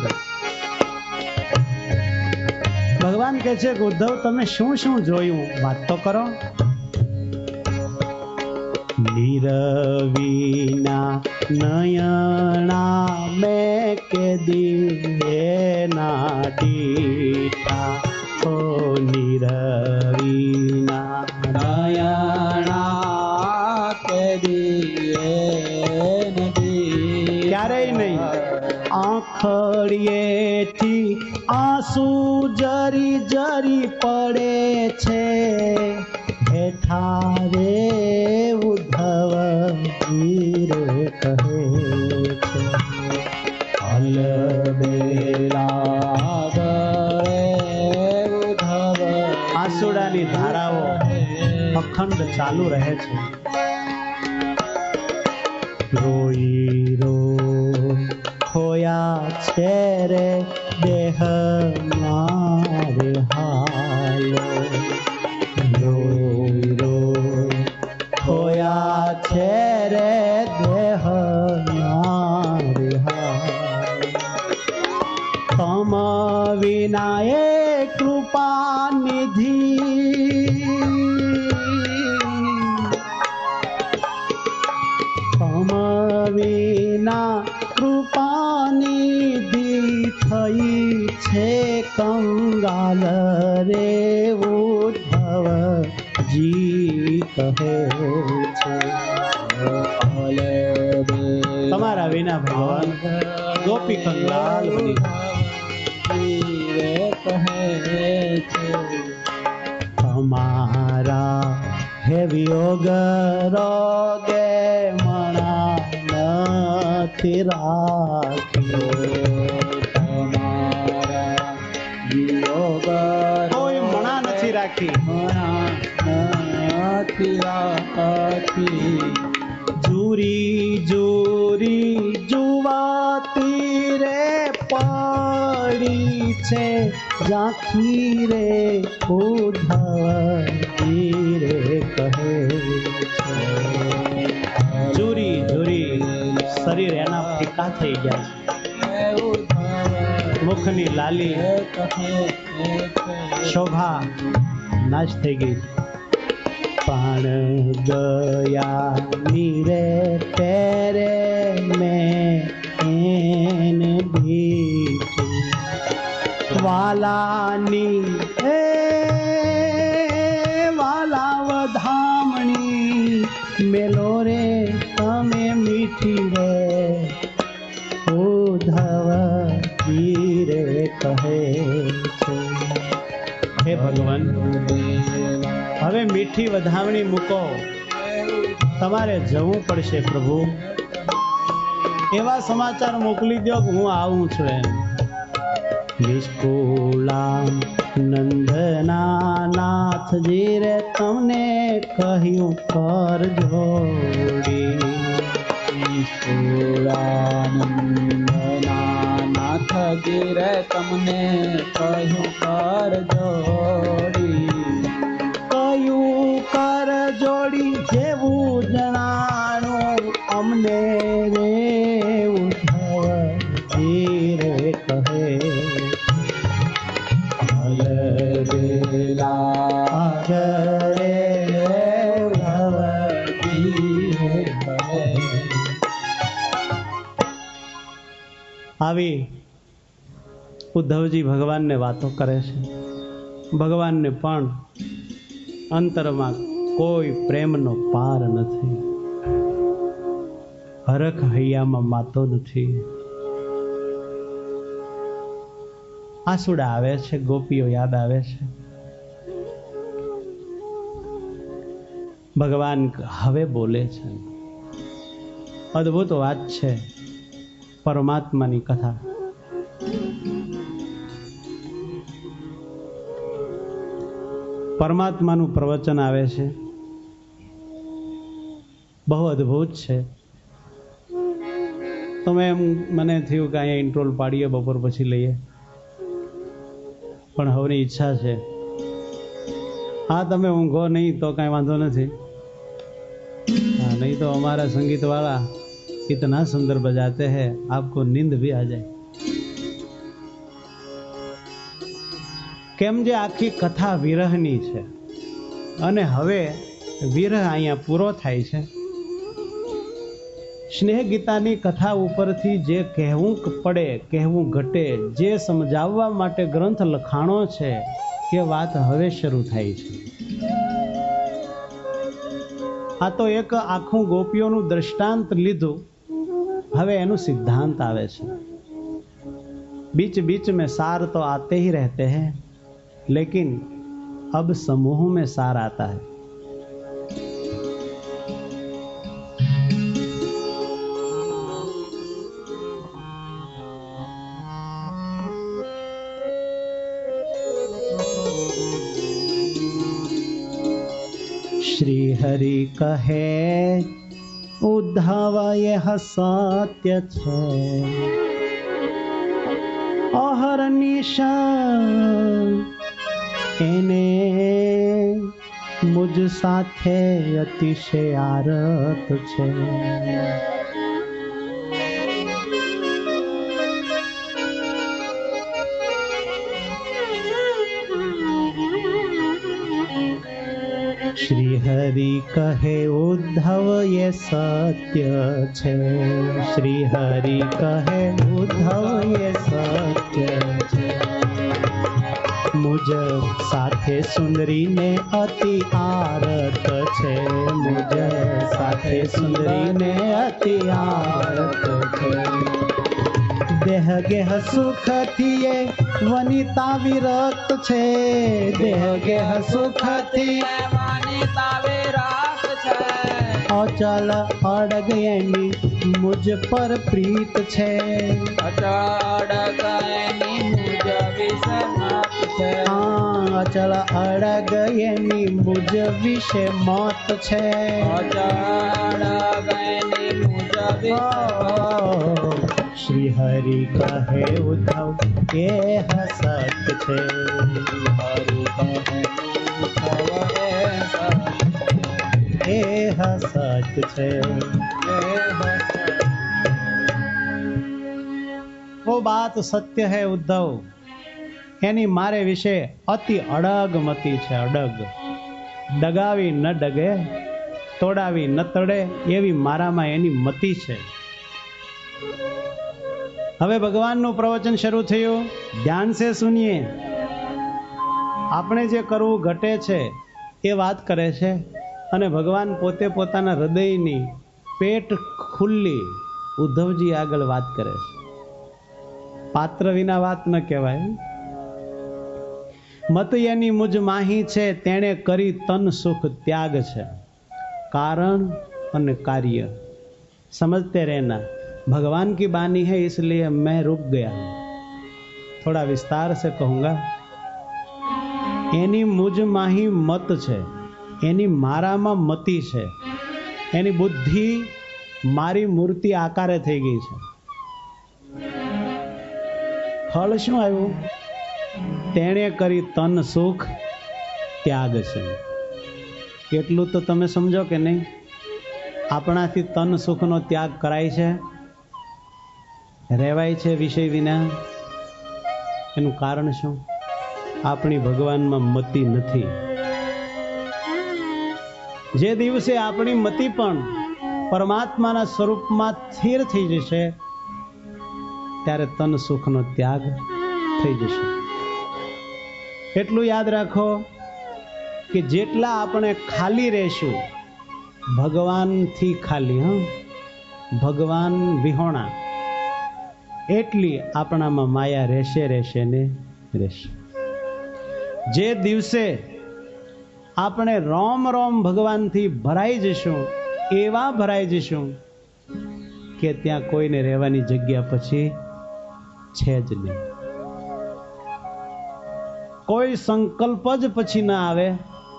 ભગવાન કહે છે કે ઉદ્ધવ તમે શું શું જોયું, વાત તો કરો. નીરવીના નયણા મેં કે દિવેના દીઠા. ઓ નીરવીના નયણા કે દિવેના દીઠા. ક્યારેય નહીં. આંખડીએથી આંસુ જરી જરી પડે છે. હેઠા રે ઉદ્ધવ વીરે કહે છે આંસુડાની ધારાઓ અખંડ ચાલુ રહે છે. રોઈ રો ખોયા છે રે દેહ મારે હાલો. રોઈ રો ખોયા છે રે દેહ મારે હાલો. તમ વિના એ કૃપા નિધિ વિના કૃપાનિધિ થઈ છે કંગાલ રે ઉદ્ધવજી કહે છે. તમારા વિના ભગવાન ગોપી કંગાલ બની કહે છે. તમારા હે વિયોગ રોગે મણા નથી રાખ્યો. તમારા વિયોગ કોઈ મણા નથી રાખી. મણા નથી રાખી. જુરી જુરી જુવાતી રે પડી છે ઝાંખી રે ઉદ્ધવજી રે કહે છે. જુરી જુરી શરીર એના ફીકા થઈ ગયા છે. મુખની લાલી શોભા નાશ થઈ ગઈ. પ્રાણ ગયા નીરે પેરે મેં ભીટી વાલાની હે વાલા વધામણી મેલો રે તમે મીઠી રે ઉદ્ધવજી રે કહે છે. હે ભગવાન, હવે મીઠી વધામણી મૂકો, તમારે જવું પડશે પ્રભુ. એવા સમાચાર મોકલી દો કે હું આવું છું એમ. નિષ્કુળામ નંદના નાથજી રે તમને કહ્યું કર જોડી. નિષ્કુળાનંદના નાથજી રે તમને કહ્યું કર જોડી. કયું કર જોડી જેવું જણાણું અમને રે ઉદ્ધવજી રે કહે. આવી ઉદ્ધવજી ભગવાનને વાતો કરે છે. ભગવાનને પણ અંતરમાં કોઈ પ્રેમનો પાર નથી. હરખ હૈયામાં માતો નથી. આંસુડા આવે છે, ગોપીઓ યાદ આવે છે. ભગવાન હવે બોલે છે. અદ્ભુત વાત છે પરમાત્માની કથા. પરમાત્માનું પ્રવચન આવે છે, બહુ અદ્ભુત છે. તો મને થયું કે અહીંયા ઇન્ટ્રોલ પાડીએ, બપોર પછી લઈએ, પણ હવની ઈચ્છા છે. હા, તમે ઊંઘો નહીં તો કાંઈ વાંધો નથી. હા, નહીં તો हमारा संगीत वाला इतना सुंदर बजाते हैं आपको नींद भी आ जाए. કેમ જે આખી કથા વિરહની છે અને હવે વિરહ અહીંયા પૂરો થાય છે. સ્નેહ ગીતાની કથા ઉપરથી જે કહેવું પડે, કહેવું ઘટે, જે સમજાવવા માટે ગ્રંથ લખાણો છે એ વાત હવે શરૂ થાય છે. આ તો એક આખું ગોપીઓનું દ્રષ્ટાંત લીધું, હવે એનું સિદ્ધાંત આવે છે. बीच बीच में सार तो आते ही रहते हैं, लेकिन अब समूह में सार आता है. श्री हरि कहे उद्धव यह सत्य छे अहर्निश એને મુજ સાથે અતિશય આરત છે. શ્રી હરિ કહે ઉદ્ધવ ये સત્ય છે. શ્રી હરિ કહે ઉદ્ધવ ये સત્ય છે. મુજ સાથે સુંદરી ને અતિ આરત છે. મુજ સાથે સુંદરી ને અતિ આરત છે. દેહ ગેહ સુખ થી વનિતા વિરક્ત છે. દેહ ગેહ સુખ થી વનિતા વિરક્ત છે. અચલ અડગ એની મુજ પર પ્રીત છે. અચળ અડગ એની મુજ વિશે છે. અચલ અડગ એની મુજ વિશે મત છે. અચળ અડગ એની મુજ વિશે શ્રી હરિ કહે ઉદ્ધવ એ સત્ય છે. હરિ કહે ઉદ્ધવ એ સત્ય છે. वो बात सत्य है उद्धव. એની મારે વિશે અતિ અડગ મતિ છે. અડગ ડગાવી ન ડગે, તોડાવી ન તડે એવી મારામાં એની મતિ છે. હવે ભગવાનનું પ્રવચન શરૂ થયું. ધ્યાન સે સુનિએ. આપણે જે કરવું ઘટે છે એ વાત કરે છે અને ભગવાન પોતે પોતાના હૃદયની પેટ ખુલ્લી ઉદ્ધવજી આગળ વાત કરે છે. પાત્ર વિના વાત ન કહેવાય. મત એની મુજ માહી છે, તેણે કરી તન સુખ ત્યાગ છે. कारण અને कार्य समझते रहना. भगवान की बानी है इसलिए मैं रुक गया. थोड़ा विस्तार से कहूंगा. एनी मुझ माही मत છે, એની મારામાં મતિ છે. એની બુદ્ધિ મારી મૂર્તિ આકારે થઈ ગઈ છે. ફળ શું આવ્યું? તેણે કરી તન સુખ ત્યાગ છે. કેટલું તો તમે સમજો કે નહીં? આપણાથી તન સુખનો ત્યાગ કરાય છે, રહેવાય છે વિષય વિના. એનું કારણ શું? આપણી ભગવાનમાં મતિ નથી. જે દિવસે આપણી મતિ પણ પરમાત્માના સ્વરૂપમાં સ્થિર થઈ જશે ત્યારે તન સુખનો ત્યાગ થઈ જશે. એટલું યાદ રાખો કે જેટલા આપણે ખાલી રહેશું, ભગવાનથી ખાલી, ભગવાન વિહોણા, એટલી આપણામાં માયા રહેશે રહેશે ને રહેશે. જે દિવસે આપણે રોમ રોમ ભગવાનથી ભરાઈ જશું, એવા ભરાઈ જશું કે ત્યાં કોઈને રહેવાની જગ્યા પછી છે જ નહીં. કોઈ સંકલ્પ જ પછી ના આવે.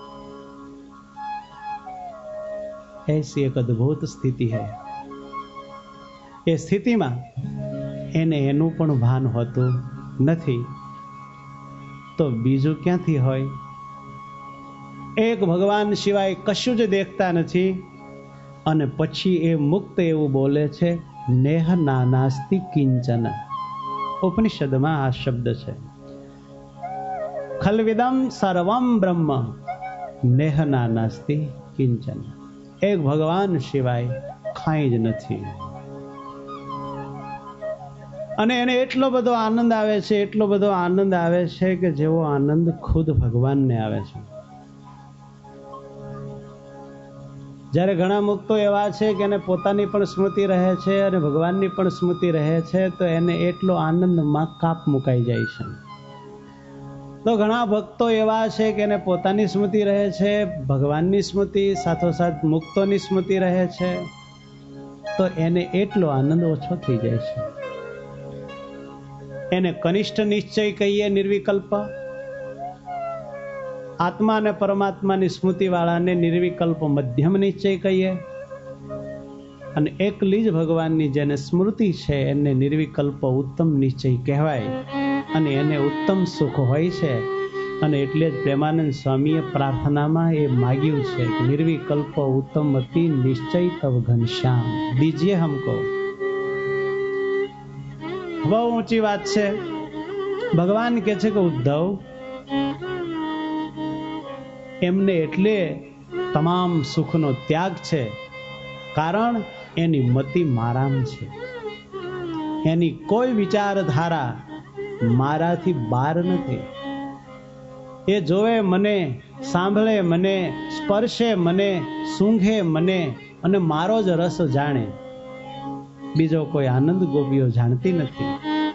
ऐसी एक अद्भुत स्थिति है. એ સ્થિતિમાં એને એનું પણ ભાન હોતું નથી તો બીજું ક્યાંથી હોય? એક ભગવાન સિવાય કશું જ દેખતા નથી અને પછી એ મુક્ત એવું બોલે છે, નેહ નાનાસ્તિ કિંચન. ઉપનિષદમાં આ શબ્દ છે. ખલવિદમ સર્વમ બ્રહ્મ નેહ નાનાસ્તિ કિંચન. એક ભગવાન સિવાય કાંઈ જ નથી. અને એને એટલો બધો આનંદ આવે છે, એટલો બધો આનંદ આવે છે કે જેવો આનંદ ખુદ ભગવાનને આવે છે. જ્યારે ઘણા મુક્તો એવા છે કે એને પોતાની પણ સ્મૃતિ રહે છે અને ભગવાનની પણ સ્મૃતિ રહે છે તો એને એટલો આનંદમાં કાપ મુકાઈ જાય છે. તો ઘણા ભક્તો એવા છે કે એને પોતાની સ્મૃતિ રહે છે, ભગવાનની સ્મૃતિ સાથોસાથ મુક્તોની સ્મૃતિ રહે છે, તો એને એટલો આનંદ ઓછો થઈ જાય છે. એને કનિષ્ઠ નિશ્ચય કહીએ, નિર્વિકલ્પ. આત્મા અને પરમાત્માની સ્મૃતિવાળાને નિર્વિકલ્પ મધ્યમ નિશ્ચય કહીએ, અને એકલી જ ભગવાનની જેને સ્મૃતિ છે એને નિર્વિકલ્પ ઉત્તમ નિશ્ચય કહેવાય, અને એને ઉત્તમ સુખ હોય છે. અને એટલે જ પ્રેમાનંદ સ્વામીએ પ્રાર્થનામાં એ માગ્યું છે કે નિર્વિકલ્પ ઉત્તમ અતિ નિશ્ચય તવ ઘનશ્યામ દીજીએ હમકો. બહુ ઊંચી વાત છે. ભગવાન કહે છે કે ઉદ્ધવ, એમને એટલે તમામ સુખનો ત્યાગ છે, કારણ એની મતિ મારામ છે. એની કોઈ વિચારધારા મારાથી બહાર નથી. એ જોવે મને, સાંભળે મને, સ્પર્શે મને, સૂંઘે મને, અને મારો જ રસ જાણે. બીજો કોઈ આનંદ ગોપીઓ જાણતી નથી.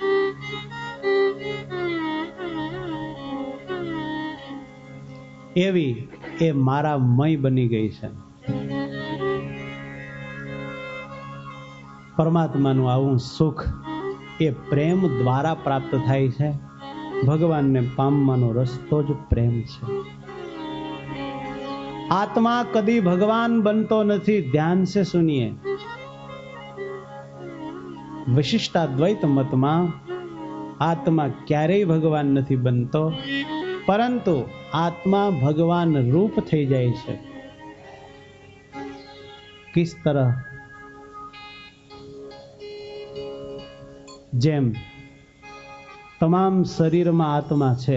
એવી એ મારા મય બની ગઈ છે. પરમાત્માનું આવું સુખ એ પ્રેમ દ્વારા પ્રાપ્ત થાય છે. ભગવાનને પામવાનો રસ્તો જ પ્રેમ છે. આત્મા કદી ભગવાન બનતો નથી. ધ્યાન સે સુનિએ. વિશિષ્ટાદ્વૈત મતમાં આત્મા ક્યારેય ભગવાન નથી બનતો, પરંતુ આત્મા ભગવાન રૂપ થઈ જાય છે. કિસ તરહ? જેમ તમામ શરીરમાં આત્મા છે,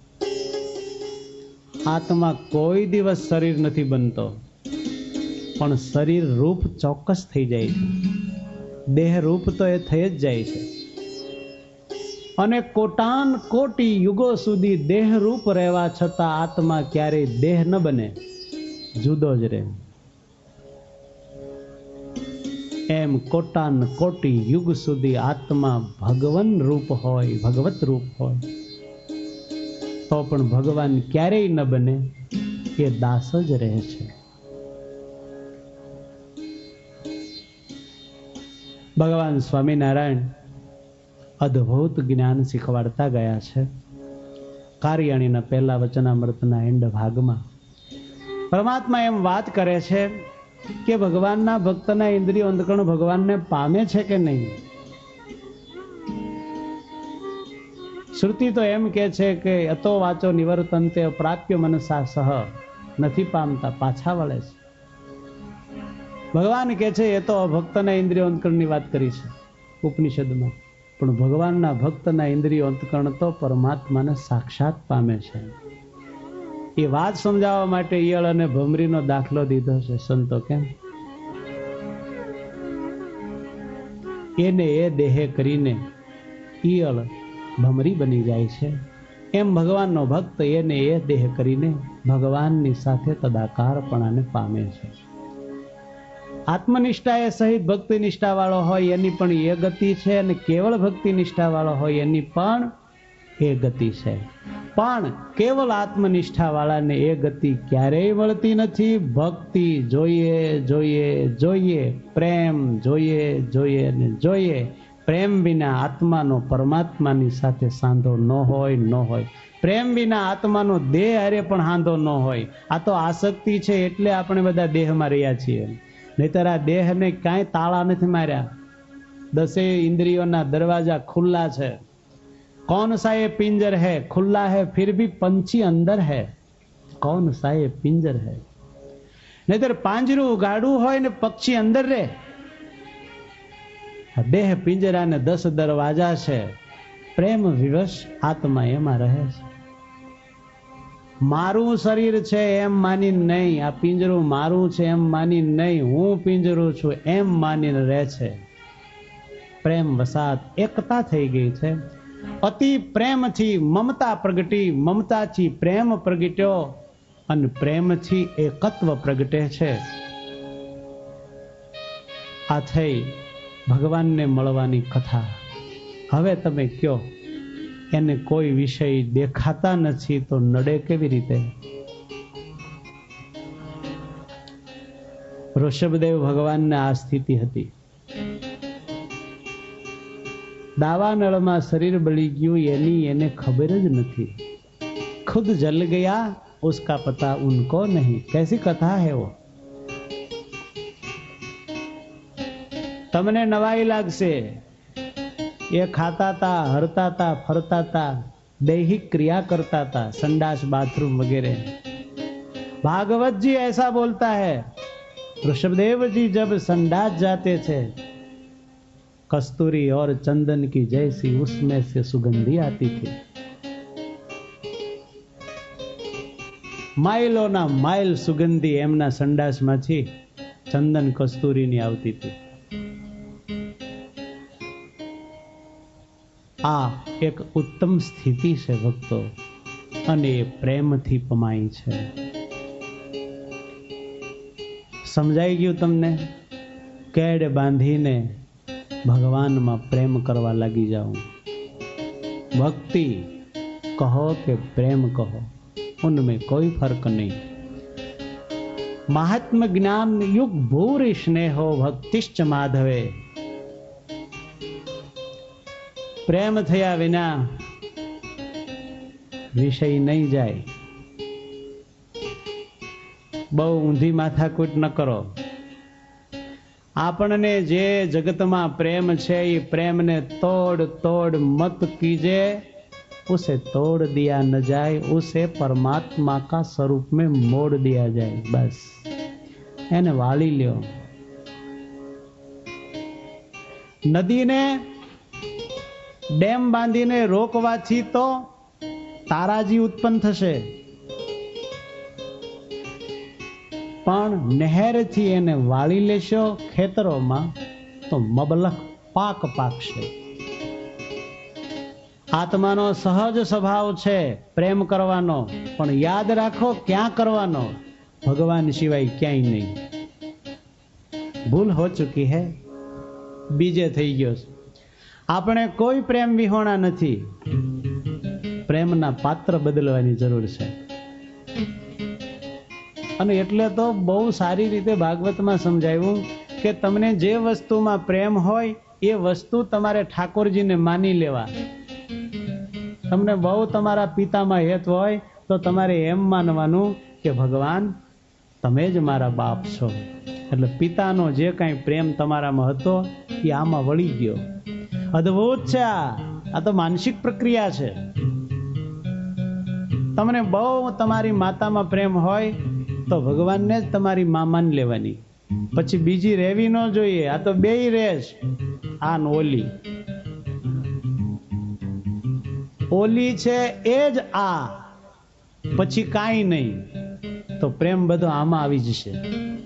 આત્મા કોઈ દિવસ શરીર નથી બનતો, પણ શરીર રૂપ ચોક્કસ થઈ જાય છે. દેહ રૂપ તો એ થઈ જ જાય છે. અને કોટાન કોટી યુગો સુધી દેહ રૂપ રહેવા છતાં આત્મા ક્યારેય દેહ ન બને, જુદો જ રહે. એમ કોટાન કોટી યુગ સુધી આત્મા ભગવાન રૂપ હોય, ભગવત રૂપ હોય, તો પણ ભગવાન ક્યારેય ન બને, એ દાસ જ રહે છે. ભગવાન સ્વામિનારાયણ અદ્ભુત જ્ઞાન શીખવાડતા ગયા છે. કાર્યાણીના પહેલા વચનામૃતના એન્ડ ભાગમાં પરમાત્મા એમ વાત કરે છે કે ભગવાનના ભક્તના ઇન્દ્રિયો અંતકરણ ભગવાનને પામે છે કે નહીં. શ્રુતિ તો એમ કે છે કે અતો વાચો નિવર્તન્તે પ્રાપ્ય મનસા સહ, નથી પામતા, પાછા વળે છે. ભગવાન કે છે એ તો ભક્તના ઇન્દ્રિયો અંતકરણની વાત કરી છે ઉપનિષદમાં, પણ ભગવાનના ભક્તના ઇન્દ્રિયો અંતકરણ તો પરમાત્માને સાક્ષાત પામે છે. એ વાત સમજાવવા માટે ઈયળ અને ભમરીનો દાખલો દીધો છે સંતો. કેમ? એને એ દેહે કરીને ઈયળ ભમરી બની જાય છે, એમ ભગવાનનો ભક્ત એને એ દેહ કરીને ભગવાનની સાથે તદાકારપણાને પામે છે. આત્મનિષ્ઠા એ સહિત ભક્તિ નિષ્ઠા વાળો હોય એની પણ એ ગતિ છે, અને કેવળ ભક્તિ નિષ્ઠા વાળો હોય એની પણ એ ગતિ છે. પણ કેવલ આત્મનિષ્ઠા વાળાને એ ગતિ ક્યારેય મળતી નથી. ભક્તિ જોઈએ જોઈએ જોઈએ, પ્રેમ જોઈએ જોઈએ ને જોઈએ. પ્રેમ વિના આત્માનો પરમાત્માની સાથે સાંધો ન હોય, ન હોય. પ્રેમ વિના આત્માનો દેહ હારે પણ સાંધો ન હોય. આ તો આસક્તિ છે, એટલે આપણે બધા દેહમાં રહ્યા છીએ. નહીતર આ દેહને કાંઈ તાળા નથી માર્યા. 10 ઇન્દ્રિયોના દરવાજા ખુલ્લા છે. कौन सा ये पिंजर है, खुला है फिर भी पंछी अंदर है. कौन सा ये पिंजर है? नहीतर પાંજરું ગાડું હોય ને પક્ષી અંદર રહે. દેહ પિંજરા ને 10 દરવાજા છે. પ્રેમ વિવશ આત્મા એમાં રહે છે. મારું શરીર છે એમ માની નહીં, આ પિંજરું મારું છે એમ માની નહીં, હું પિંજરું છું એમ માનીને રહે છે. પ્રેમ વસાત એકતા થઈ ગઈ છે. અતિ પ્રેમથી મમતા પ્રગટી, મમતાથી પ્રેમ પ્રગટ્યો, અને પ્રેમથી એકત્વ પ્રગટે છે. આ થઈ ભગવાનને મળવાની કથા. હવે તમે કયો, એને કોઈ વિષય દેખાતા નથી તો નડે કેવી રીતે? ઋષભદેવ ભગવાનને આ સ્થિતિ હતી. દાવાનળમાં શરીર બળી ગયું એની એને ખબર જ નથી. ખુદ જલ ગયા उसका पता उनको नहीं। कैसी कथा है वो? તમને નવાઈ લાગશે, એ ખાતા હતા, હરતા હતા, ફરતા હતા, दैहिक क्रिया करता था, संडास बाथरूम वगैरह। भागवत जी ऐसा बोलता है, ऋषभदेव जी जब संडास जाते थे, कस्तूरी और चंदन की जैसी उसमें से सुगंधी आती थी। माइलोना माइल सुगंधी एमना संडासमांथी चंदन कस्तूरीनी आवती थी। આ એક ઉત્તમ સ્થિતિ છે ભક્તો, અને એ પ્રેમથી પમાઈ છે। સમજાઈ ગયું તમને? કેડ બાંધીને ભગવાનમાં પ્રેમ કરવા લાગી જાઓ। ભક્તિ કહો કે પ્રેમ કહો, उनमें कोई फर्क नहीं। महात्म ज्ञान युग भूरि स्नेहो भक्तिश्च माधवे। प्रेम थया विना विषय नहीं जाए। बहु ऊंधी माथाकूट न करो। आपने जे जगत में प्रेम छे, ये प्रेम ने तोड़ तोड़ मत कीजे, उसे तोड़ दिया न जाए, उसे परमात्मा का स्वरूप में मोड़ दिया जाए। बस एने वाली ल्यो। नदी ने डेम बांधीने रोकवाथी तो ताराजी उत्पन्न थशे, पण नहेरथी एने वाળી लेशो खेतरोमां तो मबलख पाक पाकशे। आत्मानो सहज स्वभाव छे प्रेम करवानो, पण याद राखो क्या करवानो? भगवान सिवाय क्यांय नहीं। भूल हो चुकी है, बीजे थई गयो। આપણે કોઈ પ્રેમ વિહોણા નથી, પ્રેમના પાત્ર બદલવાની જરૂર છે। અને એટલે તો બહુ સારી રીતે ભાગવતમાં સમજાવ્યું કે તમને જે વસ્તુમાં પ્રેમ હોય એ વસ્તુ તમારે ઠાકોરજીને માની લેવા। તમને બહુ તમારા પિતામાં હેત હોય તો તમારે એમ માનવાનું કે ભગવાન તમે જ મારા બાપ છો। એટલે પિતાનો જે કાંઈ પ્રેમ તમારામાં હતો એ આમાં વળી ગયો। અદ્ભુત છે આ તો માનસિક પ્રક્રિયા છે। તમને બહુ તમારી માતામાં પ્રેમ હોય તો ભગવાનને જ તમારી માં માની લેવાની, પછી બીજી રહેવી ન જોઈએ। આ તો બેય રહેશ, આ ને ઓલી। ઓલી છે એ જ આ, પછી કાંઈ નહીં, તો પ્રેમ બધો આમાં આવી જશે।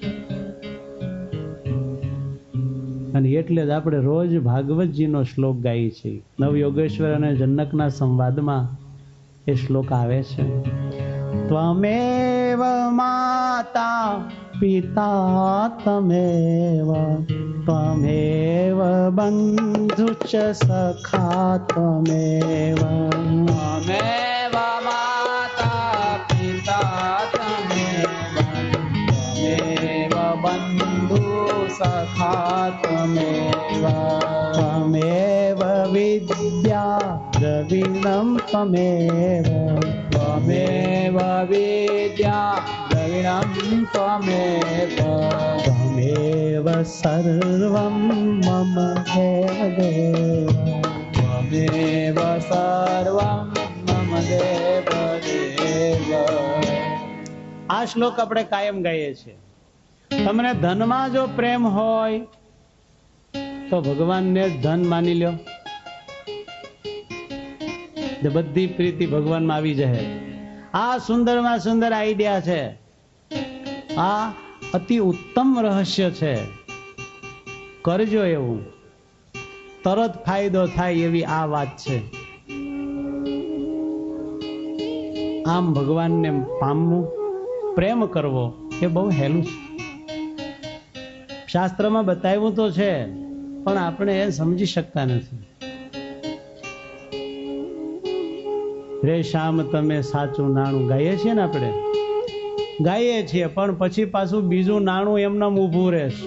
અને એટલે જ આપણે રોજ ભાગવતજીનો શ્લોક ગાઈએ છીએ। નવયોગેશ્વર અને જનકના સંવાદમાં એ શ્લોક આવે છે, ત્વમેવ માતા પિતા તમેવ, ત્વમેવ બંધુચ સખા તમેવ, त्वमेव माता पिता तमेव, त्वमेव बन्धु सखा त्वमेव, त्वमेव विद्या द्रविणं त्वमेव, त्वमेव विद्या द्रविणं त्वमेव, त्वमेव सर्वं मम देव, त्वमेव सर्वं मम देव देव। આ શ્લોક આપણે કાયમ ગાઈએ છીએ। તમને ધનમાં જો પ્રેમ હોય તો ભગવાનને ધન માની લ્યો, બધી પ્રીતિ ભગવાનમાં આવી જાય। આ સુંદરમાં સુંદર આઈડિયા છે, આ અતિ ઉત્તમ રહસ્ય છે। કરજો એવું, તરત ફાયદો થાય એવી આ વાત છે। આમ ભગવાનને પામવું, પ્રેમ કરવો એ બહુ હેલું છે। શાસ્ત્રમાં બતાવ્યું તો છે, પણ આપણે એ સમજી શકતા નથી। રે શ્યામ તમે સાચું નાણું ગાઈએ છીએ ને, આપણે ગાઈએ છીએ, પણ પછી પાછું બીજું નાણું એમનામ ઊભું રહેશે,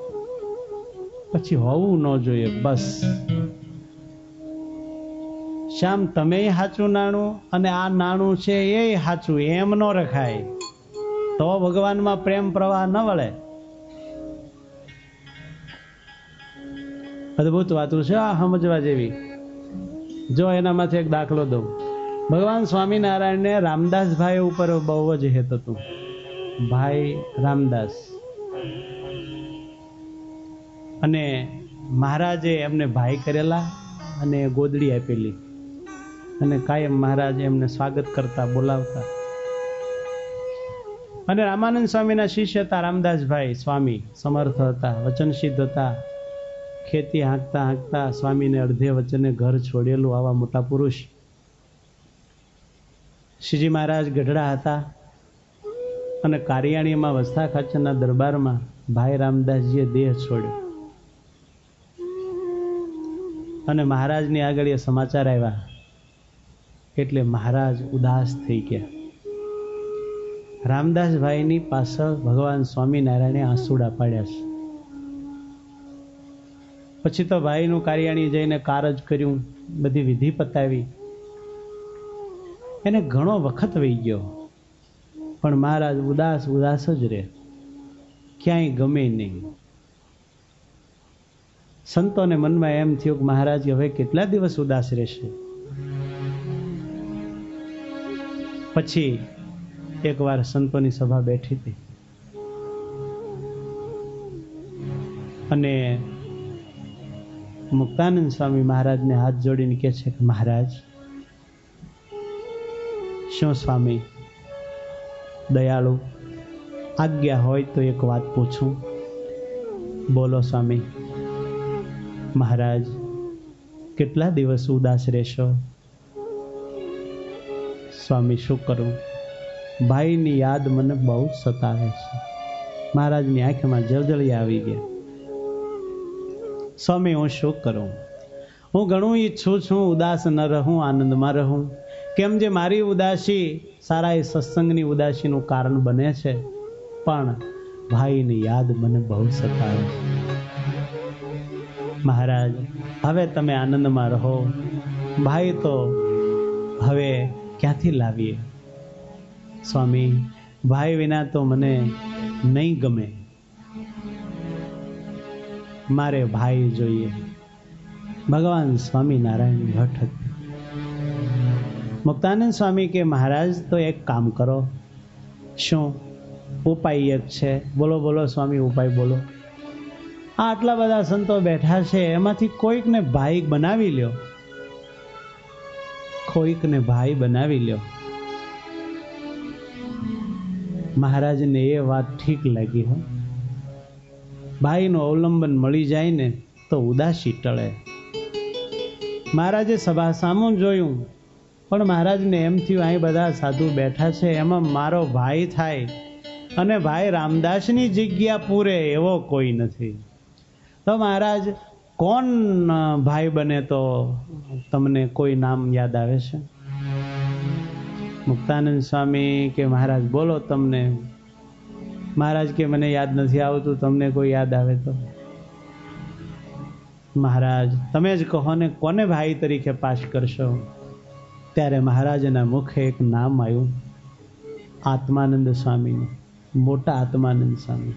પછી હોવું ન જોઈએ। બસ શ્યામ તમે સાચું નાણું અને આ નાણું છે એ સાચું એમ ન રખાય, તો ભગવાનમાં પ્રેમ પ્રવાહ ન વળે. અદભુત વાતું છે આ, સમજવા જેવી. જો એનામાંથી એક દાખલો દઉં. ભગવાન સ્વામિનારાયણને રામદાસભાઈ ઉપર બહુ જ હેત હતું. ભાઈ રામદાસ, અને મહારાજે એમને ભાઈ કરેલા અને ગોદડી આપેલી, અને કાયમ મહારાજ એમને સ્વાગત કરતા, બોલાવતા. અને રામાનંદ સ્વામીના શિષ્ય હતા રામદાસભાઈ સ્વામી, સમર્થ હતા, વચનસિદ્ધ હતા. ખેતી હાંકતા હાંકતા સ્વામીને અડધે વચને ઘર છોડેલું આવા મોટા પુરુષ. શ્રીજી મહારાજ ગઢડા હતા અને કારિયાણીમાં વસ્તા ખાચરના દરબારમાં ભાઈ રામદાસજીએ દેહ છોડ્યો. અને મહારાજની આગળ એ સમાચાર આવ્યા એટલે મહારાજ ઉદાસ થઈ ગયા. રામદાસભાઈની પાછળ ભગવાન સ્વામિનારાયણે આંસુડા પાડ્યા છે. પછી તો ભાઈનું કારિયાણી જઈને કારજ કર્યું, બધી વિધિ પતાવી. એને ઘણો વખત વહી ગયો, પણ મહારાજ ઉદાસ ઉદાસ જ રહે, ક્યાંય ગમે નહીં. સંતોને મનમાં એમ થયું કે મહારાજ હવે કેટલા દિવસ ઉદાસ રહેશે. પછી એકવાર સંતોની સભા બેઠી હતી અને મુક્તાનંદ સ્વામી મહારાજને હાથ જોડીને કહે છે કે મહારાજ, શું સ્વામી દયાળુ, આજ્ઞા હોય તો એક વાત પૂછું? બોલો સ્વામી. મહારાજ, કેટલા દિવસ ઉદાસ રહેશો? સ્વામી, શું કરું, ભાઈની યાદ મને બહુ સતાવે છે. મહારાજની આંખમાં જળજળી આવી ગયા. સ્વામી, હું શું કરું? હું ઘણું ઈચ્છું છું ઉદાસ ન રહું, આનંદમાં રહું. કેમ જે મારી ઉદાસી સારા એ સત્સંગની ઉદાસીનું કારણ બને છે, પણ ભાઈની યાદ મને બહુ સતાવે છે. મહારાજ, હવે તમે આનંદમાં રહો, ભાઈ તો હવે ક્યાંથી લાવીએ? સ્વામી, ભાઈ વિના તો મને નહીં ગમે, મારે ભાઈ જોઈએ. ભગવાન સ્વામિનારાયણ હઠ હતી. મુક્તાનંદ સ્વામી કે મહારાજ, તો એક કામ કરો. શું ઉપાય? એક છે. બોલો બોલો સ્વામી, ઉપાય બોલો. આટલા બધા સંતો બેઠા છે, એમાંથી કોઈકને ભાઈ બનાવી લ્યો, કોઈકને ભાઈ બનાવી લ્યો. મહારાજને એ વાત ઠીક લાગી. હો, ભાઈનું અવલંબન મળી જાય ને તો ઉદાસી ટળે. મહારાજે સભા સામું જોયું, પણ મહારાજને એમ થયું અહીં બધા સાધુ બેઠા છે, એમાં મારો ભાઈ થાય અને ભાઈ રામદાસની જગ્યા પૂરે એવો કોઈ નથી. તો મહારાજ, કોણ ભાઈ બને તો તમને કોઈ નામ યાદ આવે છે? મુક્તાનંદ સ્વામી કે મહારાજ બોલો તમને. મહારાજ કે મને યાદ નથી આવતું, તમને કોઈ યાદ આવે તો? મહારાજ, તમે જ કહો ને, કોને ભાઈ તરીકે પાસ કરશો? ત્યારે મહારાજના મુખે એક નામ આવ્યું, આત્માનંદ સ્વામીનું, મોટા આત્માનંદ સ્વામી.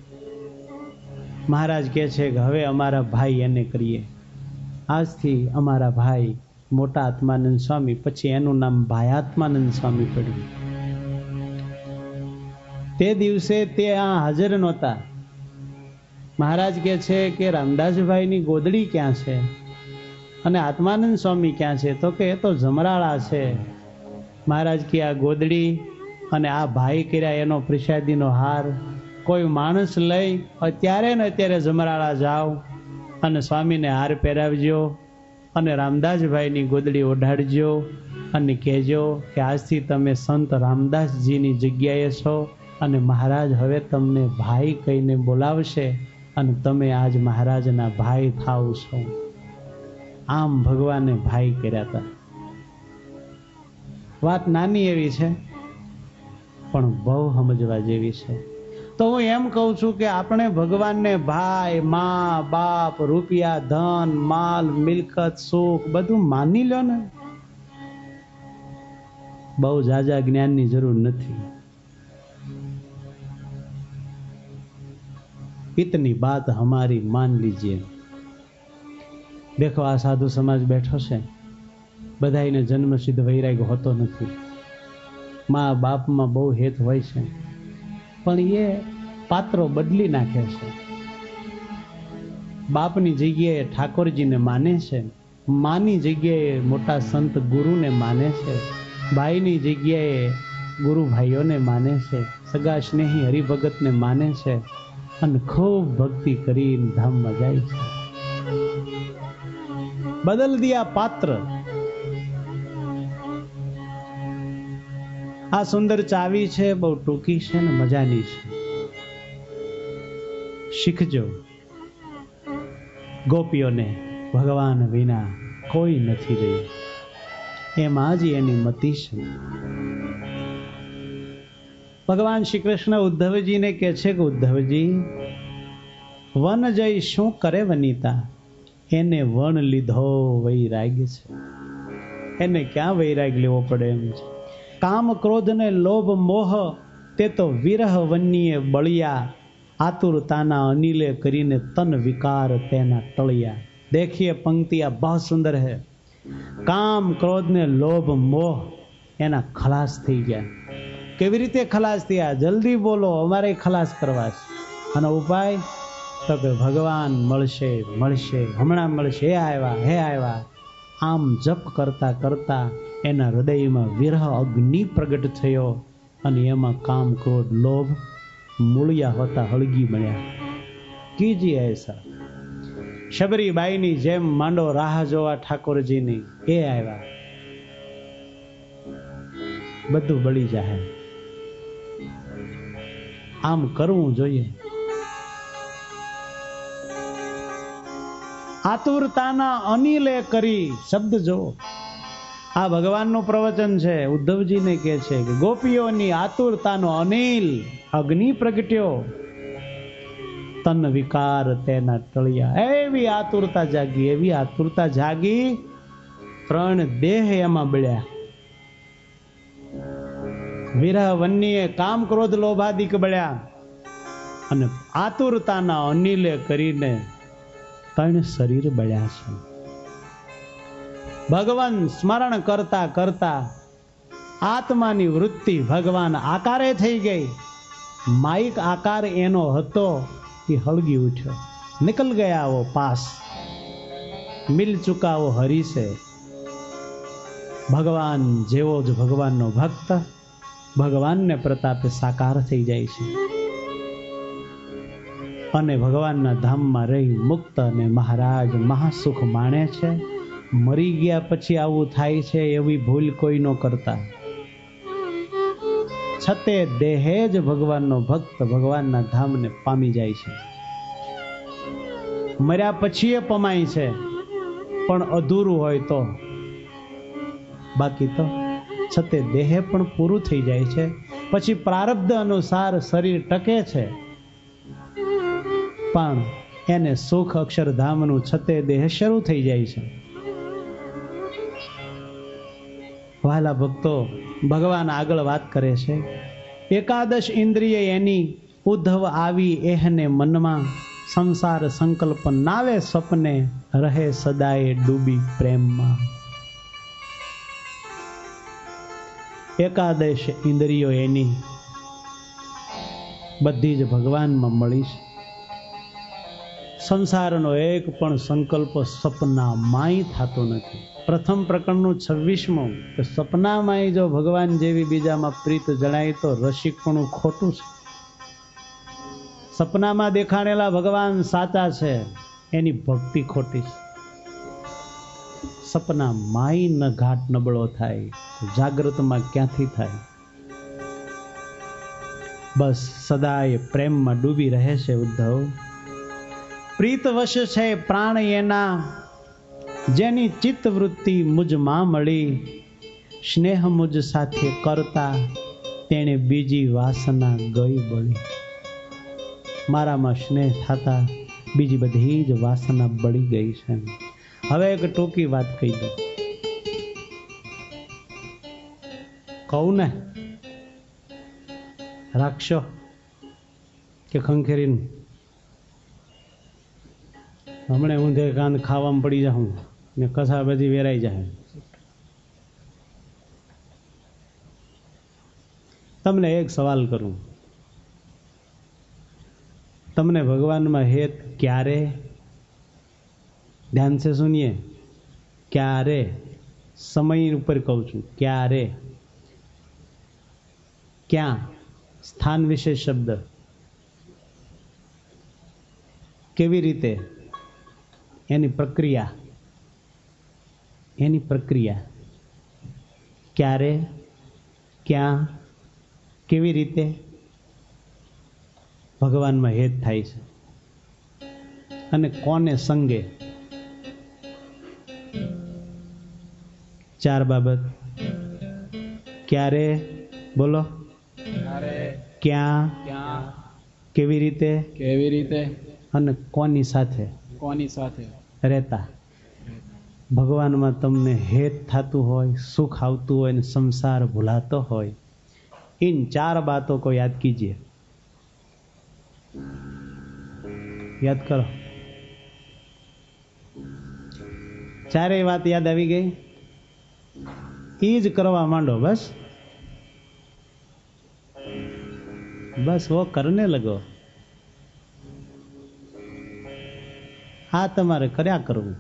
મહારાજ કહે છે કે હવે અમારા ભાઈ એને કરીએ. આજથી અમારા ભાઈ મોટા આત્માનંદ સ્વામી. પછી એનું નામ ભાયાત્માનંદ સ્વામી પડ્યું. તે દિવસે તે આ હાજર નહોતા. મહારાજ કહે છે કે રામદાસભાઈની ગોદડી ક્યાં છે અને આત્માનંદ સ્વામી ક્યાં છે? તો કે એ તો જમરાળા છે. મહારાજ કે આ ગોદડી અને આ ભાઈ કર્યા એનો પ્રસાદીનો હાર કોઈ માણસ લઈ અત્યારે ને અત્યારે જમરાળા જાઓ અને સ્વામીને હાર પહેરાવજો અને રામદાસભાઈની ગોદડી ઓઢાડજો અને કહેજો કે આજથી તમે સંત રામદાસજીની જગ્યાએ છો અને મહારાજ હવે તમને ભાઈ કહીને બોલાવશે અને તમે આજ મહારાજના ભાઈ થાવ છો. આમ ભગવાને ભાઈ કર્યા હતા. વાત નાની એવી છે પણ બહુ સમજવા જેવી છે. તો હું એમ કહું છું કે આપણે ભગવાનને ભાઈ, મા, બાપ, રૂપિયા, ધન, માલ, મિલકત, સુખ બધું માની લો ને, બહુ જાજા જ્ઞાનની જરૂર નથી. इतनी बात हमारी मान लीजिए. देखो, આ સાધુ સમાજ બેઠો છે, બધાને જન્મ સિદ્ધ વૈરાગ હોતો નથી. મા બાપમાં બહુ હેત હોય છે, પણ એ પાત્રો બદલી નાખે છે. બાપની જગ્યાએ ઠાકોરજીને માને છે, માની જગ્યાએ મોટા સંત ગુરુને માને છે, ભાઈની જગ્યાએ ગુરુ ભાઈઓને માને છે, સગા સ્નેહી હરિભગતને માને છે અને ખૂબ ભક્તિ કરીને ધામમાં જાય છે. બદલ દિયા પાત્ર. આ સુંદર ચાવી છે, બહુ ટૂંકી છે ને મજાની છે. શીખજો. ગોપીઓને ભગવાન વિના કોઈ નથી રહ્યું, એમાં જ એની મતિ છે. ભગવાન શ્રી કૃષ્ણ ઉદ્ધવજીને કહે છે કે ઉદ્ધવજી, વન જઈ શું કરે વનિતા? એને વન લીધો વૈરાગ છે. એને ક્યાં વૈરાગ લેવો પડે એમ છે. કામ ક્રોધ ને લોભ મોહ તે તો વિરહ વન્યે બળિયા, आतुरताना अनिले करीने तन विकार तेना टलिया. देखिए पंक्ति आ बहुत सुंदर है. काम क्रोध ने लोभ मोह एना खलास થઈ ગયા. કેવી રીતે ખલાસ થયા? જલ્દી બોલો, અમારે ખલાસ કરવા છે. અને ઉપાય તો કે ભગવાન મળશે મળશે, હમણાં મળશે, હે આવ્યા. આમ જપ કરતા કરતા એના હૃદયમાં વિરહ અગ્નિ પ્રગટ થયો અને એમાં કામ ક્રોધ લોભ મૂળિયા હોતા હળગી બન્યા. કીજીએ એસા. શબરીબાઈની જેમ માંડો રાહ જોવા ઠાકોરજીની. એ આવ્યા, બધું બળી જાય. આમ કરવું જોઈએ. આતુરતાના અનિલે કરી. શબ્દ જો, આ ભગવાનનું પ્રવચન છે. ઉદ્ધવજીને કહે છે કે ગોપીઓની આતુરતાનો અનિલ અગ્નિ પ્રગટ્યો, તન વિકાર તેના ટળિયા. એવી આતુરતા જાગી, એવી આતુરતા જાગી, 3 દેહ એમાં બળ્યા. વિરહ વન્યે કામ ક્રોધ લોભાદિક બળ્યા અને આતુરતાના અનિલે કરીને 3 શરીર બળ્યા છે. ભગવાન સ્મરણ કરતા કરતા આત્માની વૃત્તિ ભગવાન આકારે થઈ ગઈ. માઇક આકાર એનો હતો એ હળગી ઉઠ્યો. નિકલ ગયા વો પાસ, મિલ ચુકા વો હરી સે. ભગવાન જેવો જ ભગવાનનો ભક્ત ભગવાનને પ્રતાપે સાકાર થઈ જાય છે અને ભગવાનના ધામમાં રહી મુક્ત અને મહારાજ મહાસુખ માણે છે. મરી ગયા પછી આવું થાય છે એવી ભૂલ કોઈ ન કરતા. છતે દેહે જ ભગવાનનો ભક્ત ભગવાનના ધામને પામી જાય છે. મર્યા પછી એ પમાય છે, પણ અધૂરું હોય તો. બાકી તો છતે દેહે પણ પૂરું થઈ જાય છે. પછી પ્રારબ્ધ અનુસાર શરીર ટકે છે, પણ એને સુખ અક્ષરધામનું છતે દેહ શરૂ થઈ જાય છે. વહાલા ભક્તો, ભગવાન આગળ વાત કરે છે. 11 ઇન્દ્રિય એની ઉદ્ધવ આવી એહને મનમાં, સંસાર સંકલ્પ નાવે સપને, રહે સદાય ડૂબી પ્રેમમાં. 11 ઇન્દ્રિયો એની બધી જ ભગવાનમાં મળી છે. સંસારનો એક પણ સંકલ્પ સપનામાંય થતો નથી. પ્રથમ પ્રકરણનું 26મું કે સપનામાંય જો ભગવાન જેવી બીજામાં પ્રીત જણાય તો રસિકપણું ખોટું છે. સપનામાં દેખાડેલા ભગવાન સાચા છે, એની ભક્તિ ખોટી છે. સપનામાંય ન ઘાટ નબળો થાય, જાગ્રતમાં ક્યાંથી થાય? બસ સદાય પ્રેમમાં ડૂબી રહે છે ઉદ્ધવ. પ્રીત વશ છે પ્રાણ એના, જેની ચિત્ત વૃત્તિ મુજમાં મળી. સ્નેહ મુજ સાથે કરતા, તેણે બીજી વાસના ગઈ બળી. મારામાં સ્નેહ થતા બીજી બધી જ વાસના બળી ગઈ છે. હવે એક ટૂંકી વાત કહી દઉં. કહું ને, રાખશો કે ખંખેરીને? હમણે ઊંધે કાંદ ખાવામાં પડી જાઉં ને કસા બધી વેરાઈ જાય. તમને એક સવાલ કરું, તમને ભગવાનમાં હેત ક્યારે? ધ્યાન से सुनिए, ક્યારે? સમય ઉપર કહું છું, ક્યારે? ક્યાં? સ્થાન વિશેષ શબ્દ. કેવી રીતે? એની પ્રક્રિયા. એની પ્રક્રિયા ક્યારે, ક્યાં, કેવી રીતે ભગવાનમાં હેત થાય છે અને કોને સંગે? 4 બાબત. ક્યારે? બોલો. ક્યાં? કેવી રીતે? કેવી રીતે? અને કોની સાથે? કોની સાથે રહેતા? ભગવાનમાં તમને હેત થતું હોય, સુખ આવતું હોય ને સંસાર ભૂલાતો હોય, इन 4 बातों को याद कीजिए. याद करो. 4 बात याद આવી ગઈ? એ જ કરવા માંડો. बस वो करने लगो. આ તમારે કર્યા કરવું.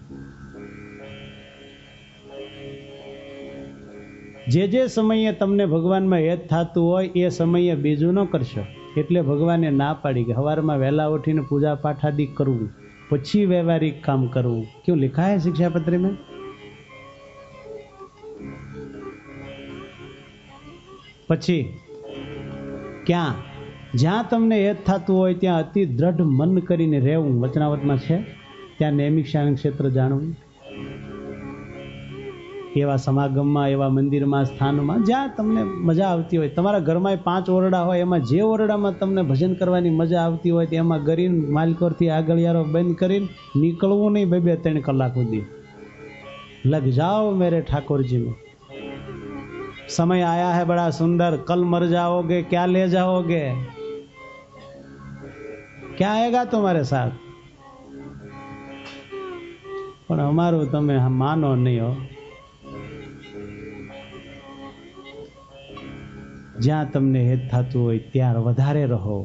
જે સમયે તમને ભગવાનમાં હેત થતું હોય એ સમયે બીજું ન કરશો. એટલે ભગવાને ના પાડી કે સવારમાં વહેલા ઉઠીને પૂજા પાઠ આદિ કરવું, પછી વ્યવહારિક કામ કરવું. ક્यों लिखा है शिक्षापत्र में? પછી ક્યાં? જ્યાં તમને હેત થતું હોય ત્યાં અતિ દ્રઢ મન કરીને રહેવું. વચનાવતમાં છે. ત્યાં નૈમિક શારીરિક ક્ષેત્ર જાણવું. એવા સમાગમમાં, એવા મંદિરમાં, સ્થાનમાં જ્યાં તમને મજા આવતી હોય. તમારા ઘરમાં 5 ઓરડા હોય, એમાં જે ઓરડામાં તમને ભજન કરવાની મજા આવતી હોય તેમાં ગરીને માલિકોરથી આગળિયારો બંધ કરીને નીકળવું નહીં 2-3 કલાક સુધી. લગ જાઓ મેરે ઠાકોરજી में. समय आया है बड़ा सुंदर, कल मर जाओगे, क्या ले जाओगे? क्या आएगा तुम्हारे साथ? પણ અમારું તમે માનો નહીં હો. જ્યાં તમને હેત થતું હોય ત્યાં વધારે રહો.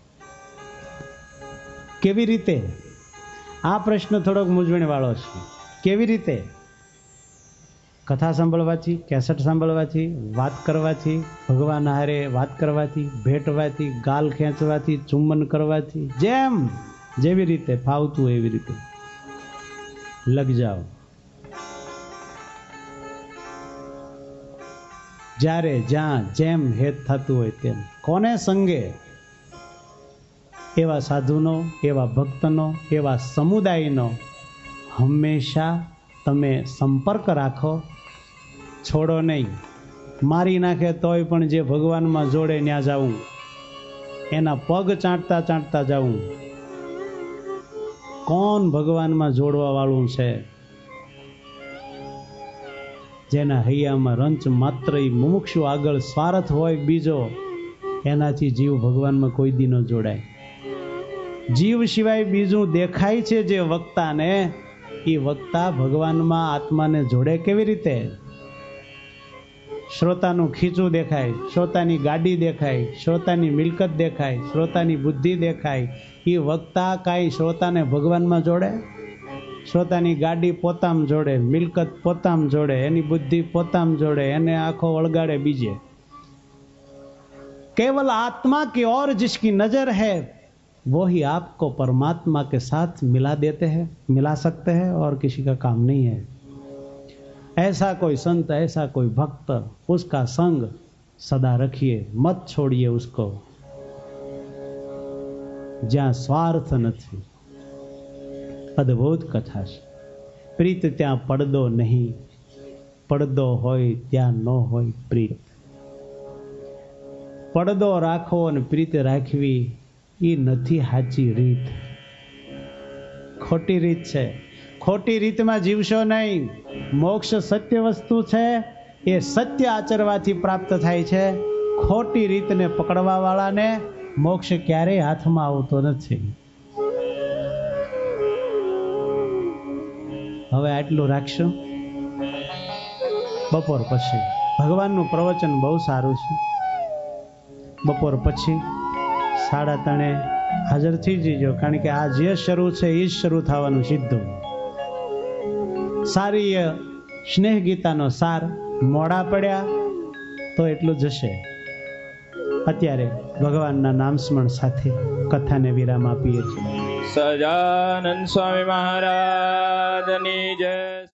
કેવી રીતે? આ પ્રશ્ન થોડોક મૂંઝવણ વાળો છે. કેવી રીતે? કથા સાંભળવાથી, કેસેટ સાંભળવાથી, વાત કરવાથી, ભગવાન હારે વાત કરવાથી, ભેટવાથી, ગાલ ખેંચવાથી, ચુંબન કરવાથી, જેવી રીતે ફાવતું એવી રીતે લગ જાઓ. જ્યારે જ્યાં જેમ હેત થતું હોય તેમ. કોને સંગે? એવા સાધુનો, એવા ભક્તનો, એવા સમુદાયનો હંમેશા તમે સંપર્ક રાખો. છોડો નહીં. મારી નાખે તોય પણ જે ભગવાનમાં જોડે ત્યાં જાવું, એના પગ ચાટતા ચાટતા જાવું. કોણ ભગવાનમાં જોડવા વાળું છે? જેના હૈયામાં રંચ માત્ર મુમુક્ષુ આગળ સ્વાર્થ હોય બીજો, એનાથી જીવ ભગવાનમાં કોઈ દી ન જોડાય. જીવ સિવાય બીજું દેખાય છે જે વક્તાને, એ વક્તા ભગવાનમાં આત્માને જોડે કેવી રીતે? શ્રોતાનું ખીચું દેખાય, શ્રોતાની ગાડી દેખાય, શ્રોતાની મિલકત દેખાય, શ્રોતાની બુદ્ધિ દેખાય. એ વક્તા કાંઈ શ્રોતાને ભગવાનમાં જોડે? શ્રોતાની ગાડી પોતામાં જોડે, મિલકત પોતામાં જોડે, એની બુદ્ધિ પોતામાં જોડે, એને આંખો વળગાડે બીજે. केवल आत्मा की ओर जिसकी नजर है वो ही आपको परमात्मा के साथ मिला देते हैं, मिला सकते हैं, और किसी का काम नहीं है. ऐसा कोई संत, ऐसा कोई भक्त, उसका संग सदा रखिए, मत छोड़िए उसको. જ્યાં સ્વાર્થ નથી. અદ્ભુત કથા છે. પ્રીત ત્યાં પડદો નહીં, પડદો હોય ત્યાં ન હોય પ્રીત. પડદો રાખવો અને પ્રીત રાખવી એ નથી સાચી રીત, ખોટી રીત છે. ખોટી રીતમાં જીવશો નહીં. મોક્ષ સત્ય વસ્તુ છે, એ સત્ય આચરવાથી પ્રાપ્ત થાય છે. ખોટી રીતને પકડવા વાળાને મોક્ષ ક્યારેય હાથમાં આવતો નથી. હવે આટલું રાખશું. બપોર પછી ભગવાનનું પ્રવચન બહુ સારું છે. બપોર પછી 3:30 હાજર થઈ જજો, કારણ કે આ જે શરૂ છે એ જ શરૂ થવાનું સીધું. સારી સ્નેહ ગીતાનો સાર મોડા પડ્યા તો એટલું જશે. અત્યારે ભગવાનના નામ સ્મરણ સાથે કથાને વિરામ આપીએ છીએ. સજાનંદ સ્વામી મહારાજની જય.